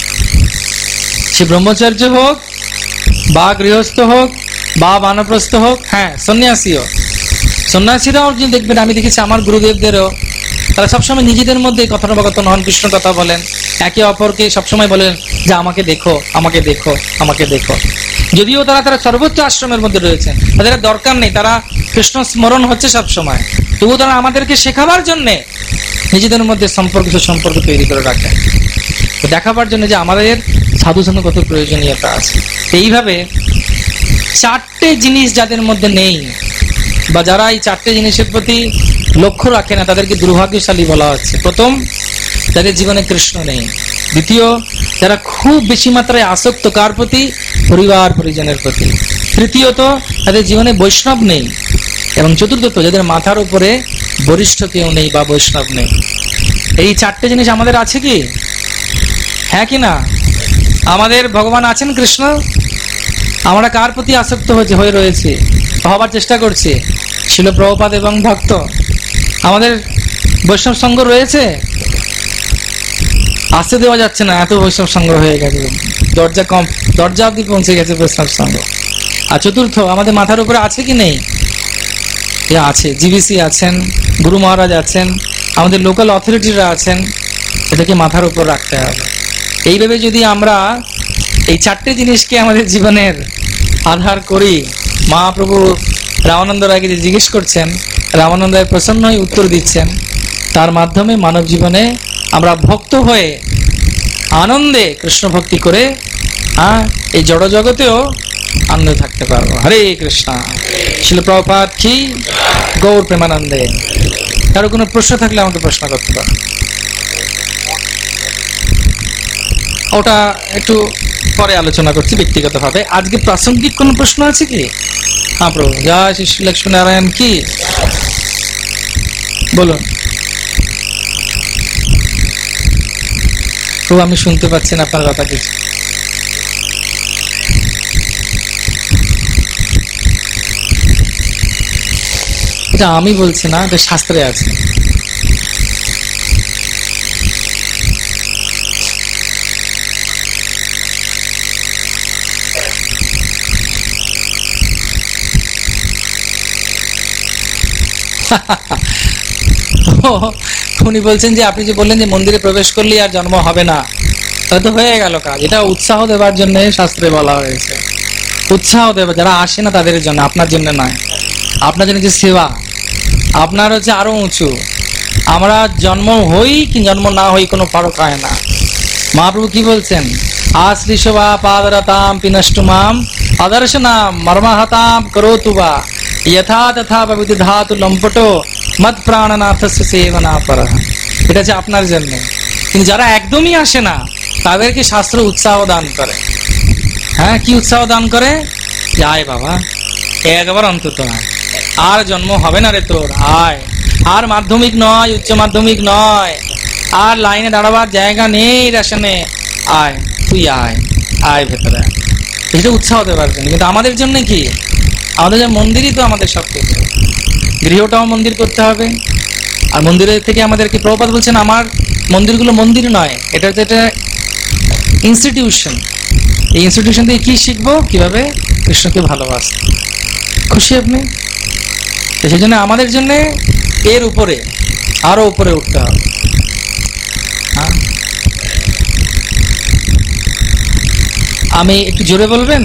সে ব্রহ্মচর্য হোক বা গৃহস্থ হোক বা বানপ্রস্থ হোক, হ্যাঁ সন্ন্যাসীও, সন্ন্যাসীরাও যদি দেখবেন, আমি দেখেছি আমার গুরুদেবদেরও, তারা সবসময় নিজেদের মধ্যে কথোপকথন হন, কৃষ্ণ কথা বলেন, একে অপরকে সবসময় বলেন যে আমাকে দেখো, আমাকে দেখো, আমাকে দেখো। যদিও তারা তারা সর্বোচ্চ আশ্রমের মধ্যে রয়েছেন, তাদের দরকার নেই, তারা কৃষ্ণ স্মরণ হচ্ছে সবসময়, তবুও তারা আমাদেরকে শেখাবার জন্যে নিজেদের মধ্যে সম্পর্ক সুসম্পর্ক তৈরি করে রাখেন, দেখাবার জন্য যে আমাদের সাধু সঙ্গ কত প্রয়োজনীয়তা আছে। এইভাবে চারটে জিনিস যাদের মধ্যে নেই, বা যারা এই চারটে জিনিসের প্রতি লক্ষ্য রাখে না, তাদেরকে দুর্ভাগ্যশালী বলা হচ্ছে। প্রথম, যাদের জীবনে কৃষ্ণ নেই। দ্বিতীয়, যারা খুব বেশি মাত্রায় আসক্ত কার প্রতি, পরিবার পরিজনের প্রতি। তৃতীয়ত, তাদের জীবনে বৈষ্ণব নেই। এবং চতুর্থত, যাদের মাথার উপরে বরিষ্ঠ কেউ নেই বা বৈষ্ণব নেই। এই চারটে জিনিস আমাদের আছে কি? হ্যাঁ কি না? আমাদের ভগবান আছেন কৃষ্ণ, আমরা কার প্রতি আসক্ত হয়েছে হয়ে রয়েছে, হবার চেষ্টা করছি, শিল প্রভুপাদ এবং ভক্ত। আমাদের বৈষ্ণব সঙ্গ রয়েছে, আসতে দেওয়া যাচ্ছে না, এত বৈষ্ণব সঙ্গ হয়ে গেছে, দরজা কম, দরজা অব্দি পৌঁছে গেছে বৈষ্ণব সঙ্গ। আর চতুর্থ, আমাদের মাথার উপরে আছে কি নেই? আছে, জিবিসি আছেন, গুরু মহারাজ আছেন, আমাদের লোকাল অথরিটিরা আছেন, এটাকে মাথার উপর রাখতে হবে। এইভাবে যদি আমরা এই চারটে জিনিসকে আমাদের জীবনের আধার করি, মহাপ্রভু রামানন্দ রায়কে যে জিজ্ঞেস করছেন, রামানন্দ রায় প্রসন্ন হয়ে উত্তর দিচ্ছেন, তার মাধ্যমে মানব জীবনে আমরা ভক্ত হয়ে আনন্দে কৃষ্ণ ভক্তি করে হ্যাঁ এই জড় জগতেও আনন্দে থাকতে পারবো। হরে কৃষ্ণ। শিল প্রভুপাদ কি, গৌর প্রেমানন্দে। কারো কোনো প্রশ্ন থাকলে আমাকে প্রশ্ন করতে পারো। ওটা একটু পরে আলোচনা করছি ব্যক্তিগতভাবে। আজকে প্রাসঙ্গিক কোন প্রশ্ন আছে কি? হ্যাঁ প্রভু, জয় শ্রী শ্রী লক্ষ্মী নারায়ণ কি, বলুন প্রভু। আমি শুনতে পাচ্ছি না আপনার কথা কিছু। এটা আমি বলছি না, এটা শাস্ত্রে আছে। উনি বলছেন যে আপনি যে বললেন যে মন্দিরে প্রবেশ করলে আর জন্ম হবে না, তাহলে তো হয়ে গেল কাজ। এটা উৎসাহ দেবার জন্য শাস্ত্রে বলা হয়েছে, উৎসাহ দেবে যারা আসে না তাদের জন্য, আপনার জন্য নয়। আপনার জন্য যে সেবা, আপনার হচ্ছে আরো উঁচু। আমরা জন্ম হই কি জন্ম না হই কোনো ফারক হয় না। মহাপ্রভু কি বলছেন? আশ্রিশবা পাদরতাম পিনষ্টুমাম আদর্শনাম মর্মাহতাম করোতুবা যথা তথা বিধাতু লম্পটো মত প্রাণনাথস্য সেবনা পরঃ। এটা হচ্ছে আপনার জন্য। কিন্তু যারা একদমই আসে না তাদেরকে শাস্ত্র উৎসাহ দান করে। হ্যাঁ, কি উৎসাহ দান করে? আয় বাবা, একবার অন্তত আয়, আর জন্ম হবে না রে তোর, আয়। আর মাধ্যমিক নয়, উচ্চ মাধ্যমিক নয়, আর লাইনে দাঁড়াবার জায়গা নেই রেশনে, আয় তুই আয়, আয় ভেতরে। এটা উৎসাহ দেওয়ার জন্য। কিন্তু আমাদের জন্য কি? আমাদের যে মন্দিরই তো আমাদের সব কিছু। গৃহটাও মন্দির করতে হবে। আর মন্দিরের থেকে আমাদেরকে প্রভুপাদ বলছেন আমার মন্দিরগুলো মন্দির নয়, এটা হচ্ছে একটা ইনস্টিটিউশন। এই ইনস্টিটিউশন থেকে কি শিখবো? কিভাবে কৃষ্ণকে ভালোবাসতে। খুশি আপনি? সেই জন্য আমাদের জন্য এর উপরে আরো উপরে উঠতে হবে। আমি একটু জোরে বলবেন?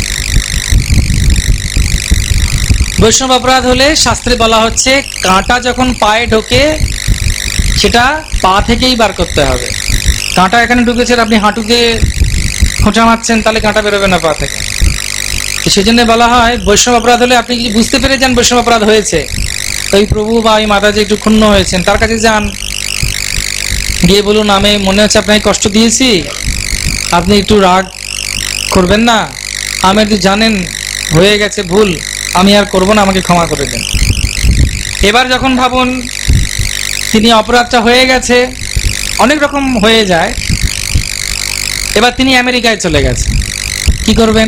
বৈষ্ণব অপরাধ হলে শাস্ত্রে বলা হচ্ছে কাঁটা যখন পায়ে ঢোকে সেটা পা থেকেই বার করতে হবে। কাঁটা এখানে ঢুকেছে, আপনি হাঁটুতে খোঁচা মারছেন, তাহলে কাঁটা বেরোবে না পা থেকে। সেই জন্য বলা হয় বৈষ্ণব অপরাধ হলে আপনি যদি বুঝতে পেরে যান বৈষ্ণব অপরাধ হয়েছে, ওই প্রভু বা ওই মাতাজি একটু ক্ষুণ্ণ হয়েছেন, তার কাছে যান, গিয়ে বলুন আমি মনে হচ্ছে আপনাকে কষ্ট দিয়েছি, আপনি একটু রাগ করবেন না, আমি একটু জানেন হয়ে গেছে ভুল, আমি আর করবো না, আমাকে ক্ষমা করে দেন। এবার যখন ভাবুন তিনি অপরাধটা হয়ে গেছে, অনেক রকম হয়ে যায়, এবার তিনি আমেরিকায় চলে গেছে, কি করবেন?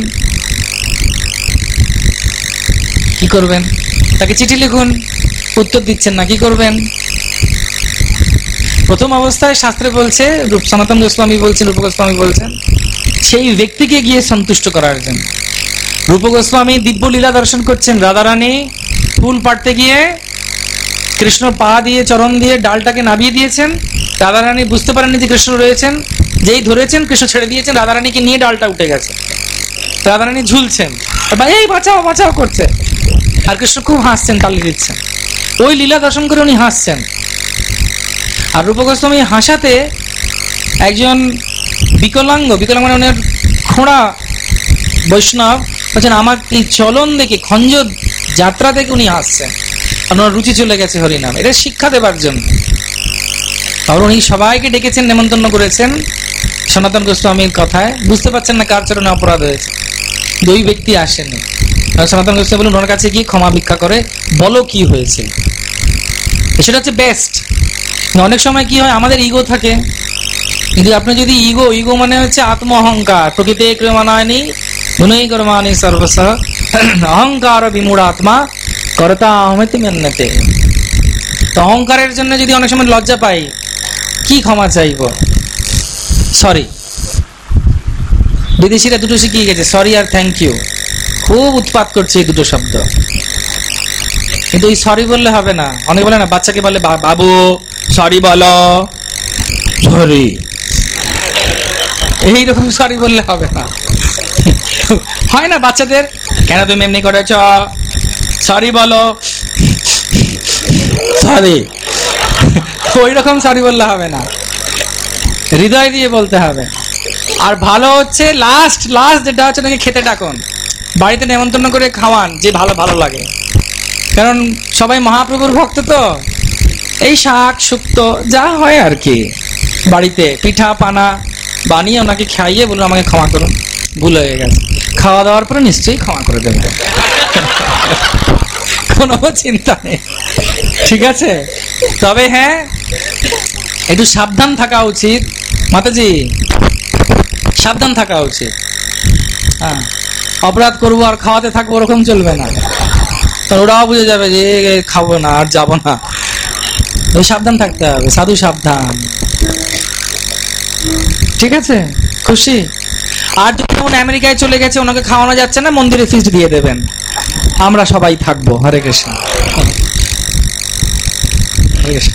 কি করবেন? তাকে চিঠি লিখুন, উত্তর দিচ্ছেন না, কি করবেন? প্রথম অবস্থায় শাস্ত্রে বলছে, রূপ সনাতন গোস্বামী বলছেন, রূপ গোস্বামী বলছেন, সেই ব্যক্তিকে গিয়ে সন্তুষ্ট করার জন্য। রূপ গোস্বামী দিব্য লীলা দর্শন করছেন, রাধারানী ফুল পাড়তে গিয়ে কৃষ্ণ পা দিয়ে চরণ দিয়ে ডালটাকে নামিয়ে দিয়েছেন, রাধারানী বুঝতে পারেননি যে কৃষ্ণ রয়েছেন, যেই ধরেছেন কৃষ্ণ ছেড়ে দিয়েছেন, রাধারানীকে নিয়ে ডালটা উঠে গেছে, রাধারানী ঝুলছেন, এই বাঁচাও বাঁচাও করছে, আর কৃষ্ণ খুব হাসছেন, তালি দিচ্ছেন। ওই লীলা দর্শন করে উনি হাসছেন। আর রূপ গোস্বামী হাসাতে একজন বিকলাঙ্গ, বিকলাঙ্গ মানে ওনার খোঁড়া বৈষ্ণব বলছেন আমার এই চলন দেখে, খঞ্জ যাত্রা দেখে উনি হাসছেন, আপনার রুচি চলে গেছে হরিনাম। এটা শিক্ষা দেবার জন্য। আর উনি সবাইকে ডেকেছেন, নেমন্তন্ন করেছেন সনাতন গোস্বামীর কথায়। বুঝতে পারছেন না কার চরণে অপরাধ হয়েছে, দুই ব্যক্তি আসেনি। সনাতন গোস্বামী বলুন ওনার কাছে গিয়ে ক্ষমা ভিক্ষা করে বলো কি হয়েছিল। সেটা হচ্ছে বেস্ট। অনেক সময় কি হয়, আমাদের ইগো থাকে, কিন্তু আপনি যদি ইগো, ইগো মানে হচ্ছে আত্ম অহংকার, প্রকৃতি ক্রমানায়নি গুণই কর্মাণি সর্বস অহংকার বিমূঢ় আত্মা কর্তা আহমেতি মেন্নতে। তো অহংকারের জন্য যদি অনেক সময় লজ্জা পাই, কি ক্ষমা চাইব? সরি। বিদেশিরা দুটো শিখিয়ে গেছে, সরি আর থ্যাংক ইউ। খুব উৎপাত করছে এই দুটো শব্দ। কিন্তু ওই সরি বললে হবে না। অনেকে বলে না, বাচ্চাকে বলে বাবু সরি বলো, সরি, এইরকম সরি বললে হবে না। হয় না বাচ্চাদের, কেন তুমি এমনি করেছ, সরি বলো, সরি, ওই রকম সরি বললে হবে না, হৃদয় দিয়ে বলতে হবে। আর ভালো হচ্ছে লাস্ট লাস্ট যেটা হচ্ছে নাকি খেতে ডাকুন, বাড়িতে নেমন্তন্ন করে খাওয়ান, যে ভালো ভালো লাগে। কারণ সবাই মহাপ্রভুর ভক্ত, তো এই শাক শুক্তো যা হয় আর কি, বাড়িতে পিঠা পানা বানিয়ে ওনাকে খাইয়ে বলুন আমাকে ক্ষমা করুন, ভুল হয়ে গেছে। খাওয়া দাওয়ার পরে নিশ্চয়ই ক্ষমা করে দেবে, কোনো চিন্তা নেই, ঠিক আছে। তবে হ্যাঁ, একটু সাবধান থাকা উচিত মাতাজি, সাবধান থাকা উচিত। হ্যাঁ, অপরাধ করবো আর খাওয়াতে থাকবো ওরকম চলবে না, কারণ ওরাও বুঝে যাবে যে খাবো না আর যাবো না। ওই সাবধান থাকতে হবে, সাধু সাবধান, ঠিক আছে। খুশি? আর যখন আমেরিকায় চলে গেছে, ওনাকে খাওয়ানো যাচ্ছে না, মন্দিরে ফিস্ট দিয়ে দেবেন, আমরা সবাই থাকবো। হরে কৃষ্ণ, হরে কৃষ্ণ।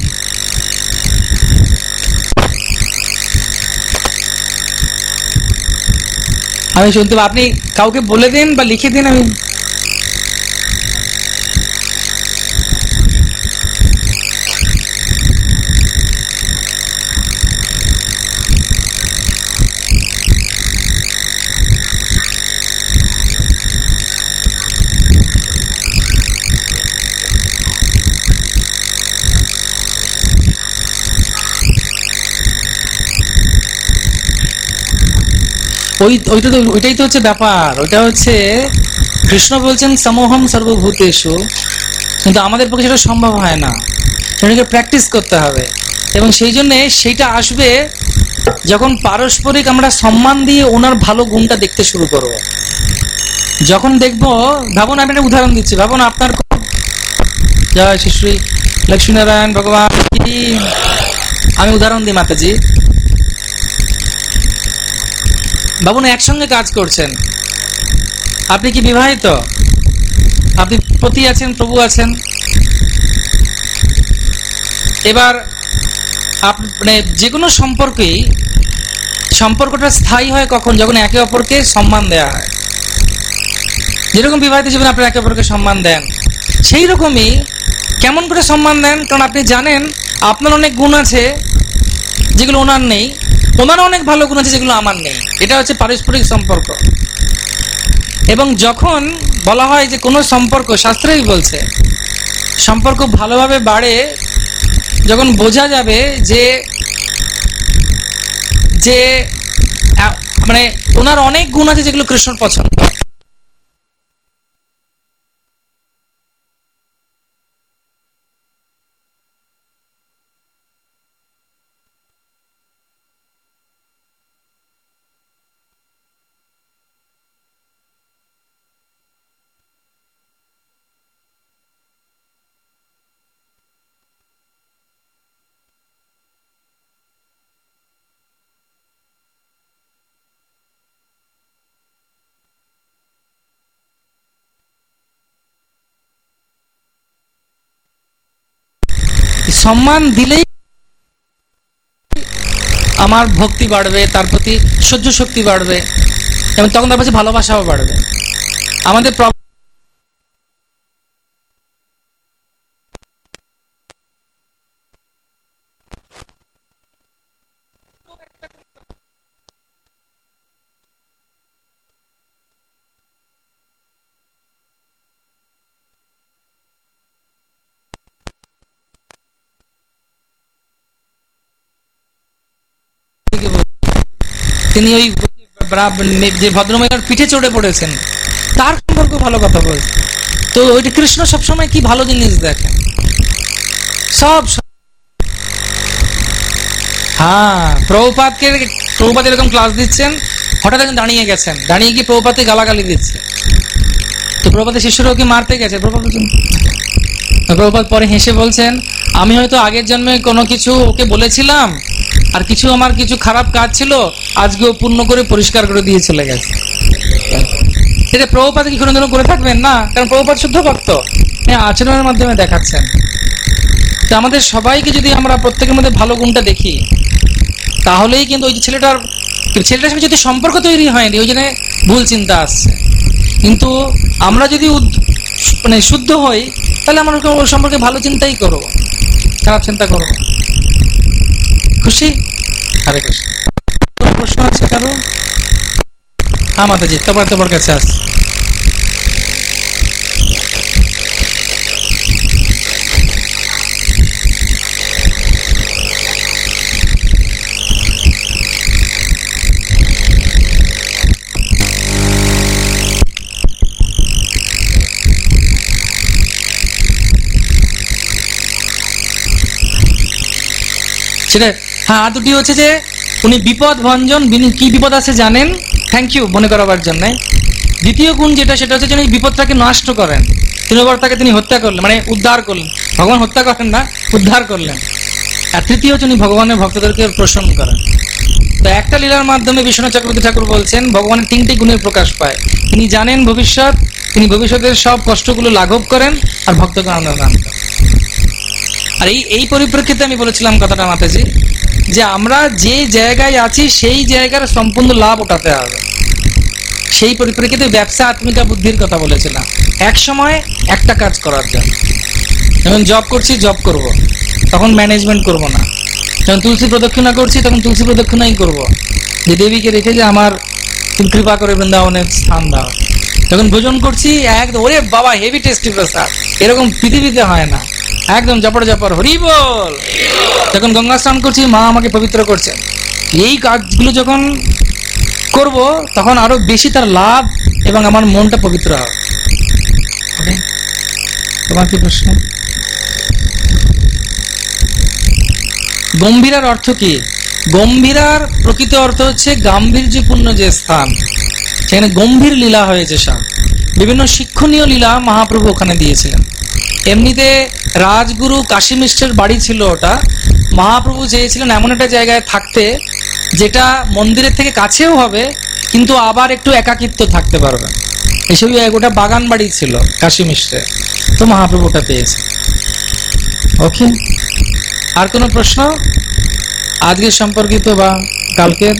আমি শুনতে, আপনি কাউকে বলে দিন বা লিখে দিন, আমি ওই ওইটা তো ওইটাই তো হচ্ছে ব্যাপার। ওইটা হচ্ছে কৃষ্ণ বলছেন সমোহম সর্বভূতেষু, কিন্তু আমাদের পক্ষে সেটা সম্ভব হয় না, সেটাকে প্র্যাকটিস করতে হবে। এবং সেই জন্যে সেইটা আসবে যখন পারস্পরিক আমরা সম্মান দিয়ে ওনার ভালো গুণটা দেখতে শুরু করব। যখন দেখবো, ভাবুন, আমি একটা উদাহরণ দিচ্ছি, ভাবুন আপনার জয় শ্রী শ্রী লক্ষ্মীনারায়ণ ভগবান কি, আমি উদাহরণ দিই মাতাজি। বাবুন একসঙ্গে কাজ করছেন, আপনি কি বিবাহিত? আপনি পতি আছেন, প্রভু আছেন। এবার মানে যে কোনো সম্পর্কেই সম্পর্কটা স্থায়ী হয় কখন? যখন একে অপরকে সম্মান দেওয়া হয়। যেরকম বিবাহিত জীবনে আপনি একে অপরকে সম্মান দেন, সেই রকমই কেমন করে সম্মান দেন? কারণ আপনি জানেন আপনার অনেক গুণ আছে যেগুলো ওনার নেই, ওনারও অনেক ভালো গুণ আছে যেগুলো আমার নেই। এটা হচ্ছে পারস্পরিক সম্পর্ক। এবং যখন বলা হয় যে কোনো সম্পর্ক, শাস্ত্রেই বলছে সম্পর্ক ভালোভাবে বাড়ে যখন বোঝা যাবে যে যে মানে ওনার অনেক গুণ আছে যেগুলো কৃষ্ণর পছন্দ। সম্মান দিলেই আমার ভক্তি বাড়বে, তার প্রতি সহ্য শক্তি বাড়বে, এবং তখন তার কাছে ভালোবাসাও বাড়বে। আমাদের তিনি ওই যে ভদ্রমহিলার পিঠে চড়ে পড়েছেন, তার সম্পর্কে ভালো কথা বলছে। তো ওইটা কৃষ্ণ সবসময় কি ভালো জিনিস দেখে, সব। হ্যাঁ, প্রভুপাদকে প্রভুপাদ এরকম ক্লাস দিচ্ছেন, হঠাৎ একজন দাঁড়িয়ে গেছেন, দাঁড়িয়ে গিয়ে প্রভুপাদকে গালাগালি দিচ্ছে। তো প্রভুপাদের শিষ্যরাও কি মারতে গেছে? প্রভুপাদ প্রভুপাদ পরে হেসে বলছেন, আমি হয়তো আগের জন্মে কোনো কিছু ওকে বলেছিলাম, আর কিছু আমার কিছু খারাপ কাজ ছিল, আজকে ও পূর্ণ করে পরিষ্কার করে দিয়ে চলে গেছে। এটা প্রভুপাদ কি কোনো দিনও করে থাকবেন না? কারণ প্রভুপাদ শুদ্ধ ভক্ত, আচরণের মাধ্যমে দেখাচ্ছেন। তো আমাদের সবাইকে যদি আমরা প্রত্যেকের মধ্যে ভালো গুণটা দেখি, তাহলেই কিন্তু ওই যে ছেলেটার ছেলেটার সঙ্গে যদি সম্পর্ক তৈরি হয়নি, ওই জন্য ভুল চিন্তা আসছে। কিন্তু আমরা যদি মানে শুদ্ধ হই, তাহলে আমরা ওর সম্পর্কে ভালো চিন্তাই করবো, খারাপ চিন্তা করবো। খুশি? আরে খুশি। প্রশ্ন আছে কারো? হ্যাঁ মাতাজি, তোমার তোমার কাছে আছে। সেটা হ্যাঁ, আর দুটি হচ্ছে যে উনি বিপদ ভঞ্জন, কি বিপদ আছে জানেন, থ্যাংক ইউ মনে করাবার জন্য। দ্বিতীয় গুণ যেটা, সেটা হচ্ছে যিনি বিপদটাকে নষ্ট করেন, তিনবার তাকে তিনি হত্যা করলেন, মানে উদ্ধার করলেন। ভগবান হত্যা করেন না, উদ্ধার করলেন। আর তৃতীয় হচ্ছে উনি ভগবানের ভক্তদেরকে প্রসন্ন করেন। তো একটা লীলার মাধ্যমে বিশ্বনাথ চক্রবর্তী ঠাকুর বলছেন ভগবানের তিনটি গুণের প্রকাশ পায়। তিনি জানেন ভবিষ্যৎ, তিনি ভবিষ্যতের সব কষ্টগুলো লাঘব করেন, আর ভক্তকে আনন্দ দান করেন। আর এই এই পরিপ্রেক্ষিতে আমি বলেছিলাম কথাটা মাতাজি, যে আমরা যে জায়গায় আছি সেই জায়গার সম্পূর্ণ লাভ ওঠাতে হবে। সেই পরিপ্রেক্ষিতে ব্যবসা আত্মিকা বুদ্ধির কথা বলেছিলাম। এক সময় একটা কাজ করার জন্য, যেমন জব করছি জব করব, তখন ম্যানেজমেন্ট করব না। যখন তুলসী প্রদক্ষিণা করছি তখন তুলসী প্রদক্ষিণাই করব, যে দেবীকে রেখে যে আমার তুমি কৃপা করে বৃন্দাবনের স্থান দাও। যখন ভোজন করছি একদম ওরে বাবা হেভি টেস্টি প্রসাদ, এরকম পৃথিবীতে হয় না, একদম জপর জপর হরি বল। যখন গঙ্গা স্নান করছি মা আমাকে পবিত্র করছে। এই কাজগুলো যখন করব তখন আরো বেশি তার লাভ এবং আমার মনটা পবিত্র হবে। তোমার কি প্রশ্ন? গম্ভীরার অর্থ কি? গম্ভীরার প্রকৃত অর্থ হচ্ছে গাম্ভীর্যপূর্ণ যে স্থান, সেখানে গম্ভীর লীলা হয়েছে। সব বিভিন্ন শিক্ষণীয় লীলা মহাপ্রভু ওখানে দিয়েছিলেন। এমনিতে রাজগুরু কাশী মিশ্রের বাড়ি ছিল ওটা। মহাপ্রভু চেয়েছিলেন এমন একটা জায়গায় থাকতে যেটা মন্দিরের থেকে কাছেও হবে, কিন্তু আবার একটু একাকিত্ব থাকতে পারবে। এসবই ওটা বাগান বাড়ি ছিল কাশী মিশ্রের, তো মহাপ্রভু ওটা পেয়েছে। ওকে, আর কোনো প্রশ্ন আজকের সম্পর্কিত বা কালকের?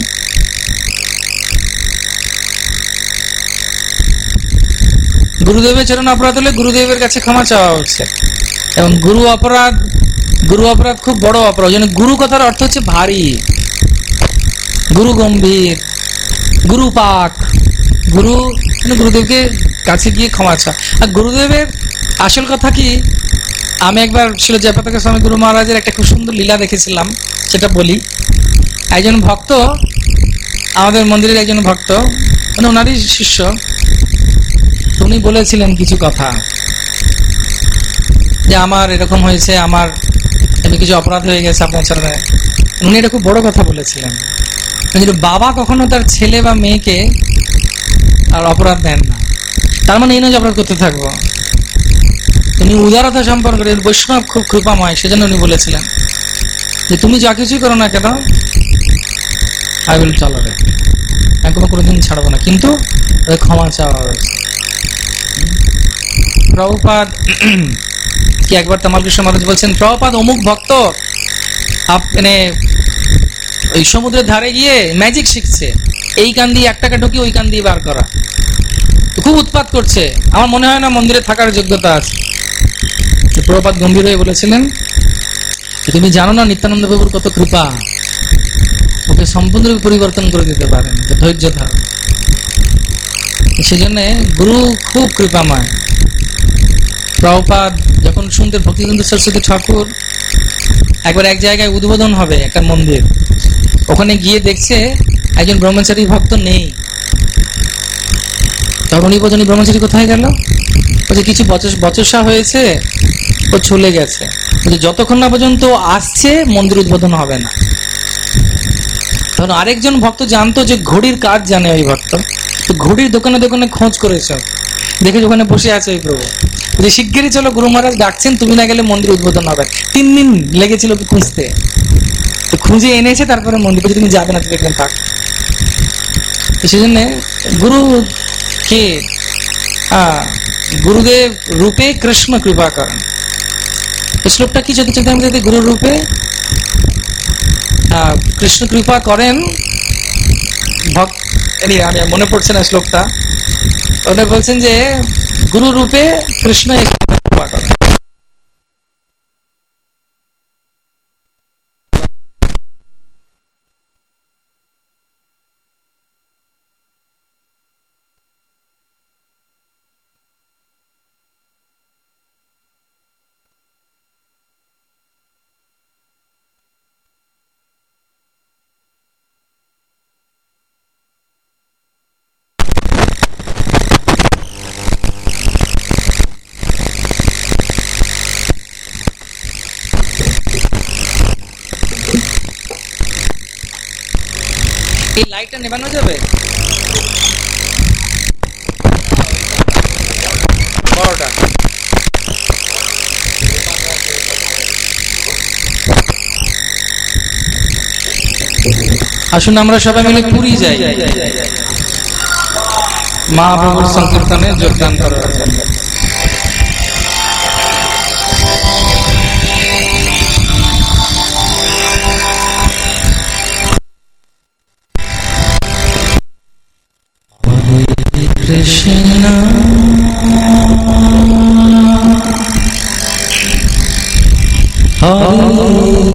গুরুদেবের চরণ অপরাধ হলে গুরুদেবের কাছে ক্ষমা চাওয়া হচ্ছে। এবং গুরু অপরাধ, গুরু অপরাধ খুব বড় অপরাধ। যেন গুরু কথার অর্থ হচ্ছে ভারী, গুরু গম্ভীর, গুরু পাক, গুরু গুরুদেবকে কাছে গিয়ে ক্ষমা চাওয়া। আর গুরুদেবের আসল কথা কি, আমি একবার ছিল জয়প্রতাপ স্বামী গুরু মহারাজের একটা খুব সুন্দর লীলা দেখেছিলাম, সেটা বলি। একজন ভক্ত, আমাদের মন্দিরের একজন ভক্ত, মানে ওনারই শিষ্য, উনি বলেছিলেন কিছু কথা, যে আমার এরকম হয়েছে, আমার এমনি কিছু অপরাধ হয়ে গেছে আপনার ছেলে। উনি এটা খুব বড় কথা বলেছিলেন, বাবা কখনো তার ছেলে বা মেয়েকে আর অপরাধ দেন না। তার মানে এই নয় যে অপরাধ করতে থাকবো। উনি উদারতা সম্পর্কে, বৈষ্ণব খুব কৃপাময়, সেজন্য উনি বলেছিলেন যে তুমি যা কিছুই করো না কেন, আই উইল টলারেট, আমি কোনো কোনোদিন ছাড়বো না, কিন্তু ক্ষমা চাওয়া হয়েছে। প্রভুপাদ কি একবার তামাল কৃষ্ণ মহারাজ বলছেন, প্রভুপাদ অমুক ভক্ত মানে ওই সমুদ্রের ধারে গিয়ে ম্যাজিক শিখছে, এই কান দিয়ে এক টাকা ঢুকিয়ে ওই কান দিয়ে বার করা, খুব উৎপাত করছে, আমার মনে হয় না মন্দিরে থাকার যোগ্যতা আছে। প্রভুপাদ গম্ভীর হয়ে বলেছিলেন, তুমি জানো না নিত্যানন্দ প্রভুর কত কৃপা, ওকে সম্পূর্ণরূপে পরিবর্তন করে দিতে পারেন, ধৈর্য ধারণ। সেজন্য গুরু খুব কৃপাময়। প্রভুপাদ যখন শুনতেন ভক্তিবিনোদ সরস্বতী ঠাকুর একবার এক জায়গায় উদ্বোধন হবে একটা মন্দির, ওখানে গিয়ে দেখছে একজন ব্রহ্মচারী ভক্ত নেই। তখন উনি বলছেন, ব্রহ্মচারী কোথায় গেল? বলছে কিছু বচসা হয়েছে, ও চলে গেছে। যতক্ষণ না পর্যন্ত আসছে মন্দির উদ্বোধন হবে না। তখন আরেকজন ভক্ত জানতো যে ঘড়ির কাজ জানে ওই ভক্ত, তো ঘড়ির দোকানে দোকানে খোঁজ করেছে, দেখে ওখানে বসে আছে ওই প্রভু, যে শিগগিরই চলো গুরু মহারাজ ডাকছেন, তুমি না গেলে মন্দির উদ্বোধন হবে। তিন দিন লেগেছিল খুঁজতে, তো খুঁজে এনেছে, তারপরে মন্দির তুমি যাবে না, তুমি একদম থাক। সেই জন্য গুরু কে গুরুদেব রূপে কৃষ্ণ কৃপা করেন। শ্লোকটা কি যদি চিন্তা যদি গুরু রূপে কৃষ্ণ কৃপা করেন ভক্ত, আমি মনে পড়ছে না শ্লোকটা, ওটা বলছেন যে গুরু রূপে কৃষ্ণ কৃপা করেন। এই লাইটটা নেবানো যাবে? বড়টা আসুন আমরা সবাই মিলে পুরী যাই মহাপ্রভুর সংকীর্তনে যোগদান করার জন্য। Krishna Hare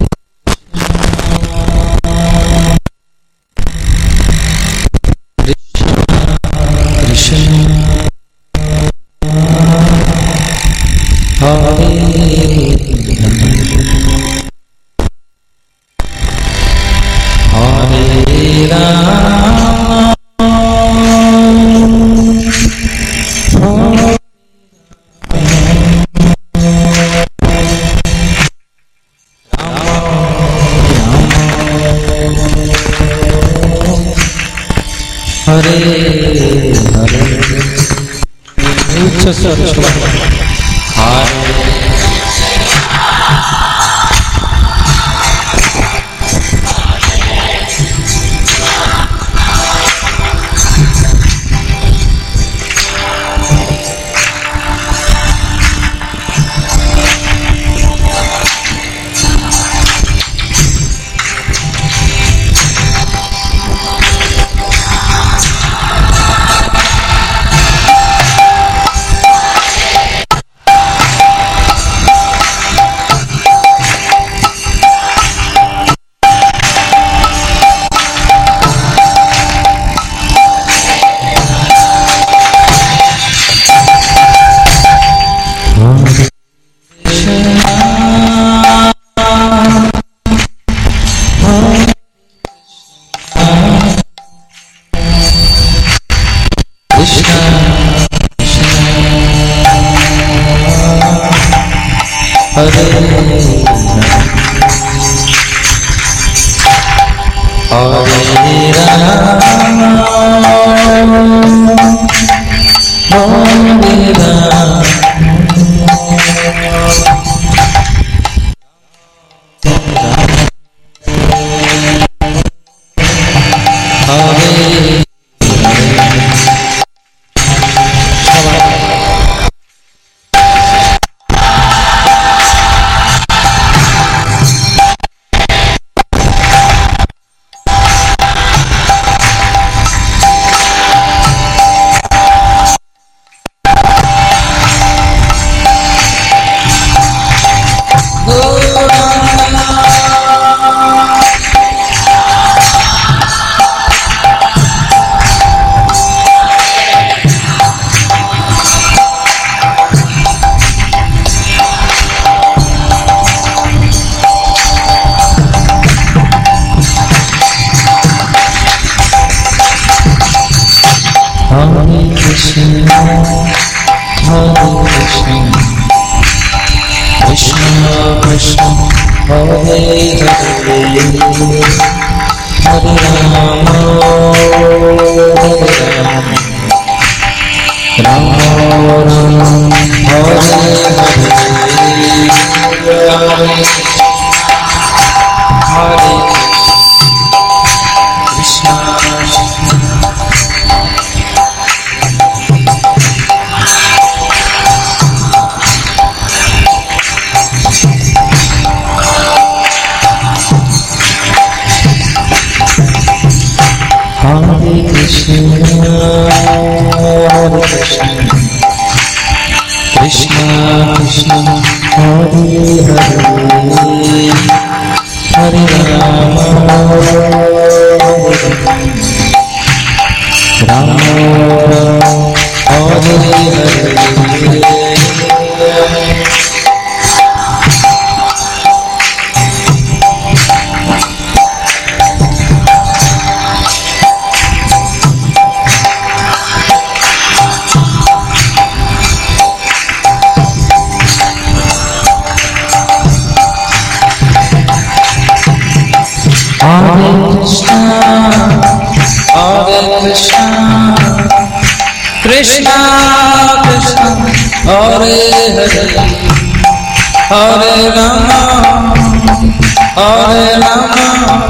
Krishna Krishna Hare Hare Hare Rama Hare Rama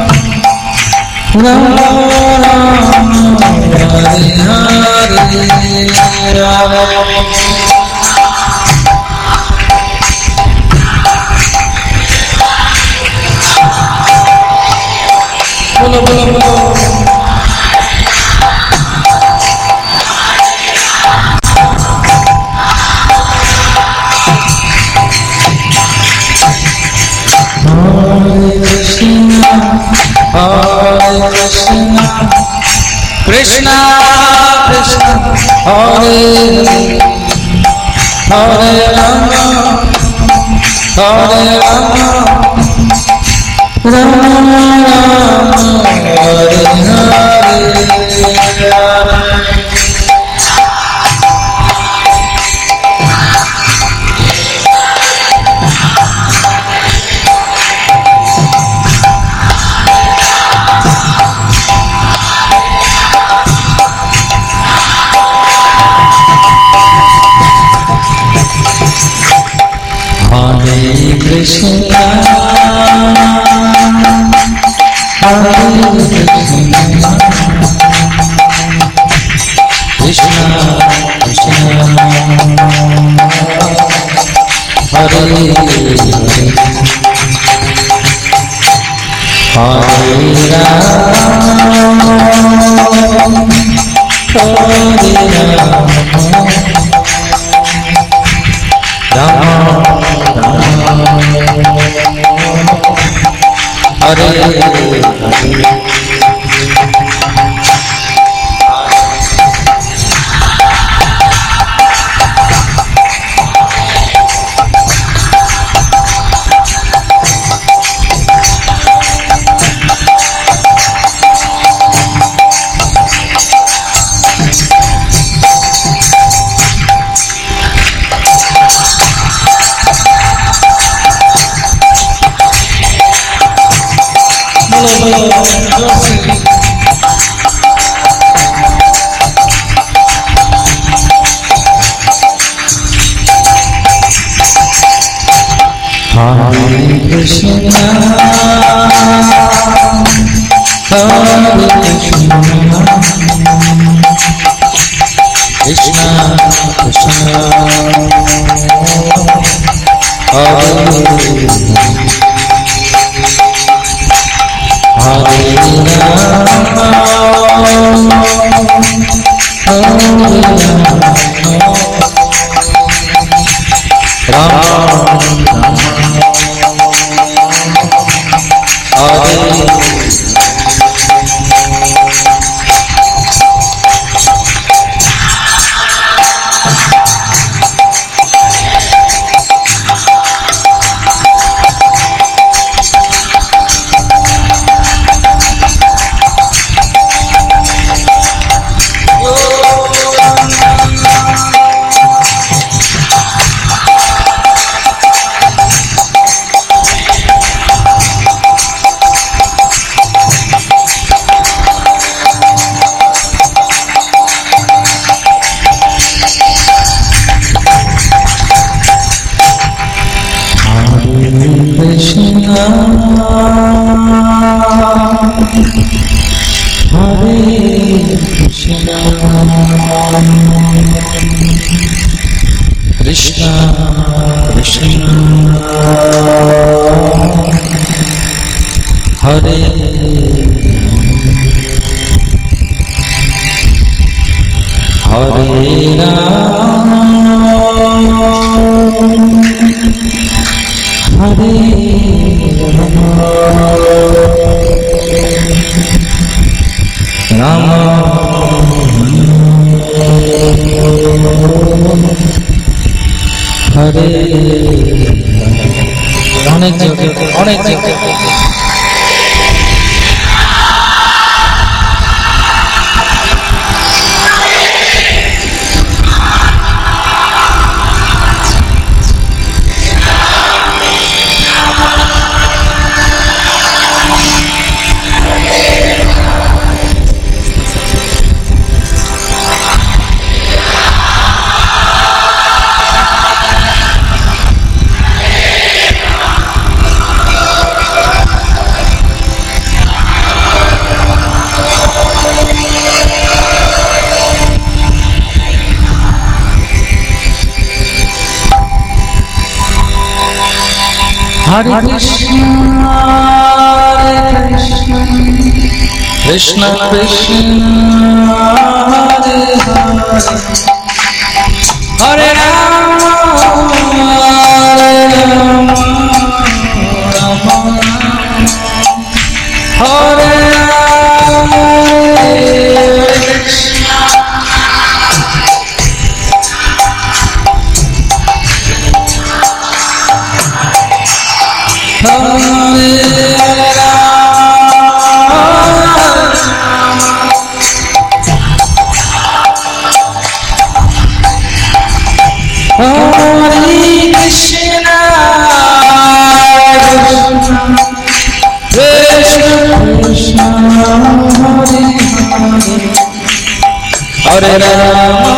Rama Rama Hare Hare Bolo bolo bolo Krishna Krishna Hare Hare Rama Hare Rama Rama Rama Hare Hare Krishna Hare Krishna Krishna Krishna Hare Hare Rama Hare Krishna Hare Krishna Krishna Krishna Hare Hare Rama Krishna Krishna Hare Hare Rama, Hare Rama, Hare অনেক অনেক Hare Krishna, Hare Krishna, Krishna Krishna, Hare Hare, Hare Rama, Hare Rama, Rama Hare Hare Krishna. Hare Rama,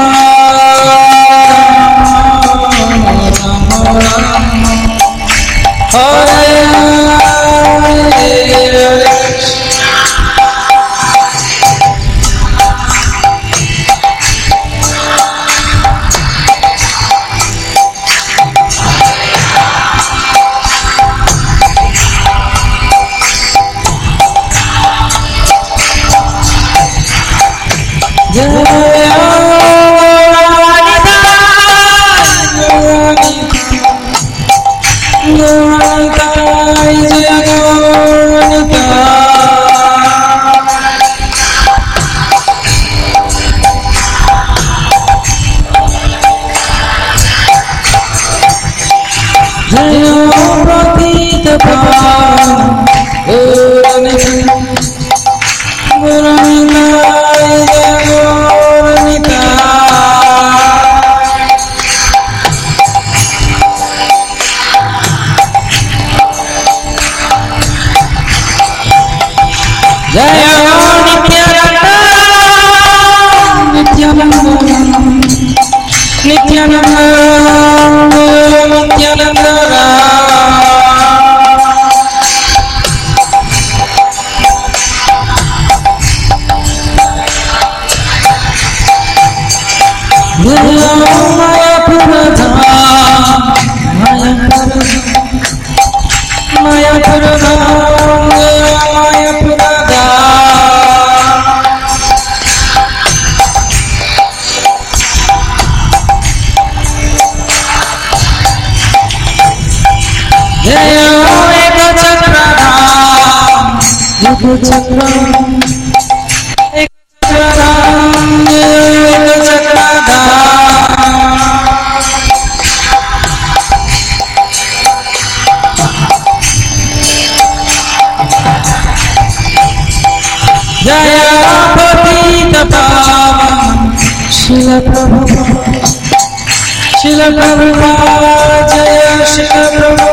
Shila Prabhupada, Jaya Shila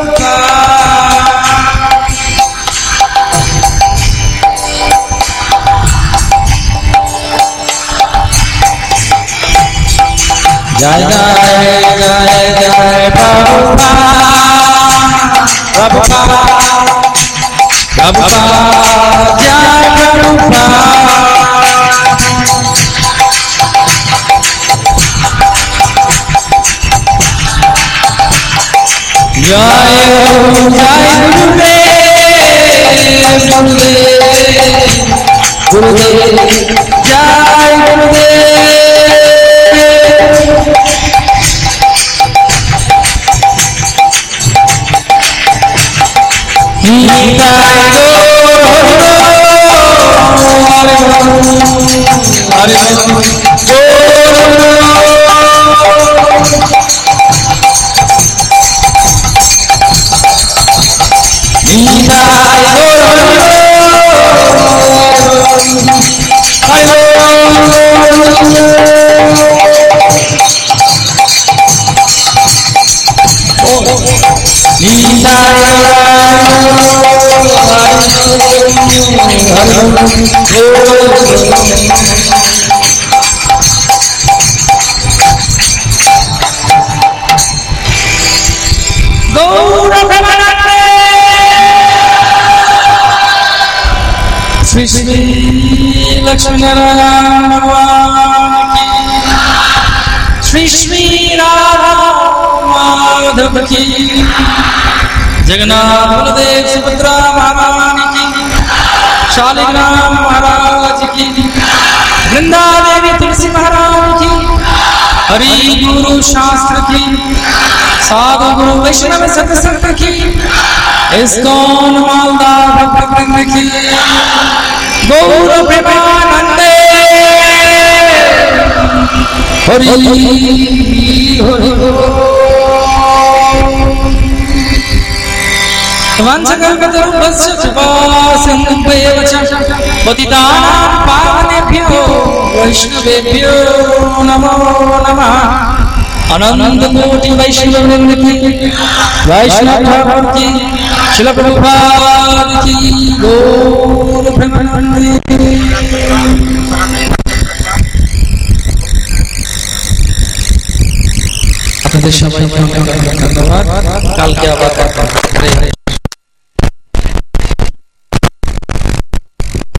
Prabhupada, Jai Jai Jai Jai Prabhupada, Prabhupada, Prabhupada, Jai Prabhupada. Jai Jai Gurudev, Gurudev, Gurudev, Jai Gurudev, गौर प्रेमानंदे श्री श्री लक्ष्मी नारायण भगवान की, श्री श्री राधा माधव की, जगन्नाथ बलदेव सुभद्रा महारानी की, शालिग्राम महाराज की, वृंदा देवी तुलसी महारानी की, हरि गुरु शास्त्र की, साधु गुरु वैष्णव सत्संग की, इस्कॉन मालदा भक्त वृंद की, गौर प्रेमानंदे हरि हरि वंशकल्पतरुभ्यश्च कृपासिन्धुभ्येव च पतितानां पावनेभ्यो वैष्णवेभ्यो नमो नमः। अनंत कोटि वैष्णव वृंद की, वैष्णव ठाकुर की, श्रील प्रभुपाद की, गौर प्रेमानंदे। আপনাদের সবাইকে অনেক অনেক ধন্যবাদ। কালকে আবার দেখা হবে।